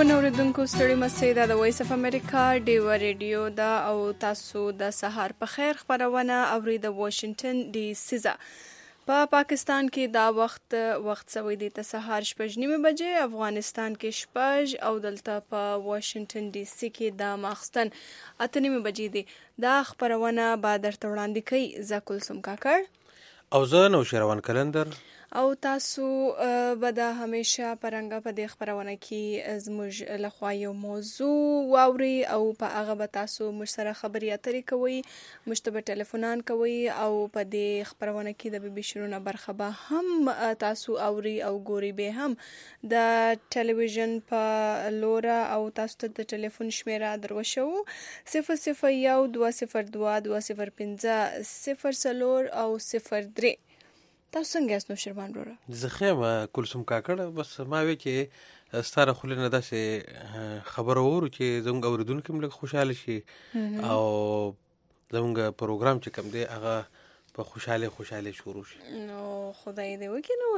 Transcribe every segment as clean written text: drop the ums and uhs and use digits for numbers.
محترمو اوریدونکو ستړي مسئ دا د وایس اف امریکا ډیوه ریډیو دا او تاسو د سهار په خیر خبرونه اوري د واشنگټن ډي سي په پاکستان کې دا وخت سوي دی ته سهار 6:30 بجې افغانستان کې 6 او دلته په واشنگټن ډي سي کې دا ماخستن 8:30 بجې دی. دا خبرونه به درته وړاندې کوي زکل سم کاکړ او زه نو شروان کلندر او تاسو به دا همیشه پرنګه په دې خبرونه کې زموږ لخوا یو موضوع واوري او په هغه به تاسو موږ سره خبرې اترې کوئ، موږ ته به ټلیفونان کوئ او په دې خبرونه کې د بي شنونه برخه به هم تاسو اوري او ګوري به هم د ټلویزیون په لوره او تاسو ته د ټلیفون شمیره دروښو 0012205 او 03. تاسو څنګه یاست نو شرمان وروره؟ زه ښه یم کلثوم کاکړ. بس ما وی چې ستاره خولې نه داسې خبره وورو چې زموږ اورېدونکي هم لږ خوشحاله شي او زموږ پروګرام چې کوم دی هغه په خوشحاله شروع شي. نو خدای دې وکړي نو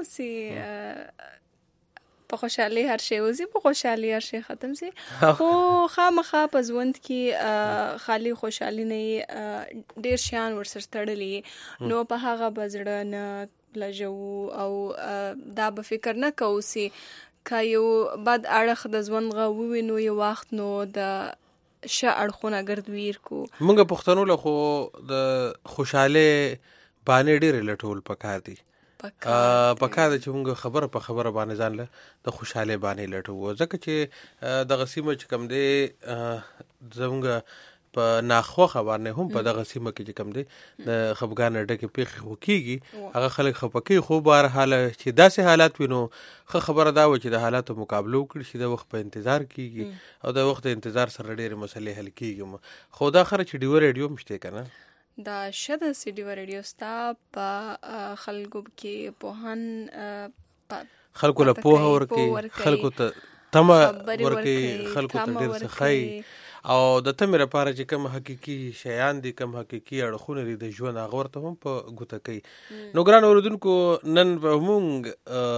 اوسې په خوشحالي هر شی وزي، په خوشحالي هر شی ختم سي. خو خامخا په ژوند کې خالی خوشحالي نه ډیر شیان ورسره تړلي نو په هغه بزړه نه لجو او دا به فکر نه کوو سي که یو بد اړخ د ژوند غووي نو یو وخت نو د ښه اړخونه ګردویر کو. موږ پښتنو له خو د خوشحاله باندې ډېر لټول پکار دي پکار ده چې موږ خبره په خبره باندې ځان له د خوشحاله باندې لټو، ځکه چې د غسیمه چې کم دی زموږ په ناخوخه باندې هم په دغه سیمه کې چې کم دی د خفګان ډکې پیښې خو کېږي، هغه خلک خفه کوي. خو بهرحال چې داسې حالات وي نو ښه خبره دا وه چې د حالاتو مقابله وکړي چې د وخت په انتظار کېږي او د وخت د انتظار سره ډېرې مسلې حل کېږي. خو دا خره چې ډیوه ریډیو هم شته که نه دا شته چې ډیوه ریډیو ستا په خلکو کې پوهان خلکو له پوهه ورکوي، خلکو ته تمه ورکوي، خلکو ته ډېر څه ښایي او د تمې لپاره چې کوم حقیقي شیان دي کوم حقیقي اړخونه دي د ژوند هغه ورته هم په ګوته کوي. نو ګران اورېدونکو نن به مونږ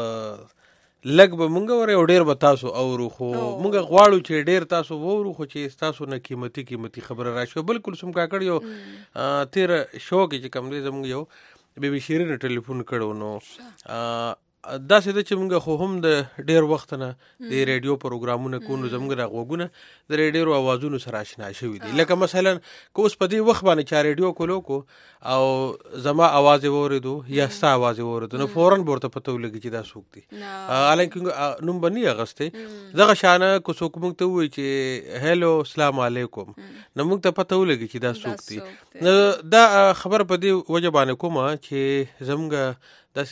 لږ به مونږ اورو او ډېر به تاسو اورو، خو مونږ غواړو چې ډېر تاسو واورو خو چې ستاسو نه قیمتي خبره راشي. بلکل سم کاکړ یو تیر شو کې چې کوم دی زموږ یو بیبي شیرین ټلیفون کړو نو داسې ده چې موږ خو هم د ډېر وخت نه د ریډیو پروګرامونه کوو نو زموږ دا غوږونه د ډېرو اوازونو سره اشنا شوي دي. لکه مثلا که اوس په دې وخت باندې چا ریډیو کولو کو او زما اواز یې واورېدو یا ستا اواز یې واورېدو نو فوراً به ورته پته ولګي چې دا څوک دي، حالانکه نوم به نه اخیستی. دغه شانه که څوک موږ ته ووایي چې هیلو السلام علیکم نو موږ ته پته ولګي چې دا څوک دي. نو دا خبره په دې وجه باندې کومه چې زموږ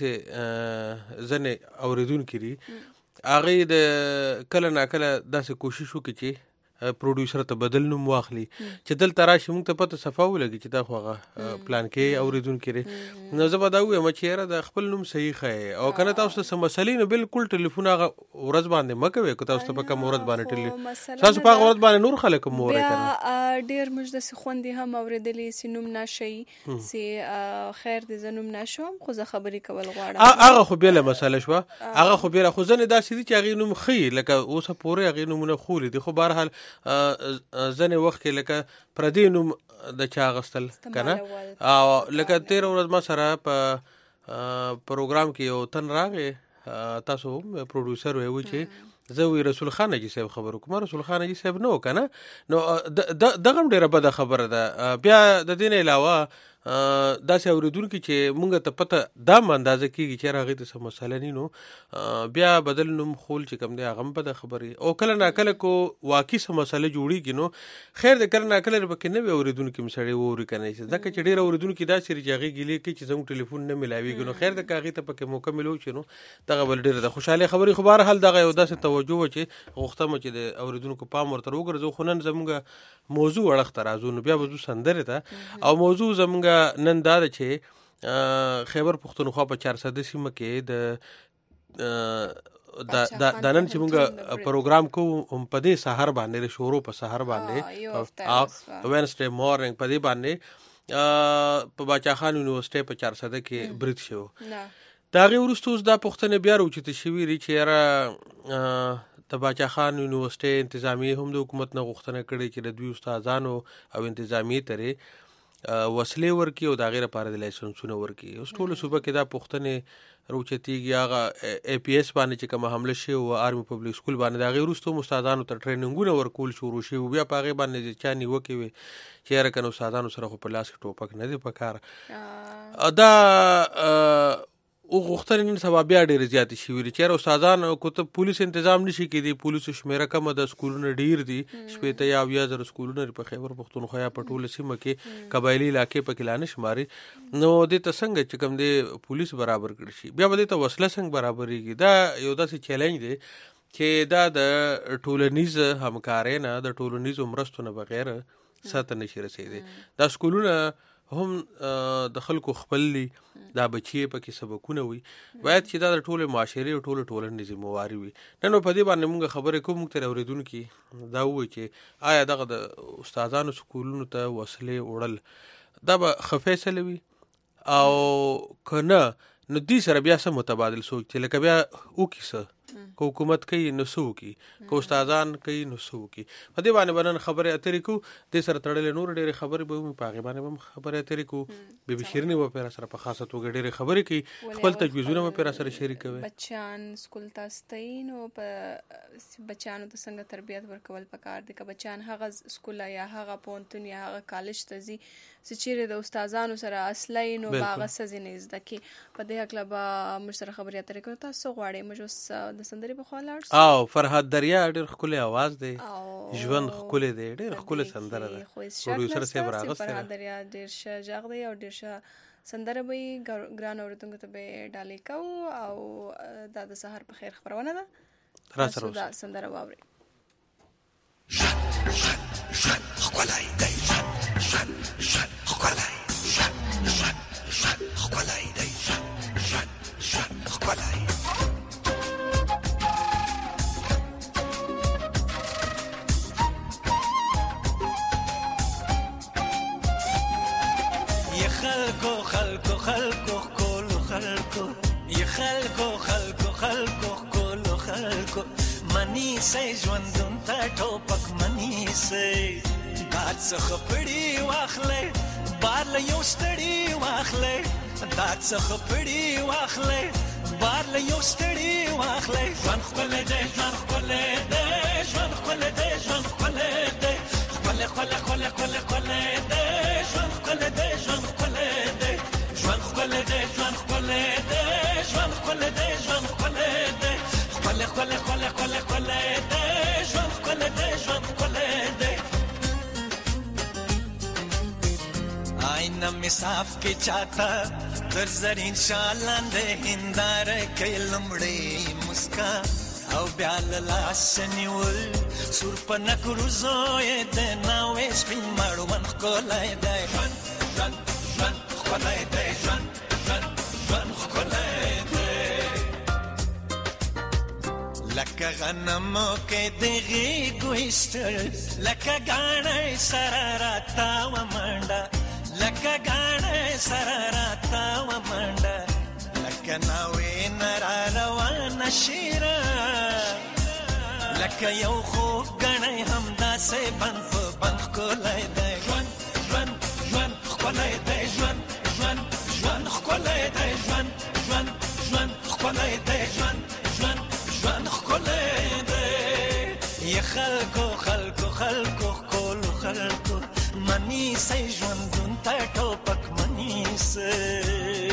داسې ځنې اورېدونکي دي هغې د کله ناکله داسې کوشش وکړي چې پروډیوسر ته بدل نوم واخلي چې دلته راشي موږ ته پته صفا ولګي چې دا خو هغه پلان کې اورېدونکي دی. نو زه به دا ووایم چې یاره د خپل نوم صحیح ښایي او که نه تاسو ته څه مسلې نو بلکل ټلیفون هغه ورځ باندې مه کوئ. که تاسو ته په کوم ورځ باندې تاسو په هغه ورځ باندې نور خلک هم وورئ که نه ډېر موږ داسې خوندې هم اورېدلې چې نوم نشئ چې خیر دې زه نوم نشم خو زه خبرې کول غواړم. هغه خو بېله مسله شوه، هغه خو بېله خو ځنې داسې دي چې هغې نوم ښیي لکه اوسه پورې هغې نومونه خولي دي. خو بهرحال ځنې وخت کې لکه پردي نوم د چا اخیستل که نه او لکه تېره ورځ ما سره په پروګرام کې یو تن راغی تاسو هم پروډیوسر وی چې زه وی رسول خان حاجي صاحب خبرو کوم. رسول خان حاجي صاحب نو که نه نو دغه هم ډېره بده خبره ده. بیا د دې نه علاوه داسې اورېدونکي چې مونږ ته پته دا هم اندازه کېږي چې هغې ته څه مسله ني نو بیا بدل نوم خول چې کوم دی هغه هم بده خبرې او کله ناکله کو واقعي څه مسله جوړېږي نو خیر دی کله ناکله پکې نوي اورېدونکي هم سړی واوري که نه شي، ځکه چې ډېر اورېدونکي داسې دي چې هغې ګیلې کوي چې زموږ ټلیفون نه میلاوېږي نو خیر دی که هغې ته پکې موقع میلو نو دغه بل ډېره ده خوشحالۍ خبرې. خو بهرحال دغه یو داسې توجه وه چې غوښتم چې د اورېدونکو پام ورته وګرځو. خو نن زموږ موضوع اړخ ته راځو نو بیا به ځو سندرې ته او موضوع زموږ نن دا ده چې خیبر پښتونخوا په 400 سیمه کې د نن چې موږ پروګرام کوو په دې سهار باندې شروع په سهار باندې وینسډے مورنینګ په دې باندې په باچا خان یونیورسيټي په 400 کې برید شو. دا غي ورستوس دا پښتنه بیا راوچته شوی ری چې را د باچا خان یونیورسيټي انتظامیه هم د حکومت نه غوښتنه کړې چې د دوی استادانو او انتظامیه ترې وسلې ورکړي او د هغې لپاره د لایسنسونه ورکړي. اوس ټولو صوبه کې دا پوښتنې روچتېږي. هغه اے پی ایس باندې چې کومه حمله شوې وه آرمي پبلک سکول باندې، د هغې وروسته هم استادانو ته ټریننګونه ورکول شروع شوي وو. بیا په هغې باندې چا نیوکې وې چې یاره کنه استادانو سره خو په لاس کې ټوپک نه دی په کار. دا غوښتنې نن سبا بیا ډېرې زیاتې شوي دي چې یاره استادان که ته پولیس تنظام نشي کېدی، پولیسو شمېره کمه ده، سکولونه ډېر دي، 80 یا 90,000 سکولونه په خیبر پښتونخوا یا په ټوله سیمه کې قبایلي علاقې پکې لا نه شماري. نو دې ته څنګه چې کوم دی پولیس برابر کړي شي، بیا به دې ته وسله څنګه برابرېږي؟ دا یو داسې چیلنج دی چې دا د ټولنیز همکارۍ نه، د ټولنیزو مرستو نه بغیر ساته نشي رسېدی. دا سکولونه هم د خلکو خپل دي، دا بچې پکې سبقونه وي، باید چې دا د ټولې معاشرې او ټولې ټولنې ذمهواري وي. نن په دې باندې موږ خبرې کوو. موږ ته اورېدونکي دا ووایي چې آیا دغه د استادانو سکولونو ته وسلې وړل دا به ښه فیصله وي او که نه نو دوی سره بیا څه متبادل سوچ چې لکه بیا وکړي څه، که حکومت کوي نو څه وکړي، که استادان کوي نو څه وکړي. په دې باندې به نن خبرې اترې کوو. دې سره تړلې نور ډېرې خبرې به وي، په هغې باندې به هم خبرې اترې کوو. بېبي شیرینې به پرې سره په خاصه توګه ډېرې خبرې کوي، خپل تجویزونه به پرې سره شریکوي. بچیان سکول ته استئ نو په بچیانو ته څنګه تربیت ورکول پکار دي؟ که بچیان هغه سکول یا هغه پوهنتون یا هغه کالج ته ځي چې چیرې د استادانو سره اصلی نو به هغه څه ځینې زده کړي. په دې هکله به موږ سره خبرې اترې کوو. تاسو غواړئ موږ اوس د سندرې په خوا لاړ شو؟ او فرهاد دریا ډېر ښکلی اواز دی، ژوند ښکلی دی، ډېر ښکلی سندره ده. پروډیوسر صاحب راغستی فرهاد دریا ډېر ښه غږ دی او ډېر ښه سندره به وي. ګران اورېدونکو ته به یې ډالۍ کوو او دا د سهار په خیر خپرونه ده. تاسو دا سندره واورئ. ښکلی دی ښکلی ښکلی دی ښکلی. خلکو خلکو خلکو کولو خلکو ی خلکو خلکو خلکو کولو خلکو منی سي ژوندون ته ټوپک منی سي باد څخه پړی واخلې بار له یو ستړي واخلې داد څخه پړی واخلې بار له یو ستړي واخلې ژوند خپل دې ژوند خپل دې ژوند خپل دې ژوند خپل دې خپل خپل خپل خپل خپل دې ژوند خپل دې ژوند خپل دې ژوند خپل دې ژوند خپل دې ژوند خپل دې ژوند خپل دې خپل خپل خپل خپل خپل دې ژوند خپل دې ژوند خپل دې آئینه می صاف کې چاته در زرین شالان دې هندار کې لمړې مسکا او بیا لاس نیول سور په نکرو زوی د ناوې سپین مړوند ښکلی دی ژوند ژوند ژوند ښکلی دی ژوند ژوند ژوند ښکلی دی لکه غنمو کې د غېږو ایستل لکه ګاڼۍ سره راتاوه منډه لکه ګاڼۍ سره راتاوه منډه لکه ناوې نه را روانه شیره لکه یو خوږ ګڼی همداسې بند په بند ښکلی دی ژوند ژوند ژوند ښکلی دی ژوند ژوند ژوند ښکلی دی ژوند ژوند ژوند ښکلی دی ژوند ژوند ژوند ښکلی دی ی خلکو خلکو خلکو ښکلو خلکو منیسئ ژوندون ته ټوپک منیسئ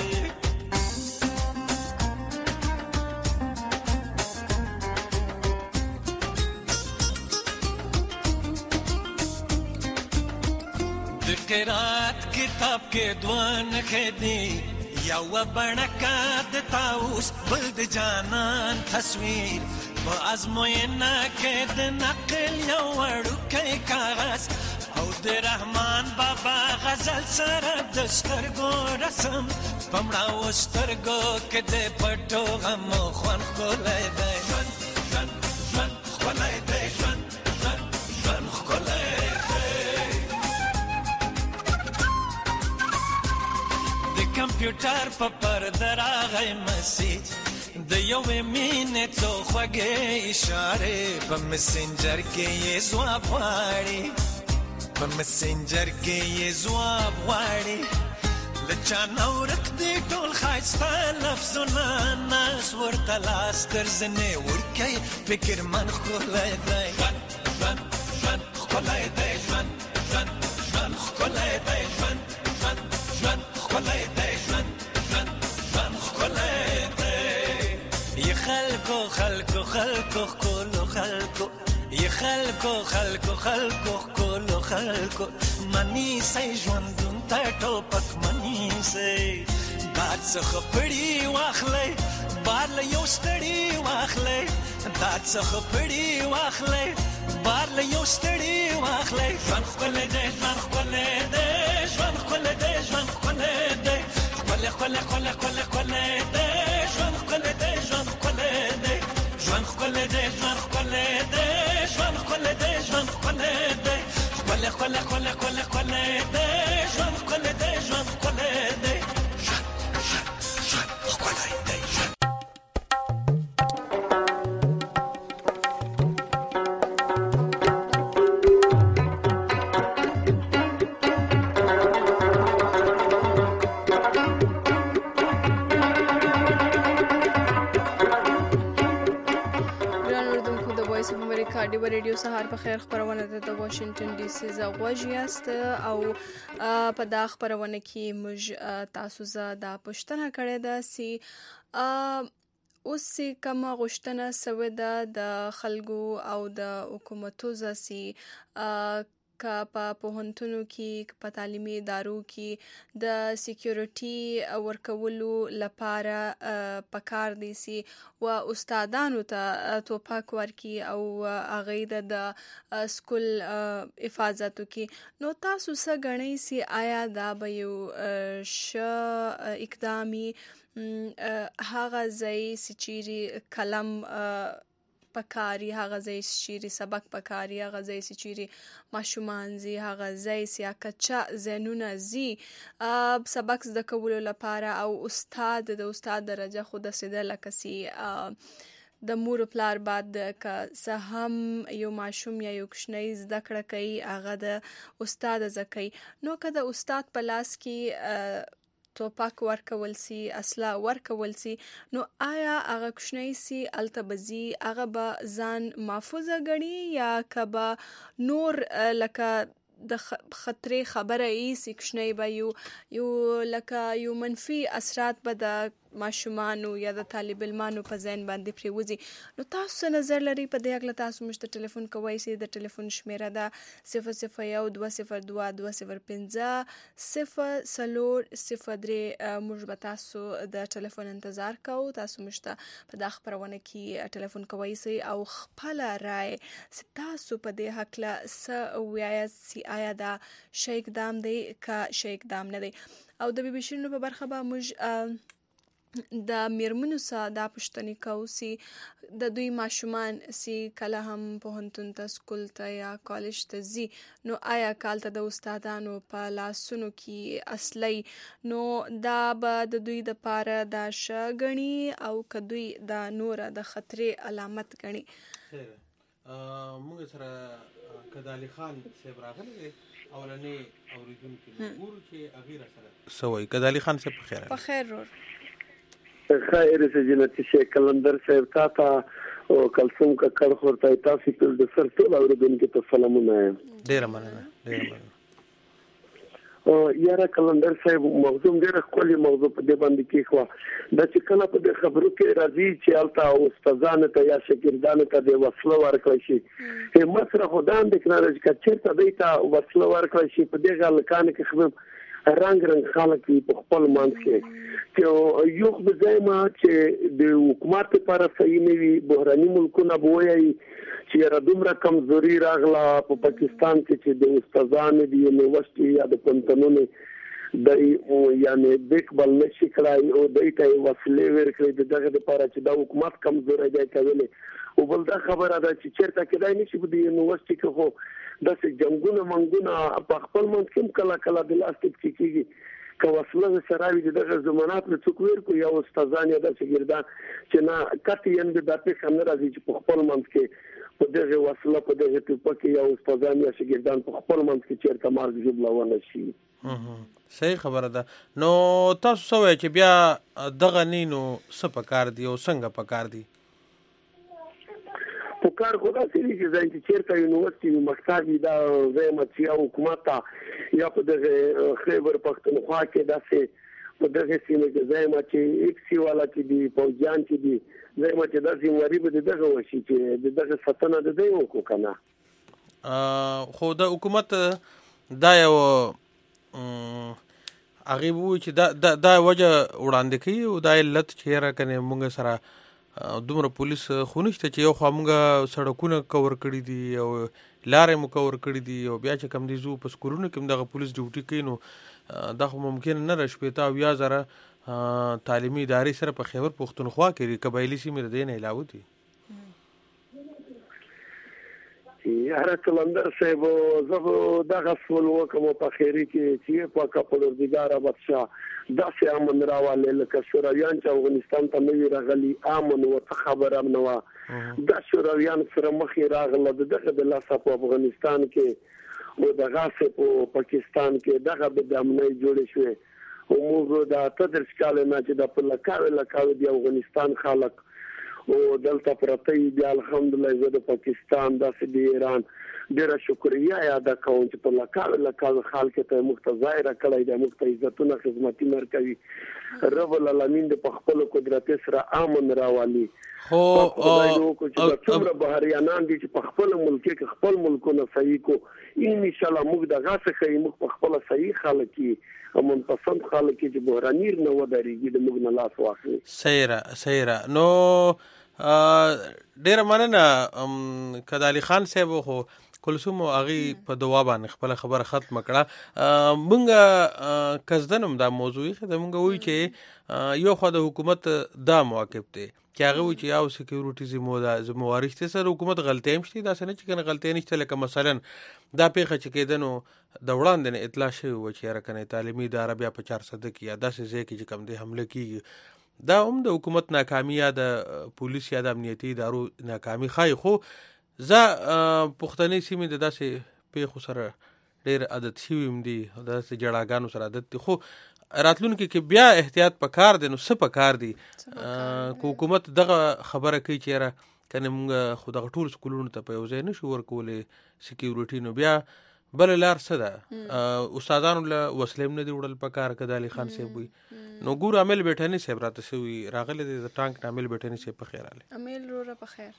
قرات کتاب کې دوه نښې دي یوه بڼکه د طاووس بل د جانان تصویر په ازموینه کې د نقل یو وړوکی کاغذ او د رحمان بابا غزل سره د سترګو رسم په مړاوو سترګو کې د پټو غمو خوند ښکلی دی ژوند ژوند ژوند ښکلی دی ژوند ژوند ژوند ښکلی کمپیوټر په پرده راغی مسیج د یوې مینې څو خوږې اشارې په مسنجر کې یې ځواب غواړي په مسنجر کې یې ځواب غواړي له چا نه ورک دي ټول ښایسته لفظونه ناز ورته لاس تر زنې ورکوي فکر من ښکلی دی ژوند ژوند ژوند ښکلی دی ژوند ژوند ژوند ښکلی دی ژوند ژوند ژوند ښکلی دی ژوند ژوند ژوند ښکلی دی یې خلکو خلکو خلکو ښکلو خلکو یې خلکو خلکو خلکو ښکلو خلکو منیسئ ژوندون ته ټوپک منیسئ باد څخه پړي واخلئ بار له یو ستړي واخلئ باد څخه پړي واخلئ بار له یو ستړي واخلئ ژوند ښکلی دی ژوند ښکلی دی ژوند ښکلی دی ژوند ښکلی دی ښکلی ښکلی ښکلی ښکلی ښکلی دی ژوند ښکلی دی ژوند ښکلی دی ژوند ښکلی دی ژوند ښکلی دی ژوند ښکلی دی ژوند ښکلی دی ښکلی ښکلی ښکلی ښکلی ښکلی دی ژوند ښکلی دی ژوند ښکلی دی ژوند ژوند ښکلی دی ډیو ریډیو سهار په خیر خبرونه ده د واشنگټن ډي سي زغوږ یاست او په دا خبرونه کې موږ تاسو زه دا پوښتنه کړې ده سي اوس کوم غوښتنه سوې ده د خلکو او د حکومتو زسي کا په پوهنتونو کې په تعلیمي ادارو کې د سکیورټي ورکولو لپاره پکار دي سي او استادانو ته توپک ورکي او هغه د سکول حفاظتو کې نو تاسو څه غنئ سي آیا دا به یو اقدامي هغه ځای سچيري کلم پکاري هغه ځای سچيري سبق پکاري هغه ځای سچيري ماشومان زی هغه ځای سیا کچا زینونه زی سبق زده کولو لپاره او استاد درجه خود سیده لکسي د مور پلار بعد که سهم یو ماشوم یا یو کشنۍ زده کړه کوي هغه د استاد زکای نو که د استاد په لاس کې توپک ورکول سي اصله ورکول سي نو آیا هغه کشنۍ سي التبزي هغه به ځان محفوظه غړي یا کبا نور لکه د خطرې خبره ای سي کشنۍ به یو لکه یو منفي اثرات به د ماشومانو یا د طالب علمانو په ذهن باندې پریوزي نو تاسو نظر لري په دې اړه تاسو مشت ټلیفون کوی سي د ټلیفون شمیره ده 0012022050 موږ به تاسو د ټلیفون انتظار کوو تاسو مشت په دا خبرونه کې ټلیفون کوی سي او خپل رائے تاسو په دې حق له س ویای سي آیا دا شیک دام دی کا شیک دام نه دی او د بي بي شنو په برخه به موږ د میرمنو سره دا پښتني کوسي د دوی ماشومان سي کله هم پوهنتون ته سکول ته یا کالج ته زی نو آیا کال ته د استادانو په لاسونو کې اصلي نو دا به د دوی د پاره دا شغني او کدوې دا نور د خطرې علامت غني موږ سره کدالي خان صاحب راغلی اولنې اوریدونکو ګورو چې اغیره سره سوي کدالي خان صاحب په خیر رور خیر سجنتی شیخ کلندر صاحب تا او کلثوم کا کړ خورته تاسو په د سر ټول اوریدونکو ته سلامونه ډیر مننه او یاره کلندر صاحب موضوع ډیره خولي موضوع په دې باندې کې خو د چې کله په خبرو کې راځي چې التا استادانه ته یا شاګردانو ته د وسلو ورکړي شي همت سره خدان د کنارج کچر ته دیتا وسلو ورکړي شي په دې غل کان کې خبر رنگ خلک په خپل مانس کې چې یو خدایما چې د حکومت لپاره صحیح نه وي بحراني ملکونه بوایي چې را دومره کمزوري راغله په پاکستان کې چې د استادانو دی یونیورسيټي یا د پنځونو د یعنی بیکبل نشي کړای او دایته وسلې ورکړي دغه لپاره چې د حکومت کمزوري دی کوي او بل دا خبره ده چې چیرته کېدای نشي په یونیورسيټي کې خو د جنگونو منګونه په خپل منځ کې کله د لاستیک کېږي که وسله سراوي دغه ضمانات له څوک ورکو یا استادان یا د شاګردان چې نه کته یې د داتې خبره راځي چې په خپل منځ کې په دغه وسله په دغه ټوپک یا استادان یا شاګردان په خپل منځ کې چیرته مارګ جوړونه شي. صحیح خبره ده. نو تاسو سوې چې بیا دغه نینو څه پکار دی او څنګه پکار دی؟ په کار خو دا سړي چې ځان چې چیرته یونیورسيټي مکتب دا زموږ چې حکومت یا په دغه خیبر پختونخوا کې داسې په دغه سیمه کې زموږ چې ایکسي والا چې دی فوجان چې دی زموږ چې داسې وری به دغه وشي چې دغه ستنه د دی وکړو کنه. خو د حکومت دا یو هغه وو چې دا وجه وړاندې کوي او دا علت چې را کنه موږ سره دومره پولیس خو نشته چې یو خو موږ سړکونه کور کړي دي او لارې مو کور کړي دي او بیا چې کم دي زو په سکولونو کې دغه پولیس ډیوټي کوي نو دا خو ممکن نه راشپېتا او یا زره تعلیمي ادارې سره په خیبر پختونخوا کې قبایلی سیمې د نه علاوه دي. هر کلندر صاحب زه دغه سوال وکم په خیری کې چې په کپلوردګار بادشاہ داسې امن راواله لکه شورویان چې افغانستان ته نوی راغلي امن او خبره نه و د شورویان سره مخې راغله دغه د لاسه په افغانستان کې او دغه په پاکستان کې دغه د امنۍ جوړې شوې او موږ د تدریس کال نه چې د لکاوي د افغانستان خلک او دلته پرته دی الحمدلله زه د پاکستان د ایران ډیره شکریا ادا کوم چې په لکاوي خلک ته مختزایره کړی د مخته عزتونه خدمتي مرکوي رب العالمین د خپل قدرت سره امن راوالي. خو څومره بهریانان دي چې په خپل ملک کې خپل ملکونه صحیح کو ان شاء الله موږ دغه څخه موږ په خپل صحیح خلک کې امن پسند خلک چې بهرانیر نه ودرېږي د موږ نه لاس واخلي. سیره نو ډیر مننه کدالي خان صاحب خو کلثوم اغي په دوا باندې خپل خبره ختم کړه. مونږه کزدنم دا موضوع خدای مونږ وی چې یو خو د حکومت دا موقف دی چې هغه وی چې یو سکیورټي زموارشته سره حکومت غلطۍ هم شته دا څنګه چې کنه غلطۍ نشته لکه مثلا دا پیښه چې کېدنو د وړاندې اطلاع شوی و چې راکنه تعلیمي اداره بیا په 400 کې یا داسې ځای کې چې کم دی حمله کیږي دا هم د حکومت ناکامي یا د پولیس یا د امنیتي ادارو ناکامي خای خو زه پښتنې سیمې د داسې پیښو سره ډېر عادت شویم دي داسې جړاګانو سره عادت دي خو راتلونکي کې بیا احتیاط پکار دی نو څه پکار دی کو حکومت دغه خبره کوي چې را کنه موږ خو دغه ټول سکولونو ته په یو ځای نشو ورکولې سکیورټي نو بیا بل لار څه ده استادانو له وسلې نه دی وړل پکار کدالي خان صاحب وي نو ګور عامل بیٹھانی صاحب راته شوی راغله د ټانک عامل بیٹھانی صاحب په خیر आले عامل روره په خیر.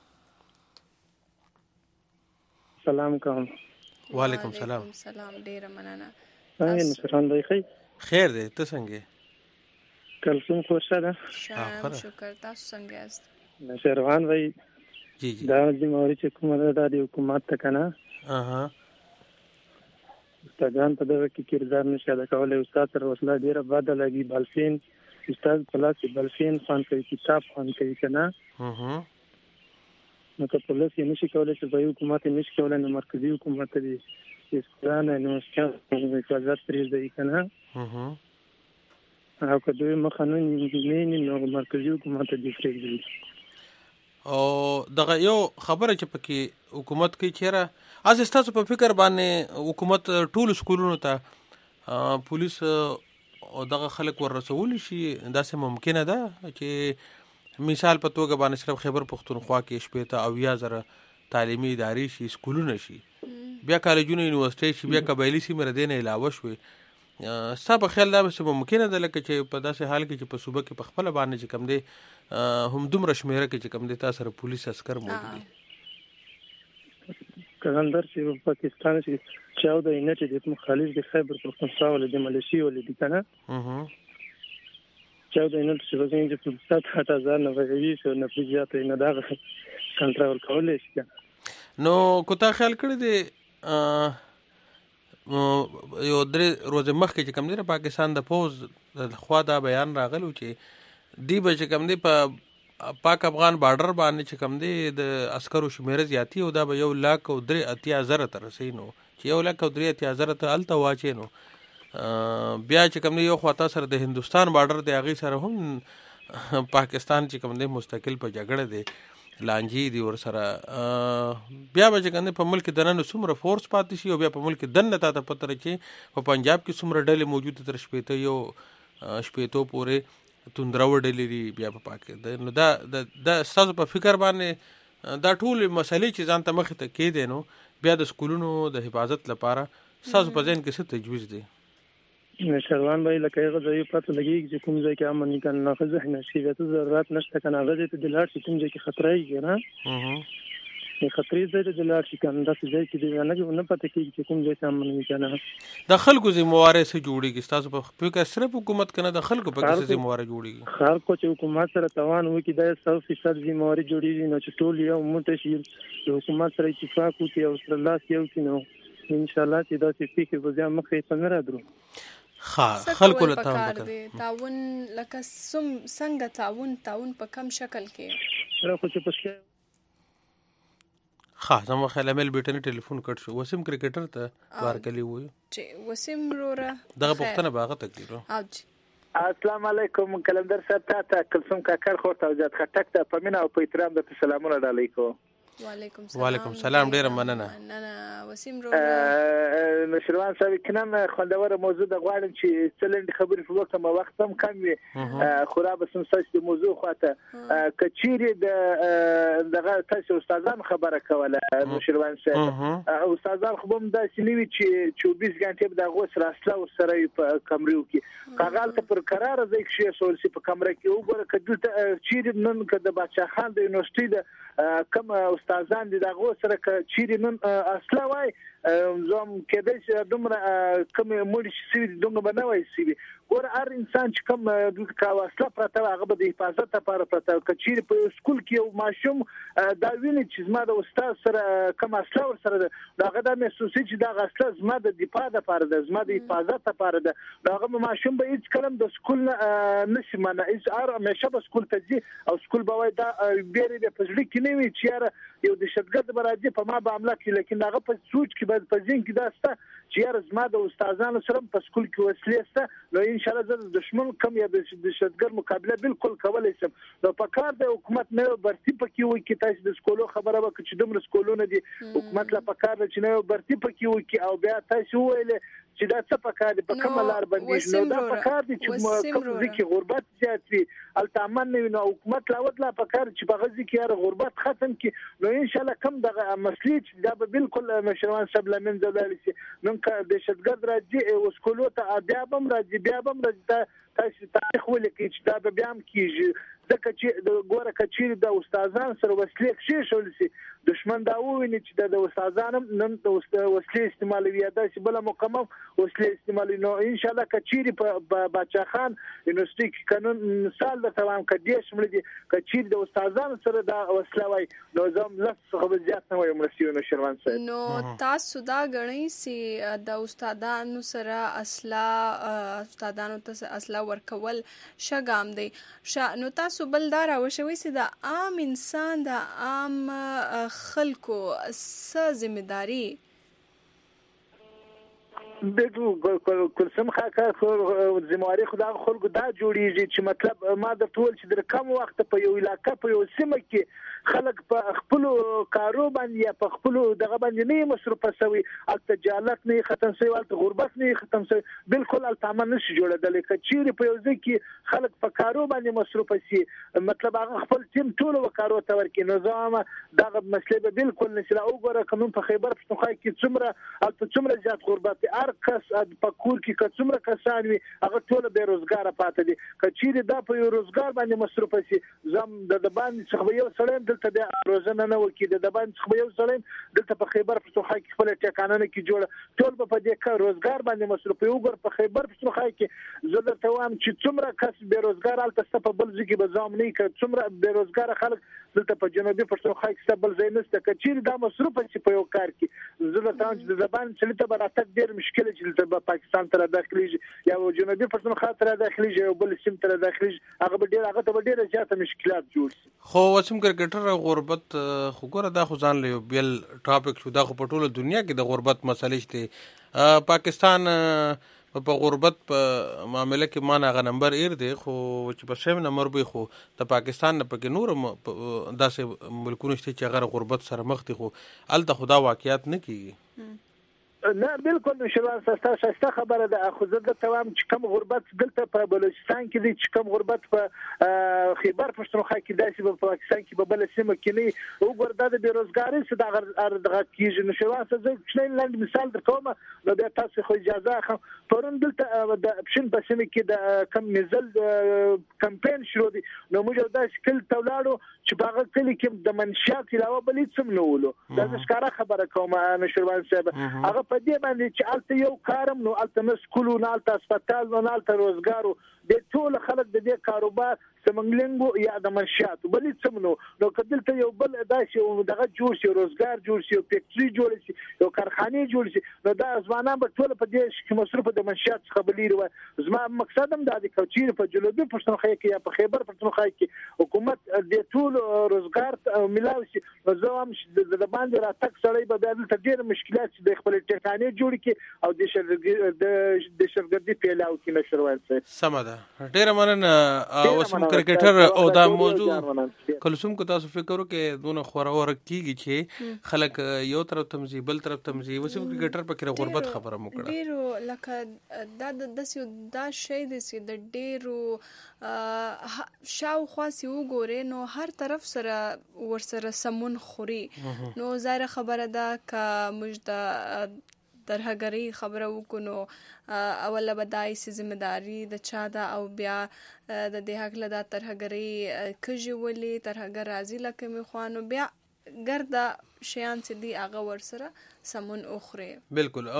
سلام کوم. وعلیکم سلام. ډیر مننه. څنګه نشران دی خیر دی ته څنګه کلثوم خوشا ده شکر تاسو څنګه یاست؟ نشروان وای جی دا د موري چې کومه د حکومت ته کنه استادان په دغه کې کردار نشه ادا کولای استاد تر وسله ډیره بده لګي بلفین استاد پلاس بلفین خان کوي کتاب خان کوي کنه نو که پولیس یې نشي کولای چې په حکومت نشي کولای نو مرکزی حکومت دی اسلام نو څنګه حفاظت پرې دی کنه او که دوی مخنون نه نو مرکزی حکومت دی پرې او دغه یو خبره چې پکې حکومت کوي چیرې از تاسو په فکر باندې حکومت ټول سکولونو ته پولیس او دغه خلک ورسول شي دا څه ممکنه ده چې مثال په توګه باندې صرف خیبر پختونخوا کې شپېته او یا زره تعلیمي ادارې شي سکولونه شي بیا کالجونه یونیورسيټي شي بیا قبایلی سیمه ردینه علاوه شوي ستا په خیال دا څه ممکنه ده لکه چې په داسې حال کې چې په صوبه کې په خپل باندې چې کم دی هم دومره شمیره کې چې کم دی تاسو سره پولیس عسكر موجود دي کلندر چې پاکستان چې چاو د انټ د مخالف د خیبر پختونخوا ولې د ملیشي ولې د کنه چاو د انټ چې وزن چې په 7000 نه وایي چې نه پیژاته نه دا کنټرول کولای شي نو کوتا خیال کړی دی یو درې ورځې مخکې چې کم دی پاکستان د پوز د خوا دا بیان راغلو چې دی به چې کم دی په پاک افغان بارډر باندې چې کم دی د عسکرو شمیره زیاتی او دا به 1,83,000 ته رسي نو چې 1,83,000 ته الته واچي نو بیا چې کوم یو خواته سره د هندستان بارډر دی هغه سره هم پاکستان چې کوم دی مستقل په جګړه دی لانجی دی ور سره بیا به چې کوم په ملک دنه څومره فورس پاتې شي او بیا په ملک دنه ته پته چې په پنجاب کې څومره ډلې موجود تر شپېته یو شپېتو پورې توندرو ډلې دی بیا په پاکستان نو دا ستاسو په فکر باندې دا ټول مسلې چې ځان ته مخ ته کې دي نو بیا د سکولونو د حفاظت لپاره ستاسو په ذهن کې څه تجویز دی شروان بھائی لکه هغه ځای پته لګیږي چې کوم ځای کې امن نه کنه نه ذهن شي د ضرورت نشته کنه هغه ته د لار کوم ځای کې خطر ای نه نه خطرې ځای د لار شي کنه دا ځای کې دی نه پته کیږي چې کوم ځای کې امن نه کنه د خلکو ذمہواره سره جوړیږي تاسو په فکر صرف حکومت کنه د خلکو په کیسه ذمہواره جوړیږي خلکو چې حکومت سره توان وکړي دا 100% ذمہواره جوړیږي نو چې ټول یو موټی شي د حکومت سره اتفاق وکړي او سره لاس یو کینو ان شاء الله چې دا چې په ځای مخې ته نه راځو خلکو له تعاون لکه څنګه تعاون په کم شکل کې راخو چې پښه زما خیال مل بیٹنی ټلیفون کټ شو وسیم کرکټر ته ورکلی وای چې وسیم روره دغه پښتنه باغه تکلیرو السلام علیکم کلندر صاحب ته کلثوم کاکر خو ته ځات خټک ته پمنه او په احترام د سلامونه علیکم وعلیکم سلام ډیر مننه نه وسیم روره نشروان صاحب کنن خوندوره موضوع د غواړم چې څلند خبرې په وخت ما وخت هم کم وي خراب سمساس د موضوع خواته کچيري دغه تاسو استادان خبره کوله نشروان صاحب استادان خو هم دا سنوي چې 24 غنټه د غوس راسله او سره په کمرو کې کاغال ته پر قرار ځای کې سورسي په کمره کې وګوره کله چیرې نن کده بچا خان د یونیورسيټي د کم استادان دي دغه سره چیرې نن اصله وای زم کېدای چې دومره کوم مړ شي دومره بنوي شي ګور هر انسان چې کوم د کاواسله پرته هغه د حفاظت لپاره پرته کچیر په سکول کې یو ماشوم دا ویني چې زما د استاد سره کوم اصله ور سره دغه د محسوسي چې دا اصله زما د دفاع لپاره د زما د حفاظت لپاره دغه ماشوم به هیڅ کلم د سکول نشي منه هیڅ همیشه به سکول ته ځي او سکول به وای دا بیرې د پزړی کې نه وي چې یو د شتګرد برادي په ما به عمله کوي لیکن هغه په سوچ کې به په ځین کې دا ستا چې زما د استادانو سره په سکول کې وسلې ستا نو ان شاء الله د دشمن کم یا د شتګر مقابله بالکل کولای شم نو په کار د حکومت نه برتي پکې وي کې تاسو د سکولو خبره وکړه چې دومره سکولونه دي حکومت لا په کار چې نه برتي پکې وي کې او بیا تاسو ویل چې دا څه پکار دي په کومه لار باندې نو دا پکار دي چې کوم ځکه غربت زیات وي التامن نو حکومت لا وټ لا پکار چې په غزي کې غربت ختم کی نو ان شاء الله کم دغه مسلې دا به بالکل مشروان سب لمن زلالي شي نو د شتګرد راځي او سکولو ته بیا بم راځي تاسو تاریخ ولیکئ چې دا بیا هم کیږي ځکه چې د ګوره کچیر د استادان سره وسلې کې شول شي دشمن دا وویني چې د استادانم نن د وسلې استعمالوي دا چې بل مقام وسلې استعمالوي نو ان شاء الله کچیر په بچا خان یونیورسيټي کې قانون مثال د توان کډې شمل دي کچیر د استادانو سره دا وسله وای نو زم لږ خو زیات نه وایم رسیدو شروان صاحب نو تاسو دا غنئ سي د استادانو سره استادانو ته اصله ورکول شګام دی نو تاسو بلدار او شوي سي د عام انسان د عام خلکو څه ذمہداري دغه کلسم خاکه ذمہواری خدا خلکو دا جوړیږي چې مطلب ما د ټول چې د کم وخت په یو علاقې په یو سیمه کې خلک په خپل کارو باندې یا په خپل دغه باندې نه مصروف شوی او تجارت نه ختم شوی او غربت نه ختم شوی بالکل التامن نشي جوړېدل کچېری په یو ځای کې خلک په کارو باندې مصروف شي مطلب هغه خپل ټیم ټول وکړو ته ورکی نظام دغه مسله به بالکل نشي او ګوره قانون په خیبر پښتونخوا کې څومره زیات غربت کس په کور کې څومره کسان وي هغه ټول بیروزګار پاتې دي کچېری دا په روزګار باندې مصروف شي زم د باندې څخه یو سړی دلته بیا روزنه نه وکړي د باندې څخه یو سړی دلته په خیبر پښتونخوا کې خپل ټکانونه کې جوړ ټول په دې کې روزګار باندې مصروف یو ګر په خیبر پښتونخوا کې زه درته وایم چې څومره کس بیروزګار البته په بل ځای کې به ځام نه کوي څومره بیروزګار خلک دلته په جنوبي پښتونخوا کې بل ځای نشته کچېری دا مصروف شي په یو کار کې زه درته وایم چې د زبان چې ته براتک ډیر مشکل چې په پاکستان تر داخلي یا جنوبي پښتونخوا تر داخلي یا بل سیم تر داخلي هغه ته ډیر زیات مشکلات جوړ شي خو وسم کرکټر غربت خو ګوره دا خو ځان له بیل ټاپک شو دا خو په ټوله دنیا کې د غربت مسلې شته پاکستان په غربت په معاملې کې ما نه هغه نمبر ایر دی خو چې په سیم نمبر به خو د پاکستان نه پکې نور داسې ملکونه شته چې هغه غربت سره مخ دي خو الته خدا واقعیت نه کیږي نه بالکل نشوان ساستا خبره ده خو زه د توام چې کوم غربت دلته په بلوچستان کې دي چې کوم غربت په خیبر پښتونخوا کې داسې په پاکستان کې په بل سیمه کې نه وګوردا د بیروزګاری څخه دغه کیږي نشوان زه څنګه لاندې مثال درکوم نو بیا تاسو خو اجازه اخلم پرون دلته د پښین په سیمه کې د کم نزل کمپاین شروع دي نو موږ دا شکل تولاړو چې په هغه کلی کې د منشات علاوه بل څه نه ولو دا ښکارا خبره کوم نشوان صاحب هغه په دې باندې چې الته یو کارم نو الته نه سکول نو الته هسپتال نو الته روزګارو د ټول خلک د دې کاروبار سمنګلنګو یا د منشات بل څه نو کدلته یو بل داسې دغه جوړ شي روزګار جوړ شي فیکټري جوړ شي یو کارخانه جوړ شي نو دا ځوانان په ټول په دې کې مصرف د منشات څخه بلیر و زما مقصد هم دا د کوچیر په جنوبي پښتونخوا کې یا په خیبر پښتونخوا کې حکومت د ټول روزګار ملاوي شي زه هم د باندې راتک سړی به د ډېر مشکلات د خپل ټکانې جوړ کی او د شرګردي پیلاو کې نشروان څه سمدا ډېر مننه اوسم کرکټر او دا موضوع کلسوم کو تاسو فکر وکړئ دونه خورور کیږي چې خلک یو طرف تمزي بل طرف تمزي وسم کرکټر په غربت خبره مو کړه ډیرو لکه دا شی د ډیرو شاو خاصي وګوري نو هر طرف سره ورسره سمون خوري نو ظاهر خبره ده ک مجد ترهګری خبره وکړو اوله بدای سي ذمہداري د چا دا او بیا د دې حق له د ترهګری کجولي ترهګر راضي لکه می خوانو بیا ګردا شیان چې دی هغه ورسره سمون اخره بالکل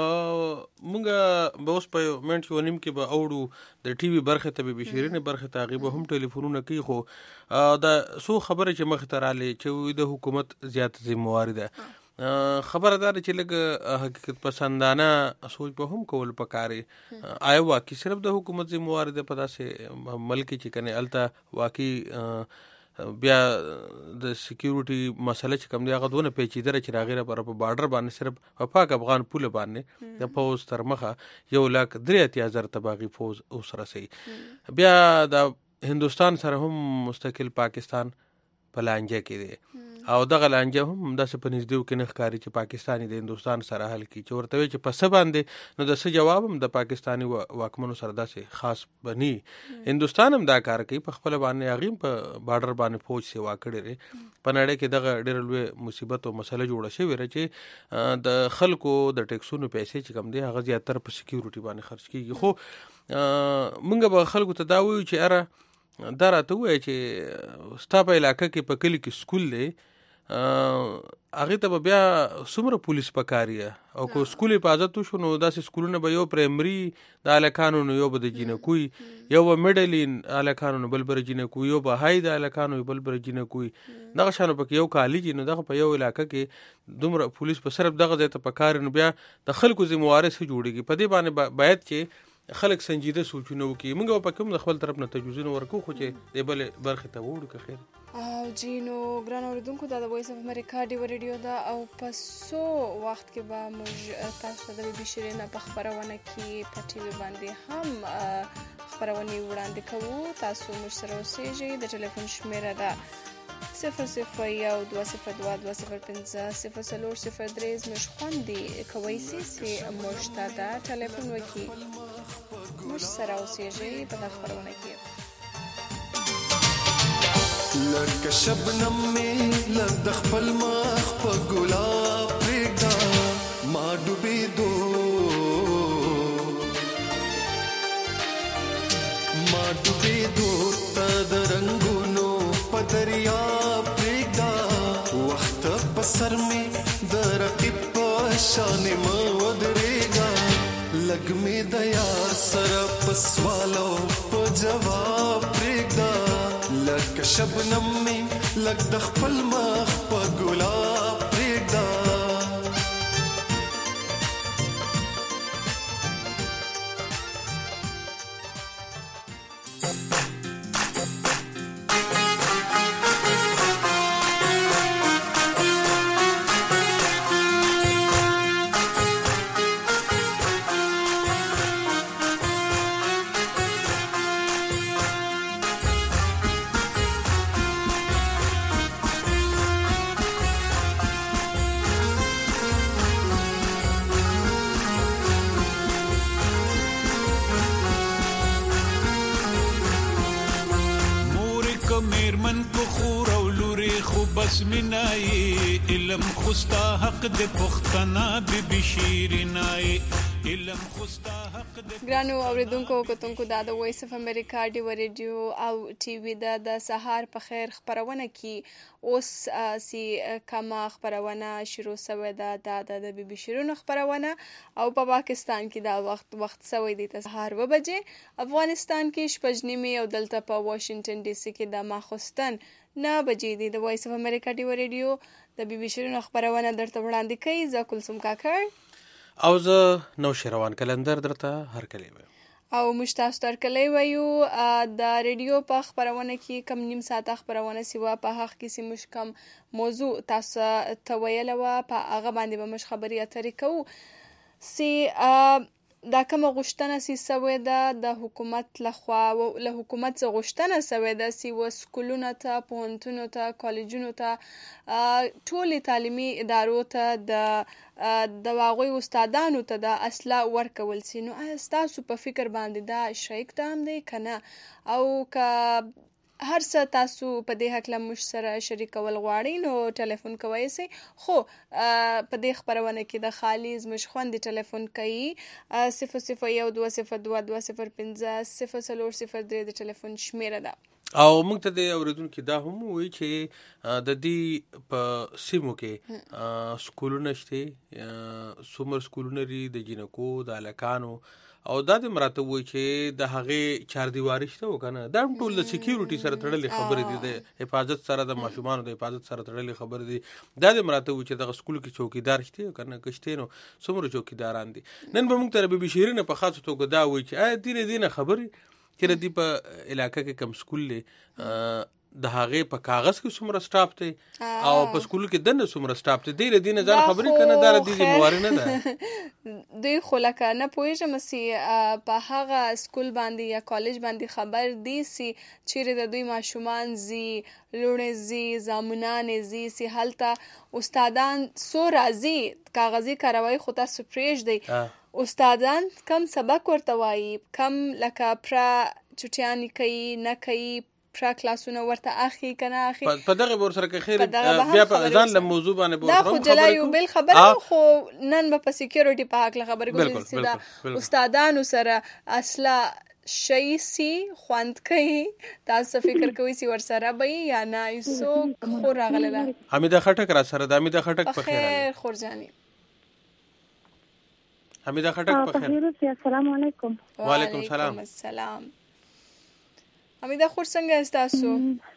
مونږه به اوس په منټ یو نیم کې به اوړو د ټي وي برخه ته به شیرینه برخه ته غیبه هم ټلیفونونه کوي خو دا سو خبره چې مخ ته رااله چې د حکومت زیات ذمہوار ده خبردار چې لګ حقیقت پسندانه سوچ په هم کول پکاري آیا واقعي صرف د حکومت ذمہوار ده په داسې ملک چې کنه الته واقعي بیا د سکیورټي مسله چې کوم دی هغه دونه پیچیده چې راغیره پر په بارډر باندې صرف په پاک افغان پول باندې د فوج تر مخه 1,83,000 تباغي فوج اوسره سي بیا د هندستان سره هم مستقل پاکستان په لانجه کې دی او دغه لانجه هم داسې په نږدې کې نه ښکاري چې پاکستاني د هندستان سره حل کړي چې ورته وي چې په څه باندې نو د څه جواب هم د پاکستاني واکمنو سره داسې خاص بني هندستان هم دا کار کوي په خپل باندې هغه په بارډر باندې فوج سیوا کړي لري په نړۍ کې دغه ډېر لوی مصیبت او مسله جوړه شوې ده چې د خلکو د ټیکسونو پیسې چې کم دي هغه زیاتره په سکیورټي باندې خرج کیږي خو موږ به خلکو ته دا وایو چې اره دا راته وایي چې ستا په علاقه کې په کلی کې سکول دی هغه ته بیا څومره پولیس پکاري او کو سکول حفاظت شو نو داسې سکولونه به یو پرایمري د الکانو نو یو به د جنکوي یو به میډلین الکانو نو بل بر جنکوي یو به هاي د الکانو بل بر جنکوي دغه شانو پکې یو کالج نو دغه په یو علاقه کې دومره پولیس په صرف دغه ځای ته پکار نو بیا د خلکو ذمہوار سره جوړیږي په دې باندې باید چې خلک سنجیده سوچونه وکړي موږ په کوم د خپل طرف نه تجویزونه ورکو خو چې د بل برخه ته وړو که خیر او جینو ګران اوریدونکو دا د وایس اف امریکا دی ریډیو دا او په سو وخت کې به موږ تاسو د بي شیرینه په خبرونه کې په ټي وي باندې هم خبرونه وړاندې کوو تاسو موږ سره اوسئ د ټلیفون شمیره ده 0012022050 مش خوندي کوي سي مشتاده ټلیفون وکي مش سره اوسئ په خبرونه کې لکه شبنم می لږ د خپل مخ په ګلاب پرېږده ما ډوبېدو ته د رنګونو په دریاب پرېږده وخت په سر می د رقیب په شان مه ودرېږه لږ می د یار سره په سوال او په جواب پرېږده لکه شبنم می لږ د خپل مخ په ګلاب پرېږده میرمن کو خور او لوري خو بس منای علم خوستا حق د پختنا بی شیرینای علم خوستا حق د ګرانو اوریدونکو کتونکو د وایس اف امریکا دی ریډیو او ټي وی د سهار په خیر خبرونه کی اوس سی کما خبرونه شروع شوه د بي بي شیرونو خبرونه او په پاکستان کې دا وخت سوي د سهار 2 بجې افغانستان کې شپږ نیمه او دلته په واشنگټن ډي سي کې د ماخوستن 9 بجې دی د وایس اف امریکا دی ریډیو د بي بي شیرونو خبرونه درته وړاندې کوي زه کلثوم کاکړ او زه نو شروان کلندر درته هر کلی او مشتاق تر کلی ویو د ریډیو په خبرونه کې کم نیم ساعت خبرونه سیوا په حق کې سیمش کم موضوع تاسو ته ویل و په هغه باندې به مش خبري اترې کو سی دا کوم غشتنه سی سوي د حکومت لخوا او له حکومت څخه غشتنه سوي د سی وسکولونو ته پونتونو ته کالجونو ته ټولي تعلیمي ادارو ته د واغوي استادانو ته د اصله ورکول سي نو تاسو په فکر باندې دا شي اقدام دی کنه او ک هر څه تاسو په دې حق له مش سره شریکول غواړئ نو ټلیفون کوئ سي خو په دې خبرونه کې د خالص مش خوند ټلیفون کوي 00120205 د ټلیفون شمیره ده او موږ ته د اوریدونکو دا هم وی چې د دې په سیمو کې سکولونه شته سومر سکولونه لري د جنکو د الکانو او دا د مراتب وای چې د هغه چار دیواری شته وکنه دا ټول د سکیورټي سره تړلې خبرې دي د حفاظت سره د ماشومان د حفاظت سره تړلې خبرې دي دا د مراتب چې د سکول کې چوکیدار شته کنه کشته نو څومره چوکیداران دي نن به موږ ته بي بي شیرینه په خاصه توګه دا وای چې دینه خبرې چې د په علاقې کې کم سکول له د هغه په کاغذ کې څومره سټاف ته او په سکول کې دنه څومره سټاف ته دی دینه ځان خبرې کنه دا د دې موارد نه ده دوی خلک نه پوهیږم سي په هغه سکول باندې یا کالج باندې خبر دي سي چې د دوی ماشومان زی لونه زی زامنان زی سي حالت استادان سو راضي کاغذي کاروي خو تاسو پریږ دی استادان کم سبق ورته وایي کم لکه پرا چټیانی کوي نه کوي پرا کلاسونه ورته اخی کنه اخی په دغه ور سره که خیر بیا په ځان له موضوع باندې بوله خو جلای بل خبره خو نن په سکیورټي په حق خبره کوي چې استادانو سره اصله شي سي خوند کوي تاسو فکر کوئ سی ور سره به یا نه ایسو خو راغله حمیده خټک را سره د حمیده خټک په خیر خورجاني حمیده خټک په خیر السلام علیکم وعلیکم السلام حمیده خور څنګه تاسو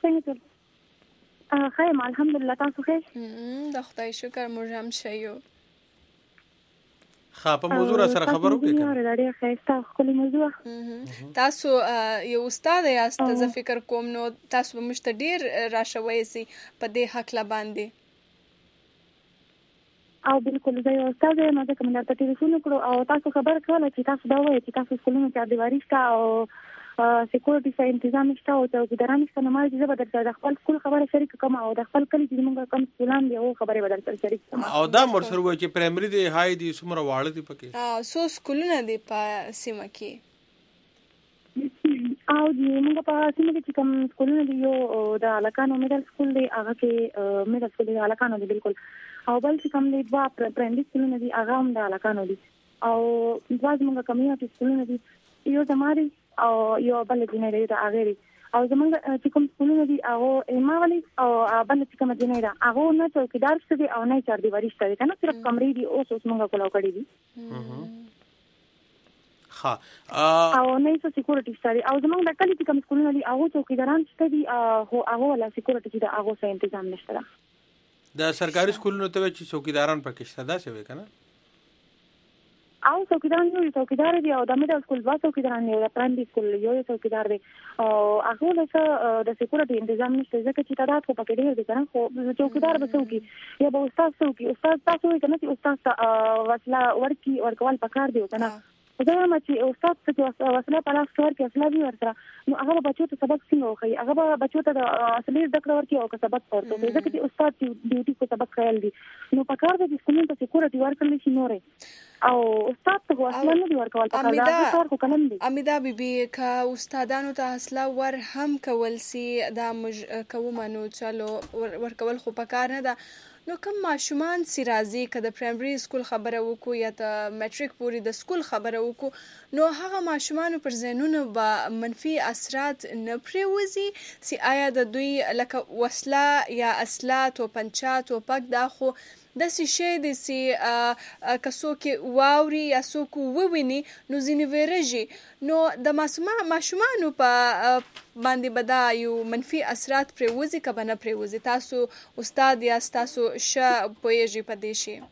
څنګه خیر الحمدلله تاسو خیر د خدای شکر موږ هم شایو په موضوع سره خبرو کې دا ډېر ښایسته خپل موضوع تاسو یو استاد یاست زه فکر کوم نو تاسو به مشته ډېر راشوي سي په دې حق لا باندې او بالکل زه یو استاد یم چې کوم درته ټلیفون وکړو او تاسو خبر کړل چې تاسو دا وایي چې تاسو سکولونو کې دیواری شته او سکیورټي سره تنظیم شته او چوکیداران شته نو ما چې زه بدل د خپل سکول خبره شریک کوم او د خپل کلی چې موږ کوم سکولان دی او خبره بدل شریک کوم او دا مر سره وایي چې پرایمري دی هاي دی سمره واړه دی پکې سو سکولونه دی په سیمه کې او موږ په سیمه کې کوم سکولونه دی یو د الکانو میډل سکول دی هغه کې میډل سکول دی الکانو دی بالکل او بل چې کوم دی دوا پرایمري سکولونه دی هغه هم د الکانو دی او دوا زموږ کمیونټي سکولونه دی یو زماري او یو بل دی نه دی د اغيري او زمونږ چې کوم سکولونه دي هغه ایماولي او بل چې کوم دی نه هغه نه چوکیدار څه دي او نه چار دیواری شته کنه صرف کمرې دي اوس موږ کولاو کړی دي ها او نه څه سکیورټي شته او زمونږ د کلی چې کوم سکولونه دي هغه چوکیداران شته دي هو هغه ولا سکیورټي چې هغه څه تنظیم نشته د سرکاري سکولونو ته چې چوکیداران پکې شته دا څه وی کنه او چوکیدار دی او د میډل سکول وا چوکیدار دی او د پرایمري سکول یو چوکیدار دی او هغه له د سکیورټي تنظیم نشته ځکه چې تعداد خو پکې ډیر دي کنه خو چوکیدار به څوک یا به استاد څوک استاد تاسو کنه چې استاد وسلا ورکول پکار دی کنه دا چې استاد څه وسله په لاس ور کې اصله وی ورته نو هغه بچو ته سبق څنګه وخی هغه بچو ته اصلي ذکر ورکي او سبق ورته ځکه چې استاد ډیوټي کو سبق خیال دي نو په کار د سکول ته سکیورټي ورکړل شي نورې او استاد ته اصله نه دی ورکول په کار دا کار کو کلم دي امیدا بیبي کا استادانو ته اصله ور هم کول سي دا کومانو چالو ورکول خو په کار نه ده نو کوم ماشومان سی راځي که د پرایمري سکول خبره وکړو یا د میټریک پورې د سکول خبره وکړو نو هغه ماشومانو پر ذهنونو به منفي اثرات نه پرېوځي سی آیا د دوی لکه وسله یا اسلحه توپنچه توپک دا خو داسې شی دی چې که څوک واوري یا څوک وویني نو ځینې ویرېږي نو د ماشومانو په باندې به دا یو منفي اثرات پرېوځي که به نه پرېوځي تاسو استاد یاست تاسو ښه پوهېږئ په دې شی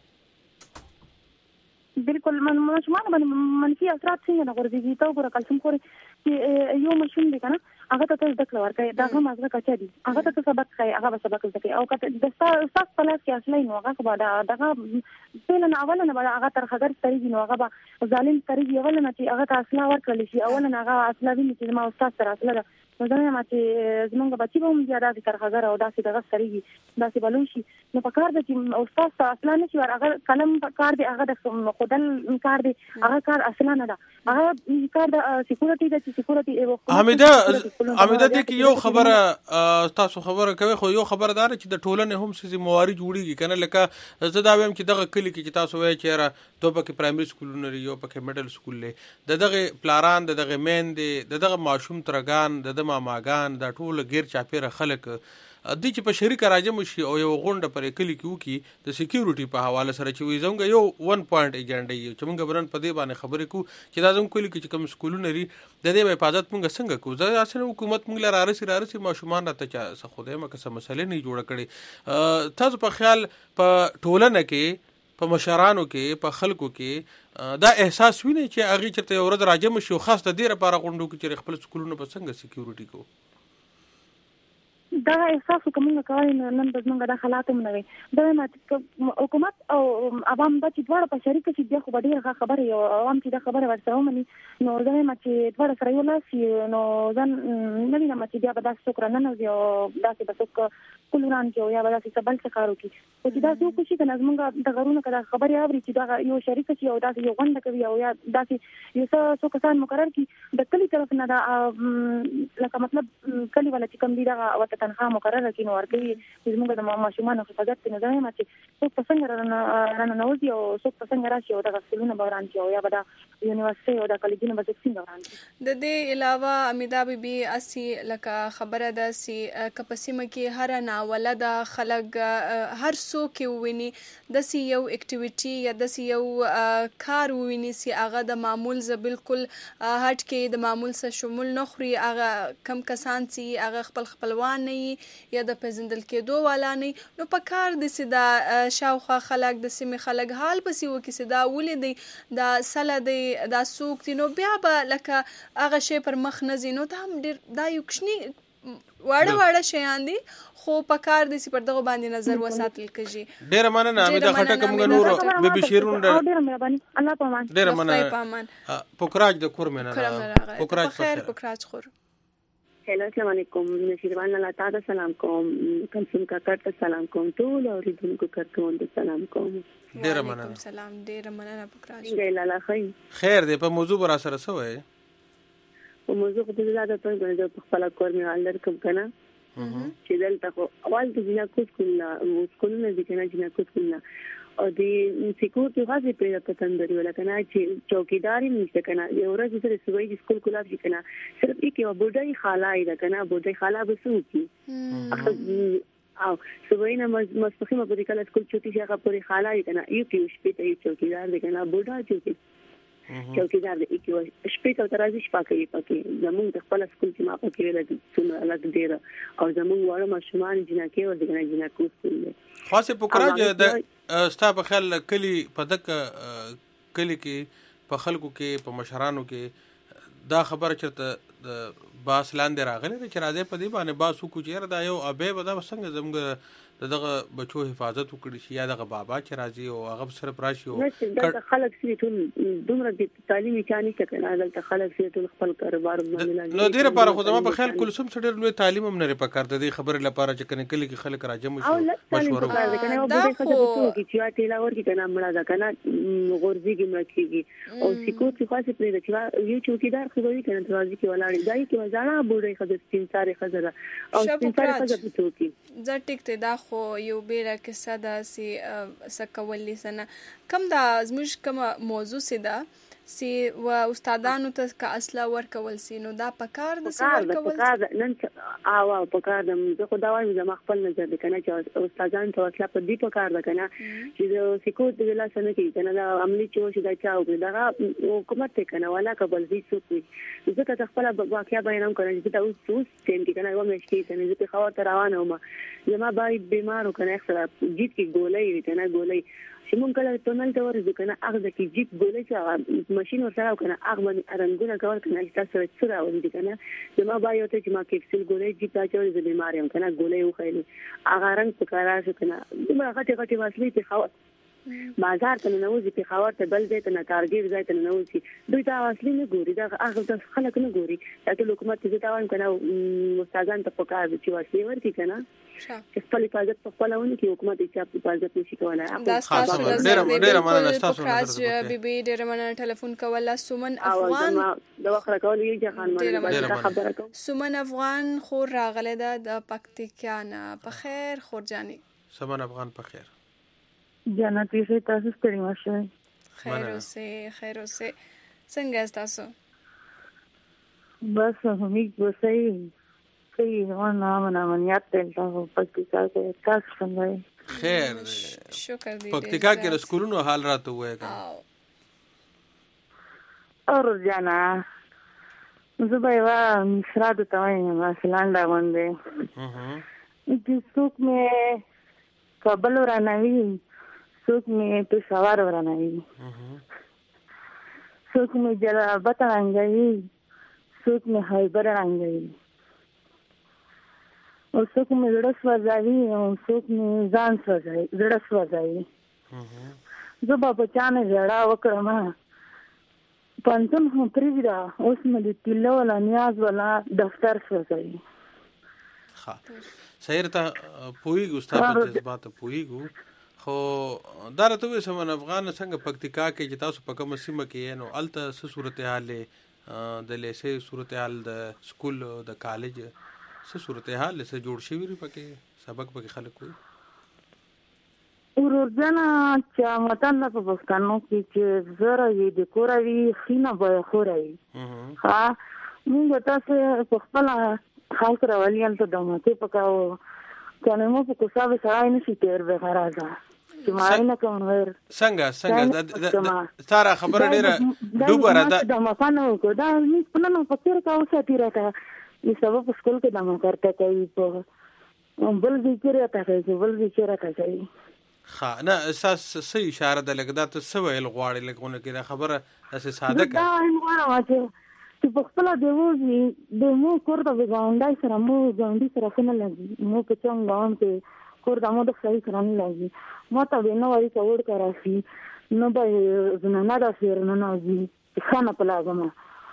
بالکل ماشومان باندې منفي اثرات څنګه نه غورځي ته وګوره کلسم خوري چې یو ماشوم دی کنه هغه ته د کلا ورکړي دا هم ازګه کچا دي هغه ته سبق کوي هغه به سبق زده کوي او کته د استاد په لاس کې اصلي نو هغه به دغه پیلن اولنه به هغه تر خبر ستريږي نو هغه به ظالم ستريږي اولنه چې هغه ته اصله ورکړل شي اولنه هغه اصله ویني چې ما استاد سره اصله نو دا ما چې زمونږ بچي به هم زیاده تر خبر او داسې دغه ستريږي داسې بلون شي نو په کار د چې استاد اصله نشي ور هغه قلم په کار دی هغه د خودل کار دی هغه کار اصله نه ده هغه کار د سکیورټي د سکیورټي حمیده دې کې یو خبره تاسو خبره کوي خو یو خبردار چې د ټولنې هم سيزي موارد جوړیږي کنه لکه زه دا وایم چې دغه کلی کې چې تاسو وایي چې را تو په کې پرایمري سکولونه یو په کې میډل سکول له دغه پلاران دغه مین دغه ماشوم ترګان د ماماګان دا ټول غیر چاپیره خلک د چې په شریک راځم شي او یو غونډه پر کلی کې وکي د سکیورټي په حواله سره چې وي زموږ یو 1 پوینټ ایجنډا یو چې موږ برن په دې باندې خبرې کو چې دا زموږ کلی کې کوم سکولونه لري د دې حفاظت موږ څنګه کوو ځکه چې حکومت موږ لاره راسي ماشومان ته څه خوده مکه سم مسلې نه جوړ کړي تاسو په خیال په ټولنه کې په مشرانو کې په خلکو کې دا احساس ویني چې هغه چرته یو ورځ راځم شي خاص د دې لپاره غونډو کې چې خپل سکولونه په څنګه سکیورټي کو دا احساس کومه کوي نن د موږ د حالاتو منوي دا حکومت او عوام د دواړو په شریک کې د خو ډیره خبره یو عوام چې د خبره ورسره ومني نو دا چې دواړو سره یو لاس نو ځن نه وینم چې بیا به تاسو کرنه نه یو داسې بسوک کولوران کې یا به تاسو بل څه کارو کې او دا یو کوشي کنه موږ د غرونو کده خبره اوري چې دا یو شریک شي او دا یو غونډه کوي او یا داسې یو څه کسان مقرر کی د کلی طرف نه دا لکه مطلب کلی ولا چې کوم دی دا وته تنخواه مقرره کینو ورکړي چې موږ د ماشومانو حفاظت نه ځای ما چې څوک څنګه رانه نوځي او څوک څنګه راشي او د غسلونه بوران کې او یا به د یونیورسيټي او د کالجونو به څنګه وران د دې علاوه امیدا بیبي اسی لکه خبره ده سی کپسیمه کې هر ناوله د خلک هر څوک ویني د سی یو اکټیویټي یا د سی یو کار ویني سی هغه د معمول ز بالکل هټ کې د معمول سره شمول نه خوري هغه کم کسان سی هغه خپلوان نه یا د پېژندل کېدو والا نه نو په کار د سیدا شاوخوا خلک د سیمه خلک حال پسې وکي سیدا ولې دا سله دا سوق نو بیا به لکه هغه شی پر مخ نه زینو ته هم ډیر دا یو کښنی واړه شیان دي خو په کار د سی پر دغه باندې نظر وساتل کېږي ډیر مننه امید خټک موږ نور به بشیرون ډیر مهرباني الله پامان ډیر مننه پوکراج د کور مننه پوکراج خیر پوکراج خور هلو السلام علیکم نشیروان الله تعالی سلام کوم کلسم کاکا ته سلام کوم ټول اوریدونکو کارکوونکو سلام کوم ډیر مننه سلام ډیر مننه پوکراج ګیلاله خیر دې په موضوع برا سره سوې په موضوع په زړه ته د خپل کور می اندر کوم کنه چې دلته خو اول د جنا کوس کولونه دي کنه جنا کوس کولونه او د سکیورټي غازي په پتندري ولکنه چې چوکیداری نشته کنه یو ورځ د سوي د سکول کولاف شي کنه صرف یو بډای خالای ده کنه بډای خالا بسو کی او سوي نه مستخیمه په کله سکول چوټي هغه پوری خالای کنه یو کې شپې ته چوکیدار ده کنه بډا چوکیدار د یو شپې ته ترازی شپه کوي پکې زموږ د خپل سکول چې ما پکې ویل څونه الګ ډیر او زموږ وړ ماشومان جنکه او دغه جنکو سکول خاصه پوکراج د ستا په خیال کلی په دک کلی کې په خلکو کې په مشرانو کې دا خبره چرته باس لاندې راغلی چې راځي په دې باندې باسو کو چیرې دا یو ابه به دا څنګه زموږ دغه بچو حفاظت وکړي شي یا دغه بابا چې راځي او هغه سره راشي او دا خلک سړي ټول دومره د تعلیمي چاني څخه دلته خلک سړي ټول خپل کاروبار باندې نو ډیره پر خو زما په خیال کلثوم ډیر لوی تعلیم هم نه پکار د دې خبرې لپاره چې کنه کلی کې خلک راجم شي مشوره کنه او به خلک څه کی چې ټیلا ورکی کنه مړه دا کنه غورځي کې مکیږي او سکو چې خاصه پرې چې یو چوکیدار خبري کنه ترازی کې ولاړی دای کې وځاړه بوډۍ خدای سپینساري خزره او سپینساري خزره پټوکی زه ټیک ته دا خو یو بیره کیسه ده سي سکوللی سنه کم دا زموږ کوم موضوع سي ده سي و استادانو ته کا اصله ورکول سي نو دا پکار د سر ورکول نن او پکار د زه خو دا وایم زما خپل نظر دی کنه چې استادان ته اصله په دې پکار ده کنه چې سکو د لا سنه کې کنه دا عملي چې دا چا او دا حکومت ته کنه ولا قبل دي څوک زه ته خپل واقعیا بیانوم کنه چې دا اوس ټیم کې کنه و مې شي کنه چې خو ته روانه ومه زما بای بیمارو کنه اکثر جیت کې ګولې کنه ګولې چې مونږ کله ټونل ته ورځو کنه هغه د کې جیپ ګولې چې ماشين ورسره کنه هغه باندې رنگونه کول کنه تاسو څه راوړي کنه زما بای ته چې ما کیپسول ګولې جیپ ته چورې د بیماری هم کنه ګولې وخېلې هغه رنگ په کارا شو کنه دغه غټي واسلې په خوا بازار ته نوځي په خاور ته بل ځای ته نه کارګر ځای ته نوځي دوی دا اصلي نه ګوري دا هغه د خلک نه ګوري چې حکومت دې دا وایي کنه استادان ته پکار دي چې واسي ورتي کنه چې خپل حفاظت په خپل ونه کې حکومت چې حفاظت نشي کولای دا تاسو ډېر مننه تاسو راځي بيبي ډېر مننه ټلیفون کوله سمن افغان دا وخت راکول یو ځخان باندې خبره کوم سمن افغان خور راغله د پکتیکا نه په خیر خورجاني سمن افغان په خیر جنتی سے تاسو ستړي مشه خیر اوسه څنګه تاسو بس هميږ وسې ونه امنیت تاسو پکتیکا کې تاسو څنګه خیر شکر دی پکتیکا کې سکولونو حال راته وای اور جانا زبایوا مشراد ته وایم اسلاندا باندې چې څوک مې کابل ورانوي څوک مې پېښور ورانوي څوک مې جلالاباد رانګوي څوک مې خیبر رانګوي او څوک مې زړه سوځوي او څوک مې ځان سوځوي زړه سوځوي زه به په چا نه ژړا وکړم پنځم هم پرېږده اوس مې د تیله والا نیاز والا دفتر سوځوي صحیح ته پوهېږو ستا په جذباتو پوهېږو خو دا راته وایه سمن افغان څنګه پکتیکا کې چې تاسو په کومه سیمه کې نو هلته څه صورتحال د لیسې صورتحال د سکول د کالج څه صورتحال څه جوړ شوي دي پکې سبق پکې خلک وایي ورورجانه چې متن په پښتنو کې چې زره یې د کوره وي خینه به خوره وي ها موږ تاسو په خپل خلک راولي هلته د ماتې پکاو کنه مو په کوڅه به سړی نشي تېر به غراځه چې ماینه کوم ور څنګه سارا خبره ډیره ډوبره ده د مفانو کو دا هیڅ په نن په تیر کا اوسه تیرا تا چې سبب په سکول کې دمو کرته کوي په بل ذکر ته کوي بل ذکر ته کوي ها نه اساس صحیح اشاره ده لکه دا ته سویل غواړي لکه کې دا خبره اساس ساده ده دا غواړم چې په خپل دیوځي د مو کور د غونډای سره مو غونډي سره څنګه لګي مو په څنګه غون کې کور د مو د صحیح سره نه لګي مو ته به نو وایي څور کراسي نو به زنانه دا سیر نه نوځي څنګه په لاګم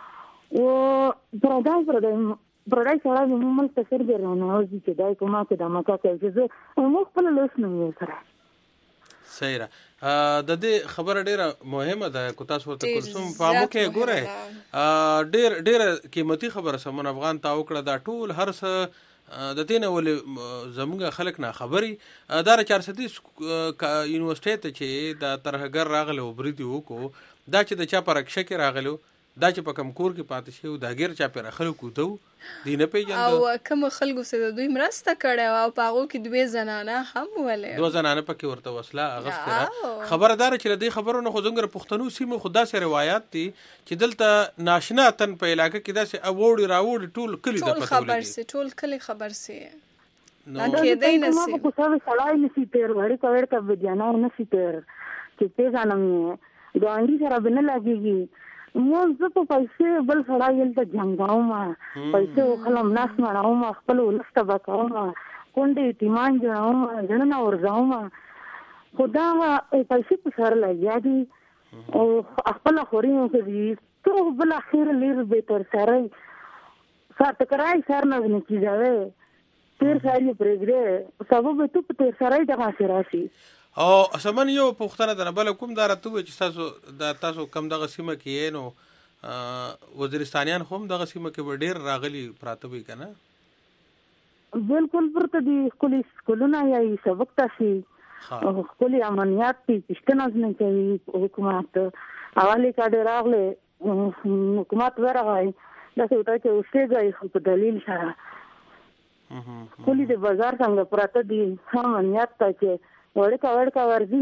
او پردای سره مو مل تفسیر ګرځنه او چې دای کومه کې د مکه کې چې مو خپل لوس نه سره صحیح را د دې خبره ډیره مهمه ده کو تاسو ته کوم فهمو کې ګوره ډیره قیمتي خبره سمون افغان تا وکړه دا ټول هر څه د دې نه ولې زموږ خلک نه خبري دا 400 یونیورسيټي ته چې د ترهګر راغله وبریدي وکړو دا چې د چا پرکشه کې راغلو دا چې په کم کور کې پاتې شي دا غیر چا پر خلکو ته دی نه پیژاند او کوم خلکو سره دوی مرسته کړي او پاغو کې دوی زنانه هم ولې دوه زنانه پکې ورته وسله اغستره خبردار چې د خبرونو خو څنګه پښتنو سیمه خدا سره روایت دي چې دلته ناشنا تن په علاقې کې داسې اوړي راوړي ټول کلی د پټول خبر سي ټول کلی خبر سي نو کې دای نه سي کو څه سړای نسی تیر وړي کوړ ته بدیانا نسی تیر چې ته ځانم ګاندی سره بنه لګيږي مو زه په پیسې بل سړی یل ته جنګاوم پیسې خلم ناس مړاوم خپل ولسته بکاوم کونډې یتیمان جوړوم ځنه ورځوم خدا پیسې په سر لګیا دي او خپل خوري کوي تو بل اخر لیر به تر سره سات کرای سر نه کیږي تیر ساري پرګره سبب ته په تیر سره دغه سراسي او سمن یو پختنه ده بل کوم دارته چې تاسو کم دغه سیمه کې نو وزیرستانیان هم دغه سیمه کې ډیر راغلي پراته وي کنه بالکل پرته دي سکولونه یا سبق تاسي خپل امنیت په پښتنه نه کوي حکومت حواله کاډه راغله حکومت ورغی دا څه وتا چې اوسېږي په دلیل سره کلی د بازار څنګه پراته دي امنیت ته چې وړکا ورځي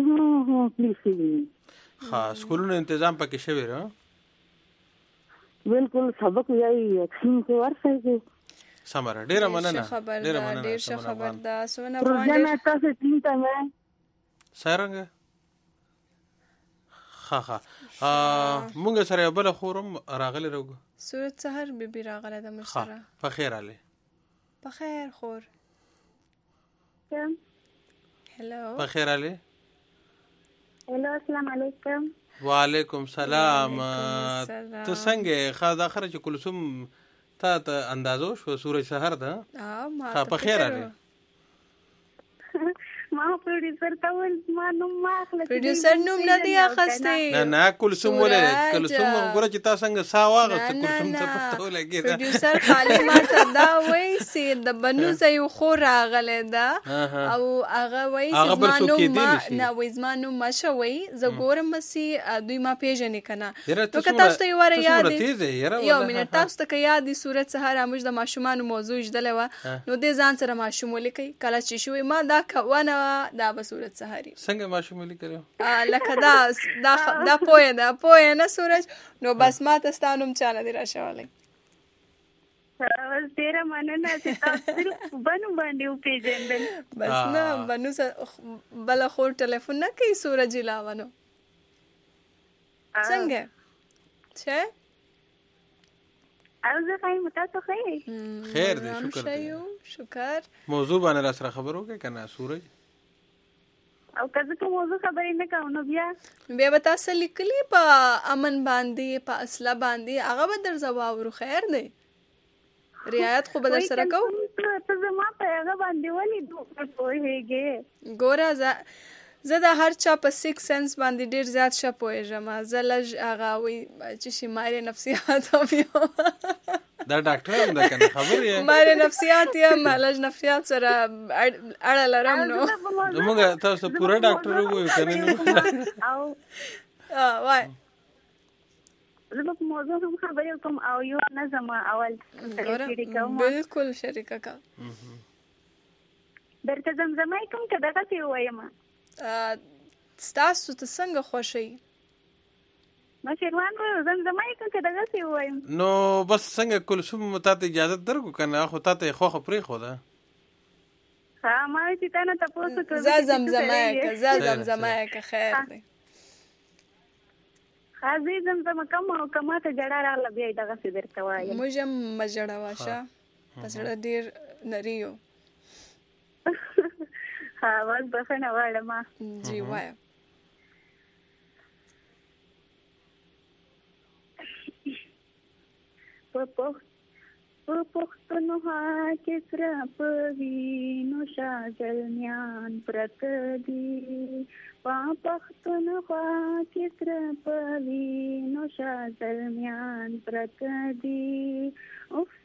پلیسي ها سکولونو تنظیم پکې شوی را بالکل سبق یې اکشن کې ورسېږي سمره ډیره مننه ډیر خبر ده سونه پروژه تاسو ټینګه مې سرنګ ها مونږ سره بل خورم راغلی راغو صورت سحر بیبي راغله د مشره په خیر علي په خیر خور هلو په خیر علي هلو السلام علیکم وعلیکم سلام ته څنګه خا اخر چې کلثوم ته اندازو شو سورج سحر ده ما په خیر علي ما پروډوسر ته ول ما نوم ماخله پروډوسر نوم نه دی اخسته نه کلثوم ولې کلثوم غره چې تاسو څنګه سا واغسته کلثوم ته پته ولګی دا پروډوسر خالی ما ته دا وای سي د بنو زيو خو راغله دا او هغه وای زمانو ما نه وای زمانو ما شوي زګورم مسي دوی ما پیژنې کنه نو که تاسو ته یو یاد یو منټ تاسو ته یاد دي صورت سحر موږ د ماشومان موضوع جدله و نو د ځان سره ماشوم لیکي کله چې شوي ما دا کوونه دا به صورت سحری څنګه ماشوم لیکلو لکه دا پوهه نه سورج نو بس ما ته ستانوم چانه دی راشه ډیره مننه چې تاسو بنو باندې پیژندل بس نه بنو بل خور ټلیفون نه کوي سورج لاونو څنګه چې او زه خایم تاسو خیر دې شکر موضوع باندې را سره خبرو کې کنه سورج او کله ته موضوع خبرې نه کوو نو بیا به تاسو لیکلي په امن باندې په اصله باندې هغه به در ځواب خیر دی رعایت خو به در سره کوو ته زما په هغه باندې ولې دوه پوهېږې ګوره زه د هر چا په سکس سنس باندې ډیر زیات ښه پوهېږم زه لږ هغه وایي چې شمارې نفسیات هم دا ډاکټر هم ده کنه خبر یې مارې نفسیات یم لږ نفسیات سره اړه لرم نو موږ تاسو پوره ډاکټر وګورئ کنه او وای زه په موضوع هم خبرې کوم او یو نظم اول بالکل شریکه کا درته زمزمای کوم که دغه څه وایم ستاسو ته څنګه خوښي ما شیروان به زمزمای کوم که دغه څه وایم نو بس څنګه کلثوم ته اجازه درکو کنه خو ته خو پرې خو ده ها ما چې تا نه تاسو کوم زمزمای که خیر دی خازي زمزمه کوم او کما ته جړه راغله بیا دغه څه درته وایم موږ هم مجړه واشه پس ډیر نریو واز بخنه واړم جی وای په پښتونخوا کې سره په وینو شاګل میان پرته دي په پښتونخوا کې سره په وینو شاګل میان پرته دي اوس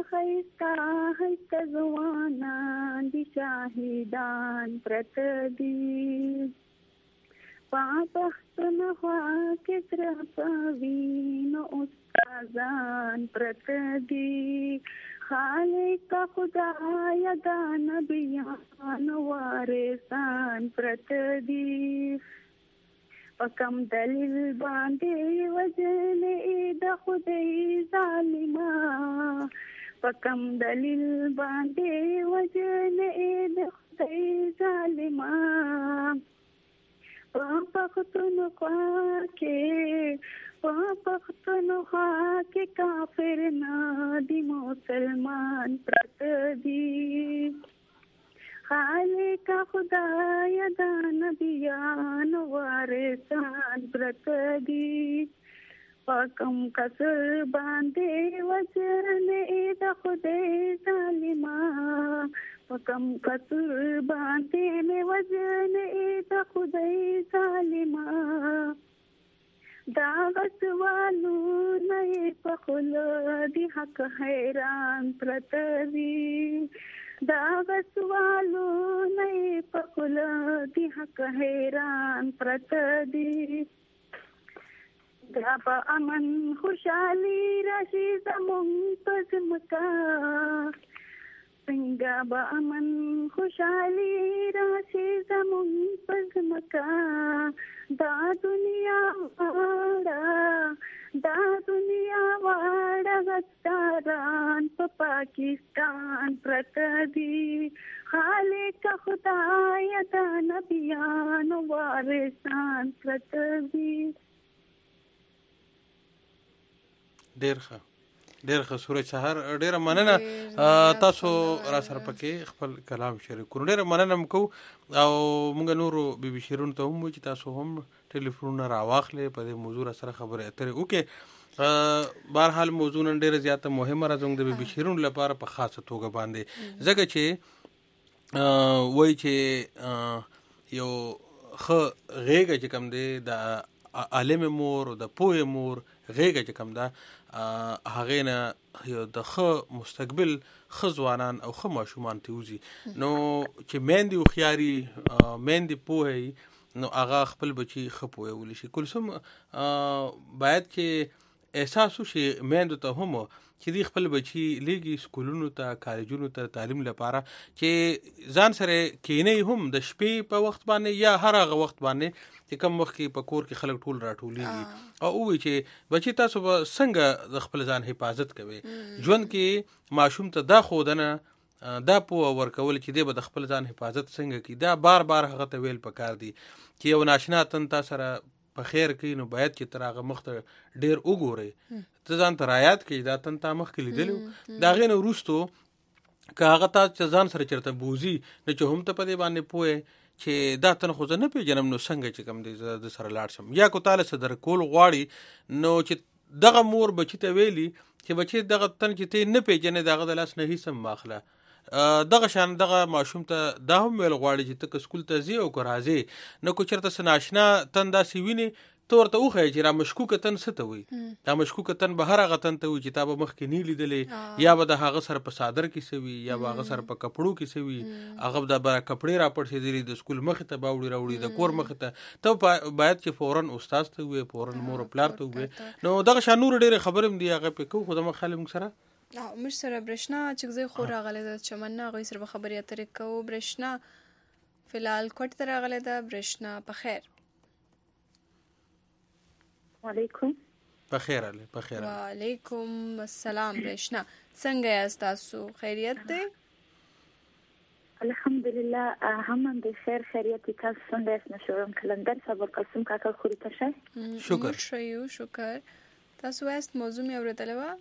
خیستا ځوانان دي شاهدان پرته دي په پښتونخوا کې سره په وینو استادان پرته دي خالق خدای دا نبیان وارثان پرته دي پکم دلیل باندې وجلې د خدای ظالما پکم دلیل باندې وجلې د خدای ظالما پختونخوا کې کافر نه دي مسلمان پرته دي خالق خدای د نبیانو وارثان پرته دي پکم کسر باندې وجنې د خدای ظالما پکم کسر باندې مې وجنې د خدای ظالما دا غسوالو نه په خله دی حق حیران پرته دي دا غسوالو نه په خله دی حق حیران پرته دي دا په امن خوشحالي راشي زمونږ په ځمکه څنګه به امن خوشحالي راشي زمونږ په ځمکه دا دنیا واړه غداران په پاکستان پرته دي خالق خدای د نبیانو وارثان پرته دي. ډېر ښه سورج سهار ډېره مننه تاسو را سره پکې خپل کلام شریک کړو. ډېره مننه م کوو او موږ نورو بي بي شیرونو ته هم وایو چې تاسو هم ټلیفونونه راواخلئ په دې موضوع را سره خبرې اترې وکړئ. بهرحال موضوع نن ډېره زیاته مهمه راځوم د بي بي شیرونو لپاره په خاصه توګه باندې ځکه چې وایي چې یو ښه غېږه چې کوم دی د عالم مور د پوهې مور غېږه چې کوم ده هغې نه یو د ښه مستقبل ښه ځوانان او ښه ماشومان تېوځي. نو چې میندې هوښیاري میندې پوهه نو هغه خپل بچي ښه پوهولی شي. کلثوم باید چې احساس وشي میندو ته هم چې دوی خپل بچي لیږي سکولونو ته کالجونو ته تعلیم لپاره چې ځان سره کینئ هم د شپې په وخت باندې یا هر هغه وخت باندې چې کوم وخت کې په کور کې خلک ټول راټولېږي او ووایي چې بچي تاسو به څنګه د خپل ځان حفاظت کوئ. ژوند کې ماشوم ته دا ښودنه دا پوهه ورکول چې دی به د خپل ځان حفاظت څنګه کوي دا بار بار هغه ته ویل پکار دي چې یو ناشنا تن تا سره په خیر کوي نو باید چې تر هغه مخ ته ډېر وګورئ ته ځان ته رایاد کړي دا تن تا مخکې لیدلی د هغې نه وروستو که هغه تا چې ځان سره چېرته بوځي نو چې هم ته په دې باندې پوهې چې دا تن خو زه نه پېژنم نو څنګه چې کوم دی زه د سره لاړ شم. یا کو تاله څه درکول غواړي نو چې دغه مور بچي ته ویلي چې بچي دغه تن چې ته نه پېژنې د هغه د لاس نه هېڅ هم واخله. دغه شان دغه ماشوم ته دا هم ویل غواړي چې ته که سکول ته ځې او که راځې نو که چېرته څه ناشنا تن داسې وینې ته ورته وښیه چې را مشکوکه تن څه ته وایي. دا مشکوکه تن به هر هغه تن ته وایي چې تا به مخکې نه لیدلې یا به د هغه سره په صادر کې څه وي یا به هغه سره په کپړو کې څه وي هغه به د کپړې راپړسېدلي د سکول مخې ته به راوړي د کور مخې ته ته باید چې فورا استاد ته ووایې فورا مور او پلار ته ووایې. نو دغه شان نور ډېرې خبرې هم دي هغه پرې کوو خو زما خیال موږ سره موږ سره برېښنا چکځی خو راغلی ده چمن هغوی سره به خبرې اترې کوو. برېښنا فلحال کوټې ته راغلی ده. برېښنا په خیر وعلیکم بخیر علی بخیر وعلیکم السلام. برېښنا څنګه یاست تاسو خیریت دی؟ الحمدلله هم بخیر خیریت دي. تاسو څنګه یاست؟ مشورم کلندر صاحب قسم کاکا خوري ته شئ شکر شیو شکر. تاسو وایست موضوع مې اورېدلی وه؟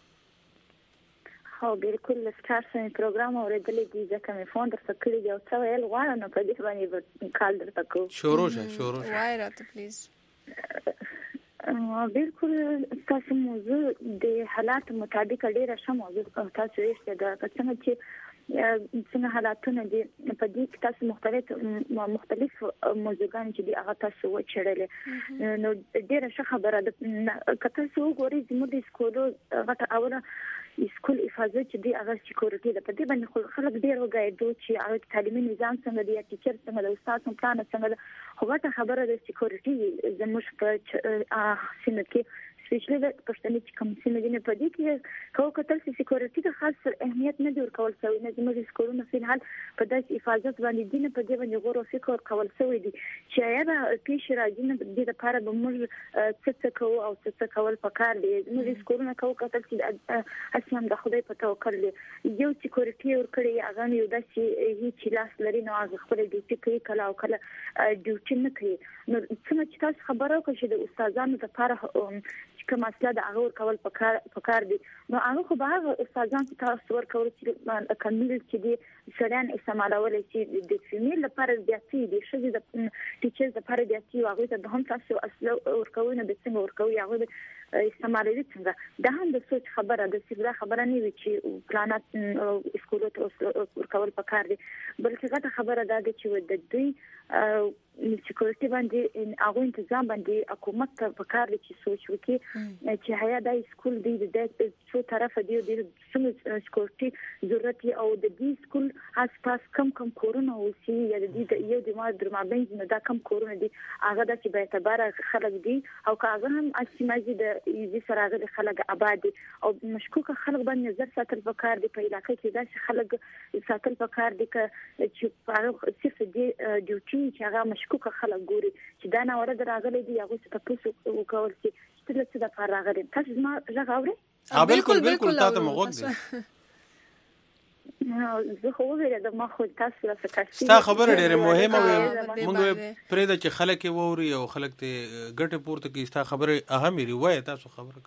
هو بالکل سټار سم پروګرام اورېدلی دي ځکه مې فون درته کړی دی او څه ویل غواړم نو په دې باندې کال درته کوم. شروع شه وایه راته پلیز. بالکل تاسو موضوع د حالات مطابق ډیره ښه موضوع تاسو یې د څنګه چې څنګه حالاتونه دي په دې کې تاسو مختلف موضوعګان چې دي هغه تاسو وچړلې نو ډیره ښه خبره ده. که تاسو وګورئ زموږ د سکولو غټه اوله سکول حفاظت چې دی هغه سکیورټي ده. په دې باندې خلک ډېر وګایدو چې هغه تعلیمي نظام څنګه دی یا ټیچر څنګه د استاد پلان څنګه ده خو غټه خبره ده سکیورټي زموږ په سیمه کې سپیشلی د پښتني چې کوم سیمه دي په دې کې خو کتل چې سکیورټي د خاص اهمیت نه دی ورکول شوی نه زموږ سکولونه فلحال په داسې حفاظت باندې دي نه په دې باندې غور او فکر کول شوی دي چې یا به پیش راځي نه د دې لپاره به موږ څه کوو او څه کول پکار دي. زموږ سکولونه کوو کتل چې اسمان د خدای په توکل دی یو سکیورټي ورکړي هغه یو داسې هیڅ لاس لري نو هغه خپل ډیوټي کوي کله او کله ډیوټي نه کوي. نو څنګه چې تاسو خبرو کوئ چې د استادانو لپاره چې کوم اصله د هغه ورکول پکار دي. نو هغه خو به هغه استادان چې تاسو ورکول چې کمیل چې دي شریان استعمالول چې د فیمیل لپاره بیاتی دي شې د ټیچرز لپاره بیاتی هغه ته هم تاسو اصله ورکول نه د څنګه ورکوي هغه استعمالوي څنګه دا هم د سوچ خبره ده چې دا خبره نه وي چې پلانات سکولو ته ورکول پکار دي بلکې غټه خبره ده چې د دوی سکیورټي باندې هغه تنظیم باندې حکومت ته پکار دي چې سوچ وکړي چې هيا د سکول دی د څو طرف دی د څومره سکیورټي ضرورت او د دې سکول اساس کم کورونه او سي یا د دې یو د ما درمابین نه دا کم کورونه دي هغه د چې به اعتبار خلک دي او هغه هم اسماجي د دې سره هغه خلک آباد او مشکوک خلک باندې نظر ساتل پکار دي په علاقې کې دا چې خلک ساتل پکار دي چې فارغ صرف دي ډیوټي چې هغه مشکوک خلک ګوري چې دا نه ورته راغلي دي هغه څه تاسو وکول چې څه د فارغ دي تاسو ما راغوري بالکل تاسو مغوږ دي زه خو ویل ما خو تاسو را فکرستي ستا خبره ډیره مهمه وي موږ پرې د چې خلک ووري او خلک ته ګټه پورته کی ستا خبره اهمه روایت تاسو خبره